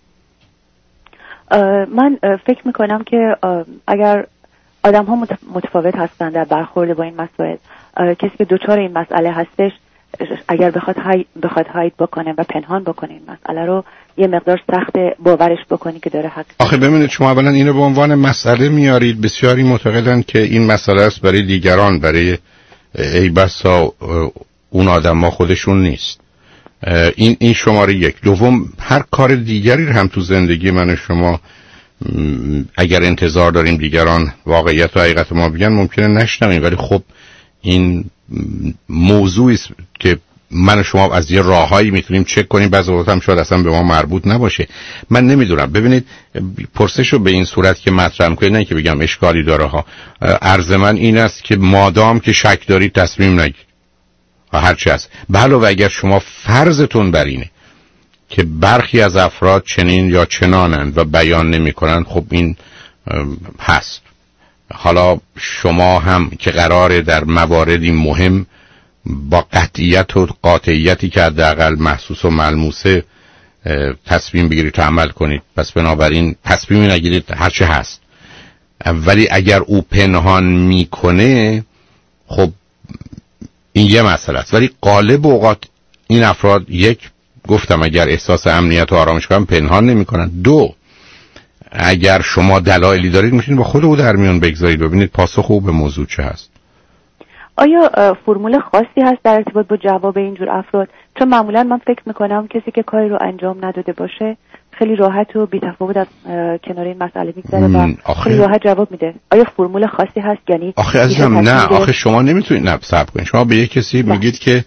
من فکر میکنم که اگر آدم ها متفاوت هستند در برخورد با این مسائل، کسی که دچار این مسئله هستش اگر بخواد هاید بکنه و پنهان بکنه این مسئله رو، یه مقدار سخت باورش بکنی که داره حق. آخه ببینید شما اولا اینو به عنوان مسئله میارید. بسیاری معتقدن که این مسئله است برای دیگران، برای ای بسا اون آدم‌ها خودشون نیست. این شماره یک. دوم هر کار دیگری هم تو زندگی من و شما اگر انتظار داریم دیگران واقعیت و حقیقت ما بگن ممکنه نشنویم، ولی خب این موضوعی است که من و شما از یه راههایی میتونیم چک کنیم. بعضی وقتا هم شاید اصلا به ما مربوط نباشه. من نمیدونم. ببینید پرسش رو به این صورت که مطرح کنید، نه که بگم اشکالی داره ها، عرض من این است که مادام که شک دارید تصمیم نگیرید هر چی هست. بله و اگر شما فرضتون بر اینه که برخی از افراد چنین یا چنانند و بیان نمی کنند، خب این هست. حالا شما هم که قراره در مواردی مهم با قطعیت و قاطعیتی که حداقل محسوس و ملموسه تصمیم بگیرید تا عمل کنید، پس بنابراین تصمیمی نگیرید هرچی هست. ولی اگر او پنهان میکنه خب این یه مسئله است. ولی غالب اوقات این افراد، یک گفتم اگر احساس امنیت و آرامش کنن پنهان نمی کنن. دو اگر شما دلایلی دارید میتونید با خود او در میان بگذارید ببینید پاسخ او به موضوع چه هست. آیا فرمول خاصی هست در ارتباط با جواب اینجور افراد؟ چون معمولا من فکر میکنم کسی که کاری رو انجام نداده باشه خیلی راحت و بی‌تفاوت از کنار این مسئله میگذره و خیلی راحت جواب میده. آیا فرمول خاصی هست؟ یعنی آخه عزیزم نه، آخه شما نمیتونید صبر کنید. شما به یک کسی میگید که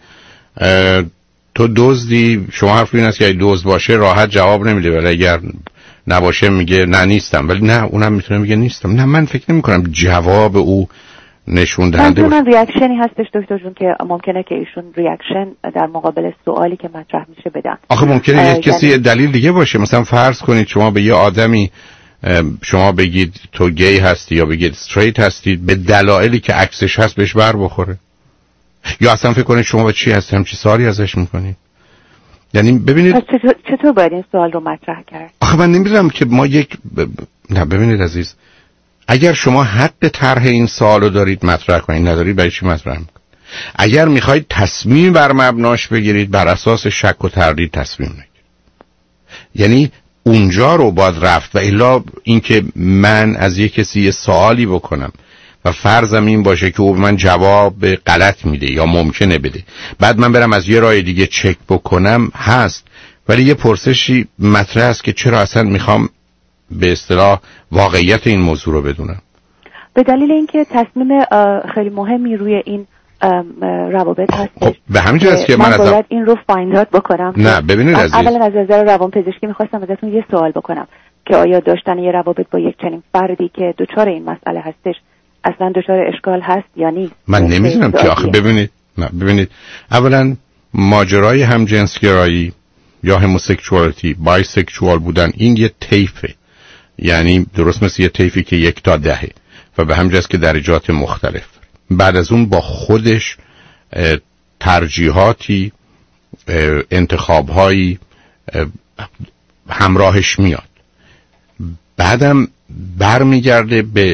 تو دزدی، شما حرف این است که اگه دزد باشه راحت جواب نمیده، ولی اگر نباشه میگه نه نیستم. ولی نه، اونم میتونه میگه نیستم. نه، من فکر نمی‌کنم جواب او نشون دهنده باشه. من ریاکشنی هستش دکتر جون که ممکنه که ایشون ریاکشن در مقابل سوالی که مطرح میشه بدن. آخه ممکنه یک کسی دلیل دیگه باشه. مثلا فرض کنید شما به یه آدمی شما بگید تو گی هستی یا بگید استریت هستید، به دلایلی که عکسش هست بهش بر بخوره. یا اصلا فکر کنید شما به چی هستی، همچی سوالی ازش میکنید. یعنی ببینید چطور باید این سوال رو مطرح کرد؟ آخه من نمیدونم که ما نه ببینید عزیز، اگر شما حد طرح این سوالو دارید مطرح کنید، ندارید برای چی مطرح میکنید؟ اگر میخواید تصمیم بر مبناش بگیرید، بر اساس شک و تردید تصمیم نگیرید. یعنی اونجا رو باید رفت. و الا اینکه من از یک کسی یه سوالی بکنم و فرضم این باشه که او به من جواب غلط میده یا ممکنه بده، بعد من برم از یه راه دیگه چک بکنم هست، ولی یه پرسشی مطرح است که چرا اصلا میخوام به اصطلاح واقعیت این موضوع رو بدونم. به دلیل اینکه تصمیم خیلی مهمی روی این روابط هست. به همین جهت که من باید این رو فایند اوت بکنم. نه ببینید عزیز، اولا از نظر روانپزشکی میخواستم ازتون یه سوال بکنم که آیا داشتن یه روابط با یک چنین فردی که دچار این مسئله هستش اصلا دچار اشکال هست یا نیست؟ من نمیدونم که آخه ببینید اولا ماجرای همجنسگرایی یا هموسکشوالیتی، بایسکشوال بودن، این یه طیفه. یعنی درست مثل یه طیفی که 1 تا 10 و به همین جاست که درجات مختلف. بعد از اون با خودش ترجیحاتی، انتخابهایی همراهش میاد. بعدم برمیگرده به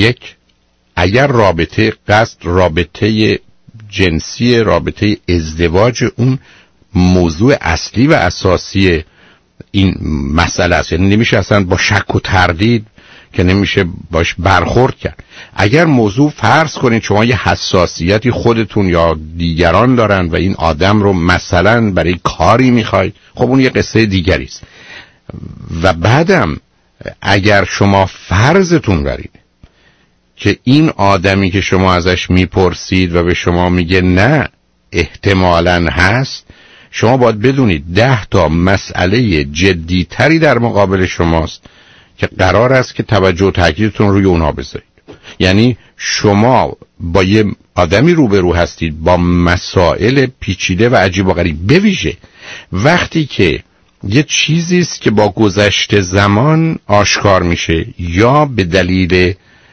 اگر رابطه قصد رابطه جنسی، رابطه ازدواج، اون موضوع اصلی و اساسی این مسئله است. یعنی نمیشه اصلا با شک و تردید که نمیشه باش برخورد کرد. اگر موضوع فرض کنید شما یه حساسیتی خودتون یا دیگران دارن و این آدم رو مثلا برای کاری میخواید، خب اون یه قصه دیگری است. و بعدم اگر شما فرضتون برید که این آدمی که شما ازش میپرسید و به شما میگه نه احتمالاً هست، شما باید بدونید 10 تا مسئله جدیتری در مقابل شماست که قرار است که توجه و تاکیدتون روی اونها بذارید. یعنی شما با یه آدمی روبرو هستید با مسائل پیچیده و عجیب و غریب، بویژه وقتی که یه چیزی است که با گذشت زمان آشکار میشه یا به دلیل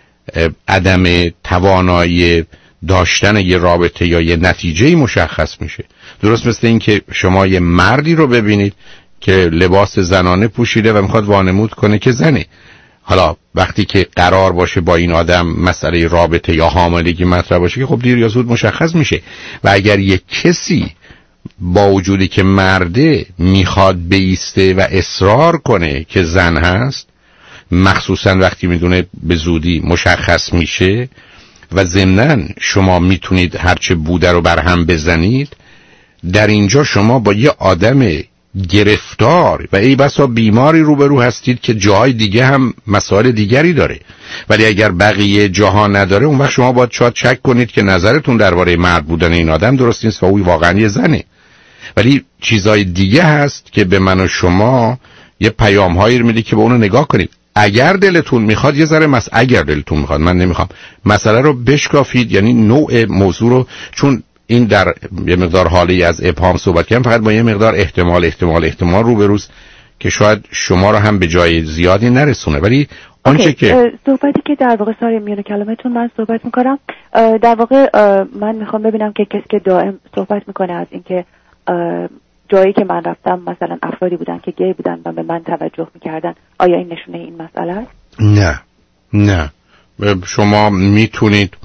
عدم توانایی داشتن یه رابطه یا یه نتیجه مشخص میشه. درست مثل این که شما یه مردی رو ببینید که لباس زنانه پوشیده و میخواد وانمود کنه که زنه. حالا وقتی که قرار باشه با این آدم مسئله رابطه یا حاملگی مطرح باشه که خب دیر یا زود مشخص میشه. و اگر یک کسی با وجودی که مرده میخواد بیسته و اصرار کنه که زن هست، مخصوصا وقتی میدونه به زودی مشخص میشه و ضمناً شما میتونید هرچه بوده رو برهم بزنید، در اینجا شما با یه آدم گرفتار و ای بسا بیماری روبرو هستید که جاهای دیگه هم مسائل دیگری داره. ولی اگر بقیه جاها نداره، اون وقت شما باید شاید شک کنید که نظرتون درباره مرد بودن این آدم درست نیست و اوی واقعا یه زنه. ولی چیزای دیگه هست که به من و شما یه پیام‌هایی میده که به اونو نگاه کنید. اگر دلتون میخواد یه ذره اگر دلتون میخواد، من نمیخوام مسئله رو بشکافید، یعنی نوع موضوع رو، چون این در یه مقدار حالی از ابهام صحبت کردم، فقط با یه مقدار احتمال روبروست که شاید شما رو هم به جای زیادی نرسونه. ولی آنچه که صحبتی که در واقع ساری میونه کلمتون من صحبت میکنم، در واقع من میخوام ببینم که کسی که دائم صحبت میکنه از اینکه جایی که من رفتم مثلا افرادی بودن که گی بودن و به من توجه میکردن، آیا این نشونه این مسئله است؟ نه. شما میتونید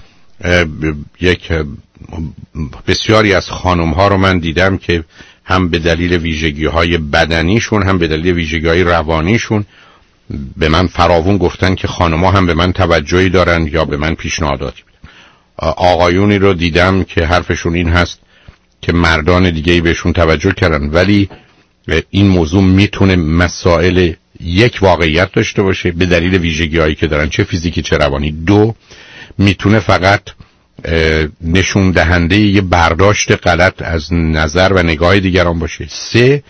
بسیاری از خانم ها رو من دیدم که هم به دلیل ویژگی های بدنیشون هم به دلیل ویژگی های روانیشون به من فراوون گفتن که خانم‌ها هم به من توجهی دارن یا به من پیشنهاداتی میدن. آقایونی رو دیدم که حرفشون این هست که مردان دیگه‌ای بهشون توجه کردن، ولی این موضوع میتونه مسائل یک واقعیت داشته باشه به دلیل ویژگی‌هایی که دارن، چه فیزیکی چه روانی. دو، میتونه فقط نشون دهنده یه برداشت غلط از نظر و نگاه دیگران باشه. سه،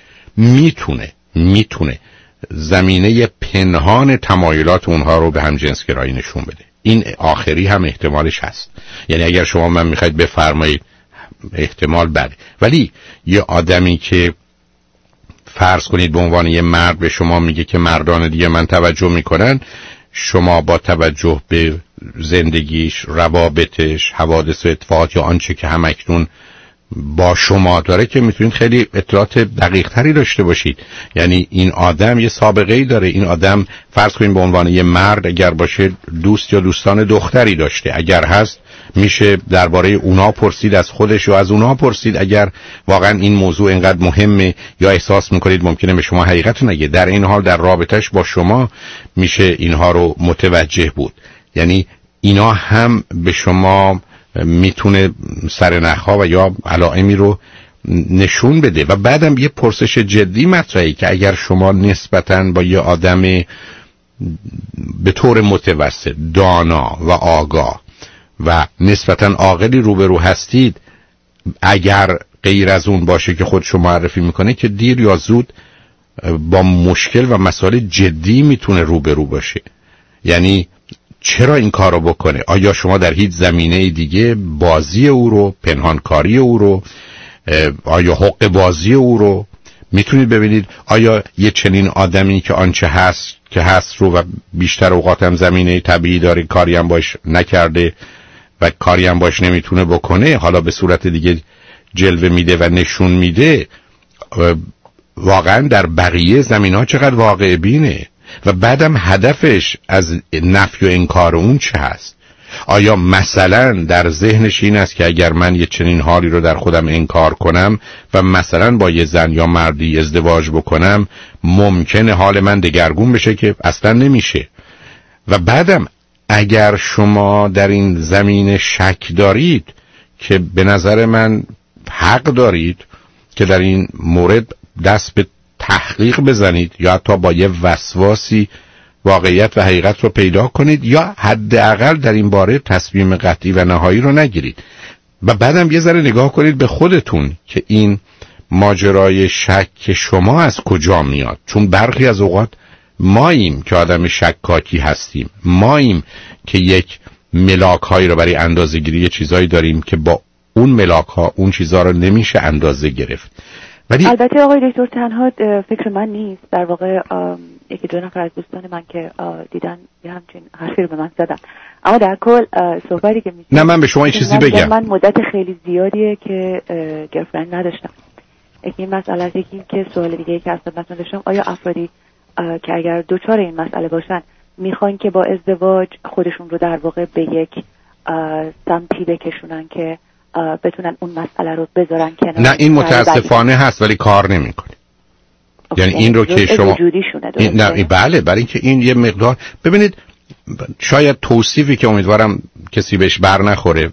میتونه زمینه پنهان تمایلات اونها رو به همجنسگرایی نشون بده. این آخری هم احتمالش هست. یعنی اگر شما من میخواید بفرمایید احتمال بده، ولی یه آدمی که فرض کنید به عنوان یه مرد به شما میگه که مردان دیگه من توجه میکنن، شما با توجه به زندگیش، روابطش، حوادث و اتفاقات یا آنچه که همکنون با شما داره که میتونید خیلی اطلاعات دقیق تری داشته باشید. یعنی این آدم یه سابقه ای داره، این آدم فرض کنید به عنوان یه مرد اگر باشه دوست یا دوستان دختری داشته، اگر هست میشه درباره اونا پرسید، از خودش و از اونا پرسید اگر واقعا این موضوع اینقدر مهمه یا احساس میکنید ممکنه به شما حقیقت نگه. در این حال در رابطش با شما میشه اینها رو متوجه بود. یعنی اینا هم به شما میتونه سرنخها و یا علائمی رو نشون بده. و بعدم یه پرسش جدی مطرحی که اگر شما نسبتاً با یه آدم به طور متوسط دانا و آگاه و نسبتاً عاقلی روبرو هستید، اگر غیر از اون باشه که خودشو معرفی میکنه که دیر یا زود با مشکل و مسائل جدی میتونه روبرو باشه. یعنی چرا این کار رو بکنه؟ آیا شما در هیچ زمینه دیگه بازی او رو، پنهانکاری او رو، آیا حق بازی او رو میتونید ببینید؟ آیا یه چنین آدمی که آنچه هست که هست رو و بیشتر اوقات هم زمینه طبیعی داره، کاری هم باش نکرده و کاری هم باش نمیتونه بکنه، حالا به صورت دیگه جلوه میده و نشون میده، واقعا در بقیه زمینه‌ها چقدر واقع بینه؟ و بعدم هدفش از نفی و انکار اون چه هست؟ آیا مثلا در ذهنش این است که اگر من یه چنین حالی رو در خودم انکار کنم و مثلا با یه زن یا مردی ازدواج بکنم ممکنه حال من دگرگون بشه که اصلا نمیشه؟ و بعدم اگر شما در این زمینه شک دارید که به نظر من حق دارید که در این مورد دست به تحقیق بزنید یا حتی با یه وسواسی واقعیت و حقیقت رو پیدا کنید، یا حداقل در این باره تصمیم قطعی و نهایی رو نگیرید. و بعدم یه ذره نگاه کنید به خودتون که این ماجرای شک شما از کجا میاد. چون برخی از اوقات ماییم که آدم شکاکی هستیم، ماییم که یک ملاک هایی رو برای اندازه گیری چیزایی داریم که با اون ملاک ها اون چیزها رو نمیشه اندازه گرفت. ولی البته آقای دکتر تنها فکر من نیست، در واقع یکی دو نفر از دوستان من که دیدن یه همچین حرفی رو به من زدن. اما در کل صحبتی که میشه، نه من به شما این چیزی بگم، من مدت خیلی زیادیه که گرفرند نداشتم. یکی این مسئله است، یکی این که سوال دیگه که از خدمتتون داشتم، آیا افرادی که اگر دوچار این مسئله باشن میخوان که با ازدواج خودشون رو در واقع به یک سمتی بکشونن که بتونن اون مسئله رو بذارن کنار؟ نه این متاسفانه هست ولی کار نمیکنه. یعنی این رو که شما نه بله، برای اینکه این یه مقدار ببینید، شاید توصیفی که امیدوارم کسی بهش بر نخوره،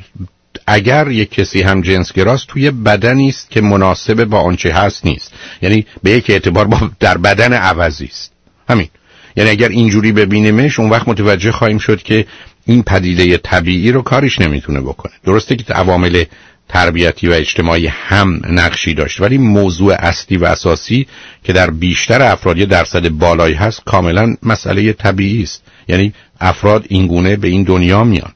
اگر یک کسی هم جنسگراست توی بدنی است که مناسب با آنچه هست نیست، یعنی به یک اعتبار با در بدن عوضی است، همین. یعنی اگر اینجوری ببینیمش اون وقت متوجه خواهیم شد که این پدیده طبیعی رو کارش نمیتونه بکنه. درسته که عوامل تربیتی و اجتماعی هم نقشی داشت، ولی موضوع اصلی و اساسی که در بیشتر افراد یه درصد بالایی هست کاملا مسئله طبیعی است. یعنی افراد اینگونه به این دنیا میان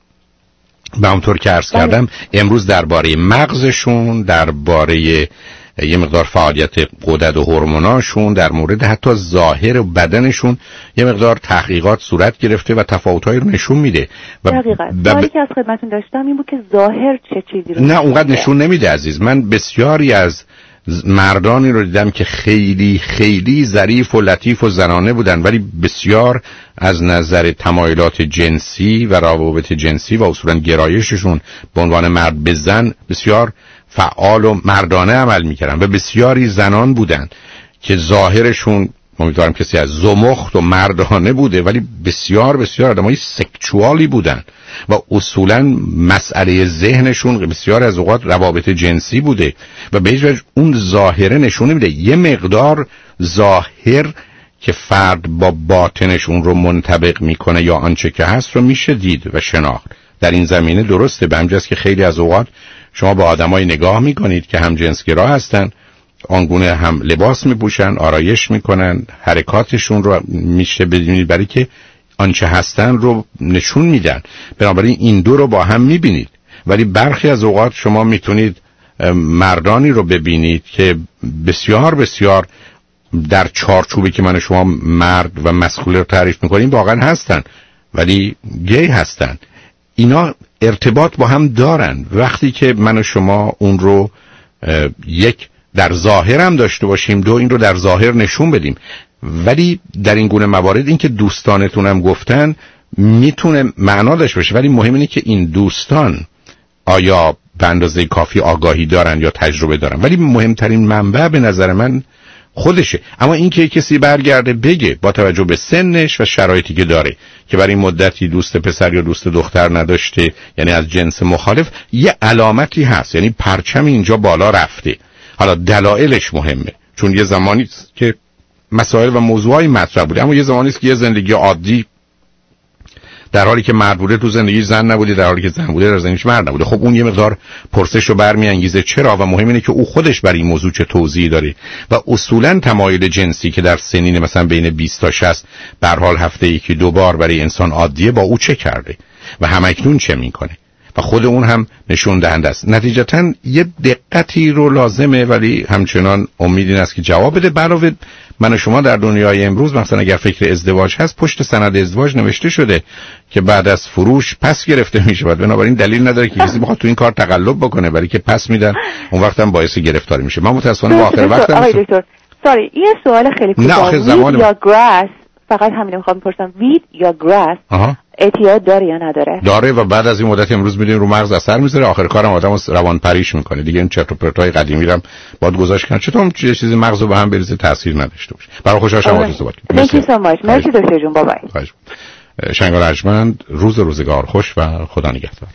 و همونطور که عرض کردم امروز درباره مغزشون، درباره یه مقدار فعالیت غدد و هورموناشون، در مورد حتی ظاهر بدنشون یه مقدار تحقیقات صورت گرفته و تفاوتایی رو نشون میده. دقیقاً سوالی که از خدمتتون داشتم این بود که ظاهر چه چیزی رو نه اونقدر نشون نمیده عزیز. من بسیاری از مردانی رو دیدم که خیلی خیلی ظریف و لطیف و زنانه بودن، ولی بسیار از نظر تمایلات جنسی و روابط جنسی و اصولا گرایششون به عنوان مرد به زن بسیار فعال و مردانه عمل میکردن و بسیاری زنان بودن که ظاهرشون امیدوارم کسی از زمخت و مردانه بوده، ولی بسیار بسیار آدمای سکشوالی بودن و اصولا مسئله ذهنشون بسیار از اوقات روابط جنسی بوده و به هیچ وجه اون ظاهره نشون نمیده. یه مقدار ظاهر که فرد با باطنش اون رو منطبق میکنه یا آنچه که هست رو میشه دید و شناخت. در این زمینه درسته، به همجاست که خیلی از اوقات شما به آدمای نگاه میکنید که هم جنسگرا هستن، آنگونه هم لباس میپوشن، آرایش میکنن، حرکاتشون رو میشه ببینید برای که آنچه هستن رو نشون میدن. بنابراین این دو رو با هم میبینید. ولی برخی از اوقات شما میتونید مردانی رو ببینید که بسیار بسیار در چارچوبی که من شما مرد و مسکول رو تعریف میکنیم واقعا هستن، ولی گی هستن. اینا ارتباط با هم دارن. وقتی که من و شما اون رو یک در ظاهر هم داشته باشیم، دو این رو در ظاهر نشون بدیم. ولی در این گونه موارد این که دوستانتونم گفتن میتونه معنا داشته باشه، ولی مهم اینه که این دوستان آیا به اندازه کافی آگاهی دارن یا تجربه دارن. ولی مهمترین منبع به نظر من خودشه. اما این که کسی برگرده بگه با توجه به سنش و شرایطی که داره که برای مدتی دوست پسر یا دوست دختر نداشته، یعنی از جنس مخالف، یه علامتی هست، یعنی پرچم اینجا بالا رفته. حالا دلایلش مهمه، چون یه زمانی است که مسائل و موضوعای مطرح بوده، اما یه زمانی است که یه زندگی عادی در حالی که مرد بوده تو زندگی زن نبوده، در حالی که زن بوده در زندگیش مرد نبوده. خب اون یه مقدار پرسش رو برمیانگیزه چرا، و مهم اینه که او خودش برای این موضوع چه توضیحی داره. و اصولا تمایل جنسی که در سنین مثلا بین 20 تا 60 به هر حال هفته یکی دو بار برای انسان عادیه، با او چه کرده و همکنون چه میکنه و خود اون هم نشون دهنده است. نتیجتاً یه دقتی رو لازمه، ولی همچنان امید این است که جواب بده. علاوه من و شما در دنیای امروز مثلا اگر فکر ازدواج هست، پشت سند ازدواج نوشته شده که بعد از فروش پس گرفته میشه. بنابراین دلیل نداره که کسی بخواد تو این کار تقلب بکنه، برای که پس میدن اون وقت هم باعث گرفتاری میشه. من متاسفانه با آخر وقت آقای دکتر سوری یه سوال خیلی کوتاه. وید یا گراس، فقط همین میخوام بپرسم، وید یا گراس اعتیاد داره یا نداره؟ داره و بعد از این مدت امروز میدونی رو مغز اثر میذاره، آخر کارم آدمو روان پریش میکنه دیگه. این چرت و پرتای قدیمی رو باید گذاشت کنه. چطور چیزی مغزو به هم بریزه تاثیر نداشته باشه. برای خوشحال شدم باهاتون صحبت کردم. Thank you so much. مرسی دکتر جون. بابای. شنگال ارجمند، روزگار خوش و خدا نگهدار.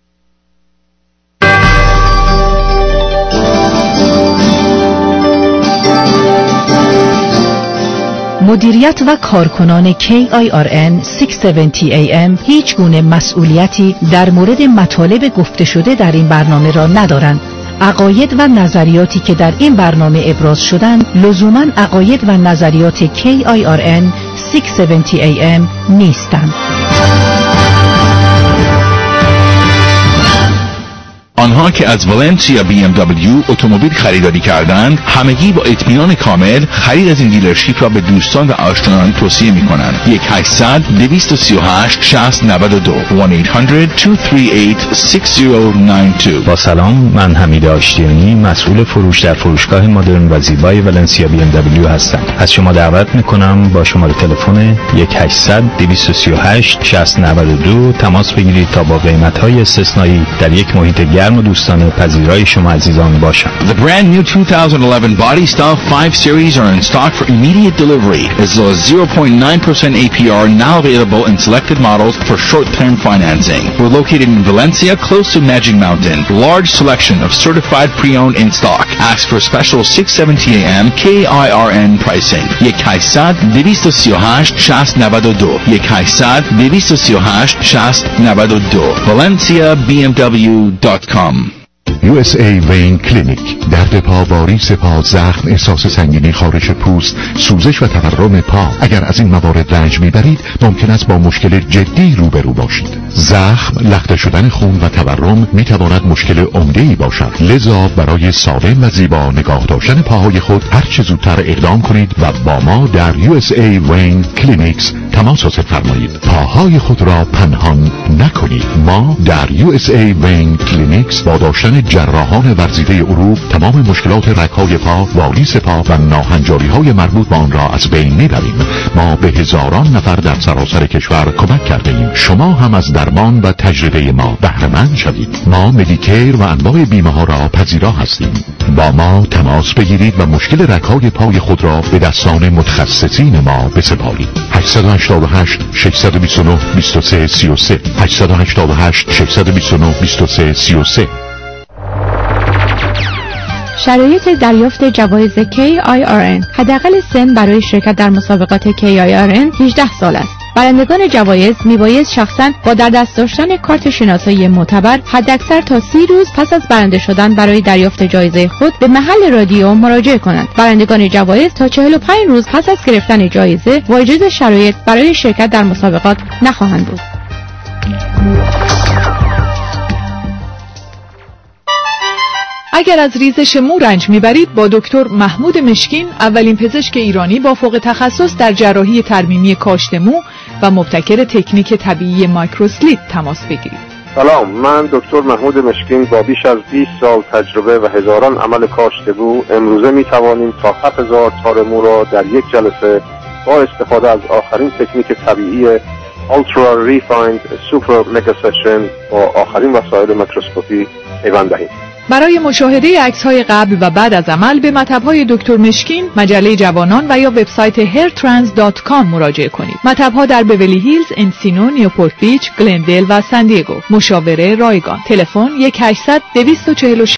مدیریت و کارکنان KIRN 670 AM هیچ گونه مسئولیتی در مورد مطالب گفته شده در این برنامه را ندارند. عقاید و نظریاتی که در این برنامه ابراز شدند لزوماً عقاید و نظریات KIRN 670 AM نیستند. آنها که از ولنسیا BMW اتومبیل خریداری کردند همگی با اطمینان کامل خرید از این دیلرشیپ را به دوستان و آشنایان توصیه می‌کنند. 1-800-238-6092 1-800-238-6092. با سلام، من حمید آشتیانی، مسئول فروش در فروشگاه مدرن و زیبای ولنسیا BMW هستم. از شما دعوت می‌کنم با شماره تلفن 1-800-238-6092 تماس بگیرید تا با قیمت‌های استثنایی در یک محیط گرم و دوستانه پذیرای شما عزیزان باشم. The brand new 2011 Body Style 5 Series are in stock for immediate delivery, as well as 0.9% APR now available in selected models for short-term financing. We're located in Valencia, close to Magic Mountain. Large selection of certified pre-owned in stock. Ask for special 670 AM KIRN pricing. 1-800-238-6092 1-800-238-6092 ValenciaBMW.com. USA Vein Clinic. درد پا، واریس پا، زخم، احساس سنگینی، خارش پوست، سوزش و تورم پا. اگر از این موارد رنج میبرید ممکن است با مشکل جدی روبرو باشید. زخم، لخته شدن خون و تورم میتواند مشکل عمده‌ای باشد. لذا برای سالم و زیبا نگاه داشتن پاهای خود هر چه زودتر اقدام کنید و با ما در USA Vein Clinics تماس حاصل فرمایید. پاهای خود را پنهان نکنید. ما در USA Vein Clinics با داشتن جراحان ورزیده عروق تمام مشکلات رگ‌های پا، والیس پا و ناهنجاری‌های مربوط به آن را از بین می‌بریم. ما به هزاران نفر در سراسر کشور کمک کرده‌ایم. شما هم از درمان و تجربه ما بهره مند شوید. ما مدیکیر و انواع بیمه‌ها را پذیرا هستیم. با ما تماس بگیرید و مشکل رگ‌های پای خود را به دستان متخصصین ما بسپارید. 888 629 2333 888 629 2333. شرایط دریافت جوایز KIRN. حداقل سن برای شرکت در مسابقات KIRN 18 سال است. برندگان جوایز میبایست شخصاً با در دست داشتن کارت شناسایی معتبر حداکثر تا 30 روز پس از برنده شدن برای دریافت جایزه خود به محل رادیو مراجعه کنند. برندگان جوایز تا 45 روز پس از گرفتن جایزه واجد شرایط برای شرکت در مسابقات نخواهند بود. اگر از ریزش مو رنج میبرید با دکتر محمود مشکین، اولین پزشک ایرانی با فوق تخصص در جراحی ترمیمی کاشت مو و مبتکر تکنیک طبیعی مایکروسلیت تماس بگیرید. سلام، من دکتر محمود مشکین با بیش از 20 سال تجربه و هزاران عمل کاشت مو امروزه میتوانیم تا 7000 تار مو را در یک جلسه با استفاده از آخرین تکنیک طبیعی Ultra Refined Super Mega Session با آخرین وسایل میکروسکوپی پیوند دهیم. برای مشاهده عکس‌های قبل و بعد از عمل به مطب‌های دکتر مشکین، مجله جوانان و یا وبسایت hairtrans.com مراجعه کنید. مطب‌ها در بیولی هیلز، انسینو، نیوپورت بیچ، گلندل و سان دیگو. مشاوره رایگان. تلفن 1-800-246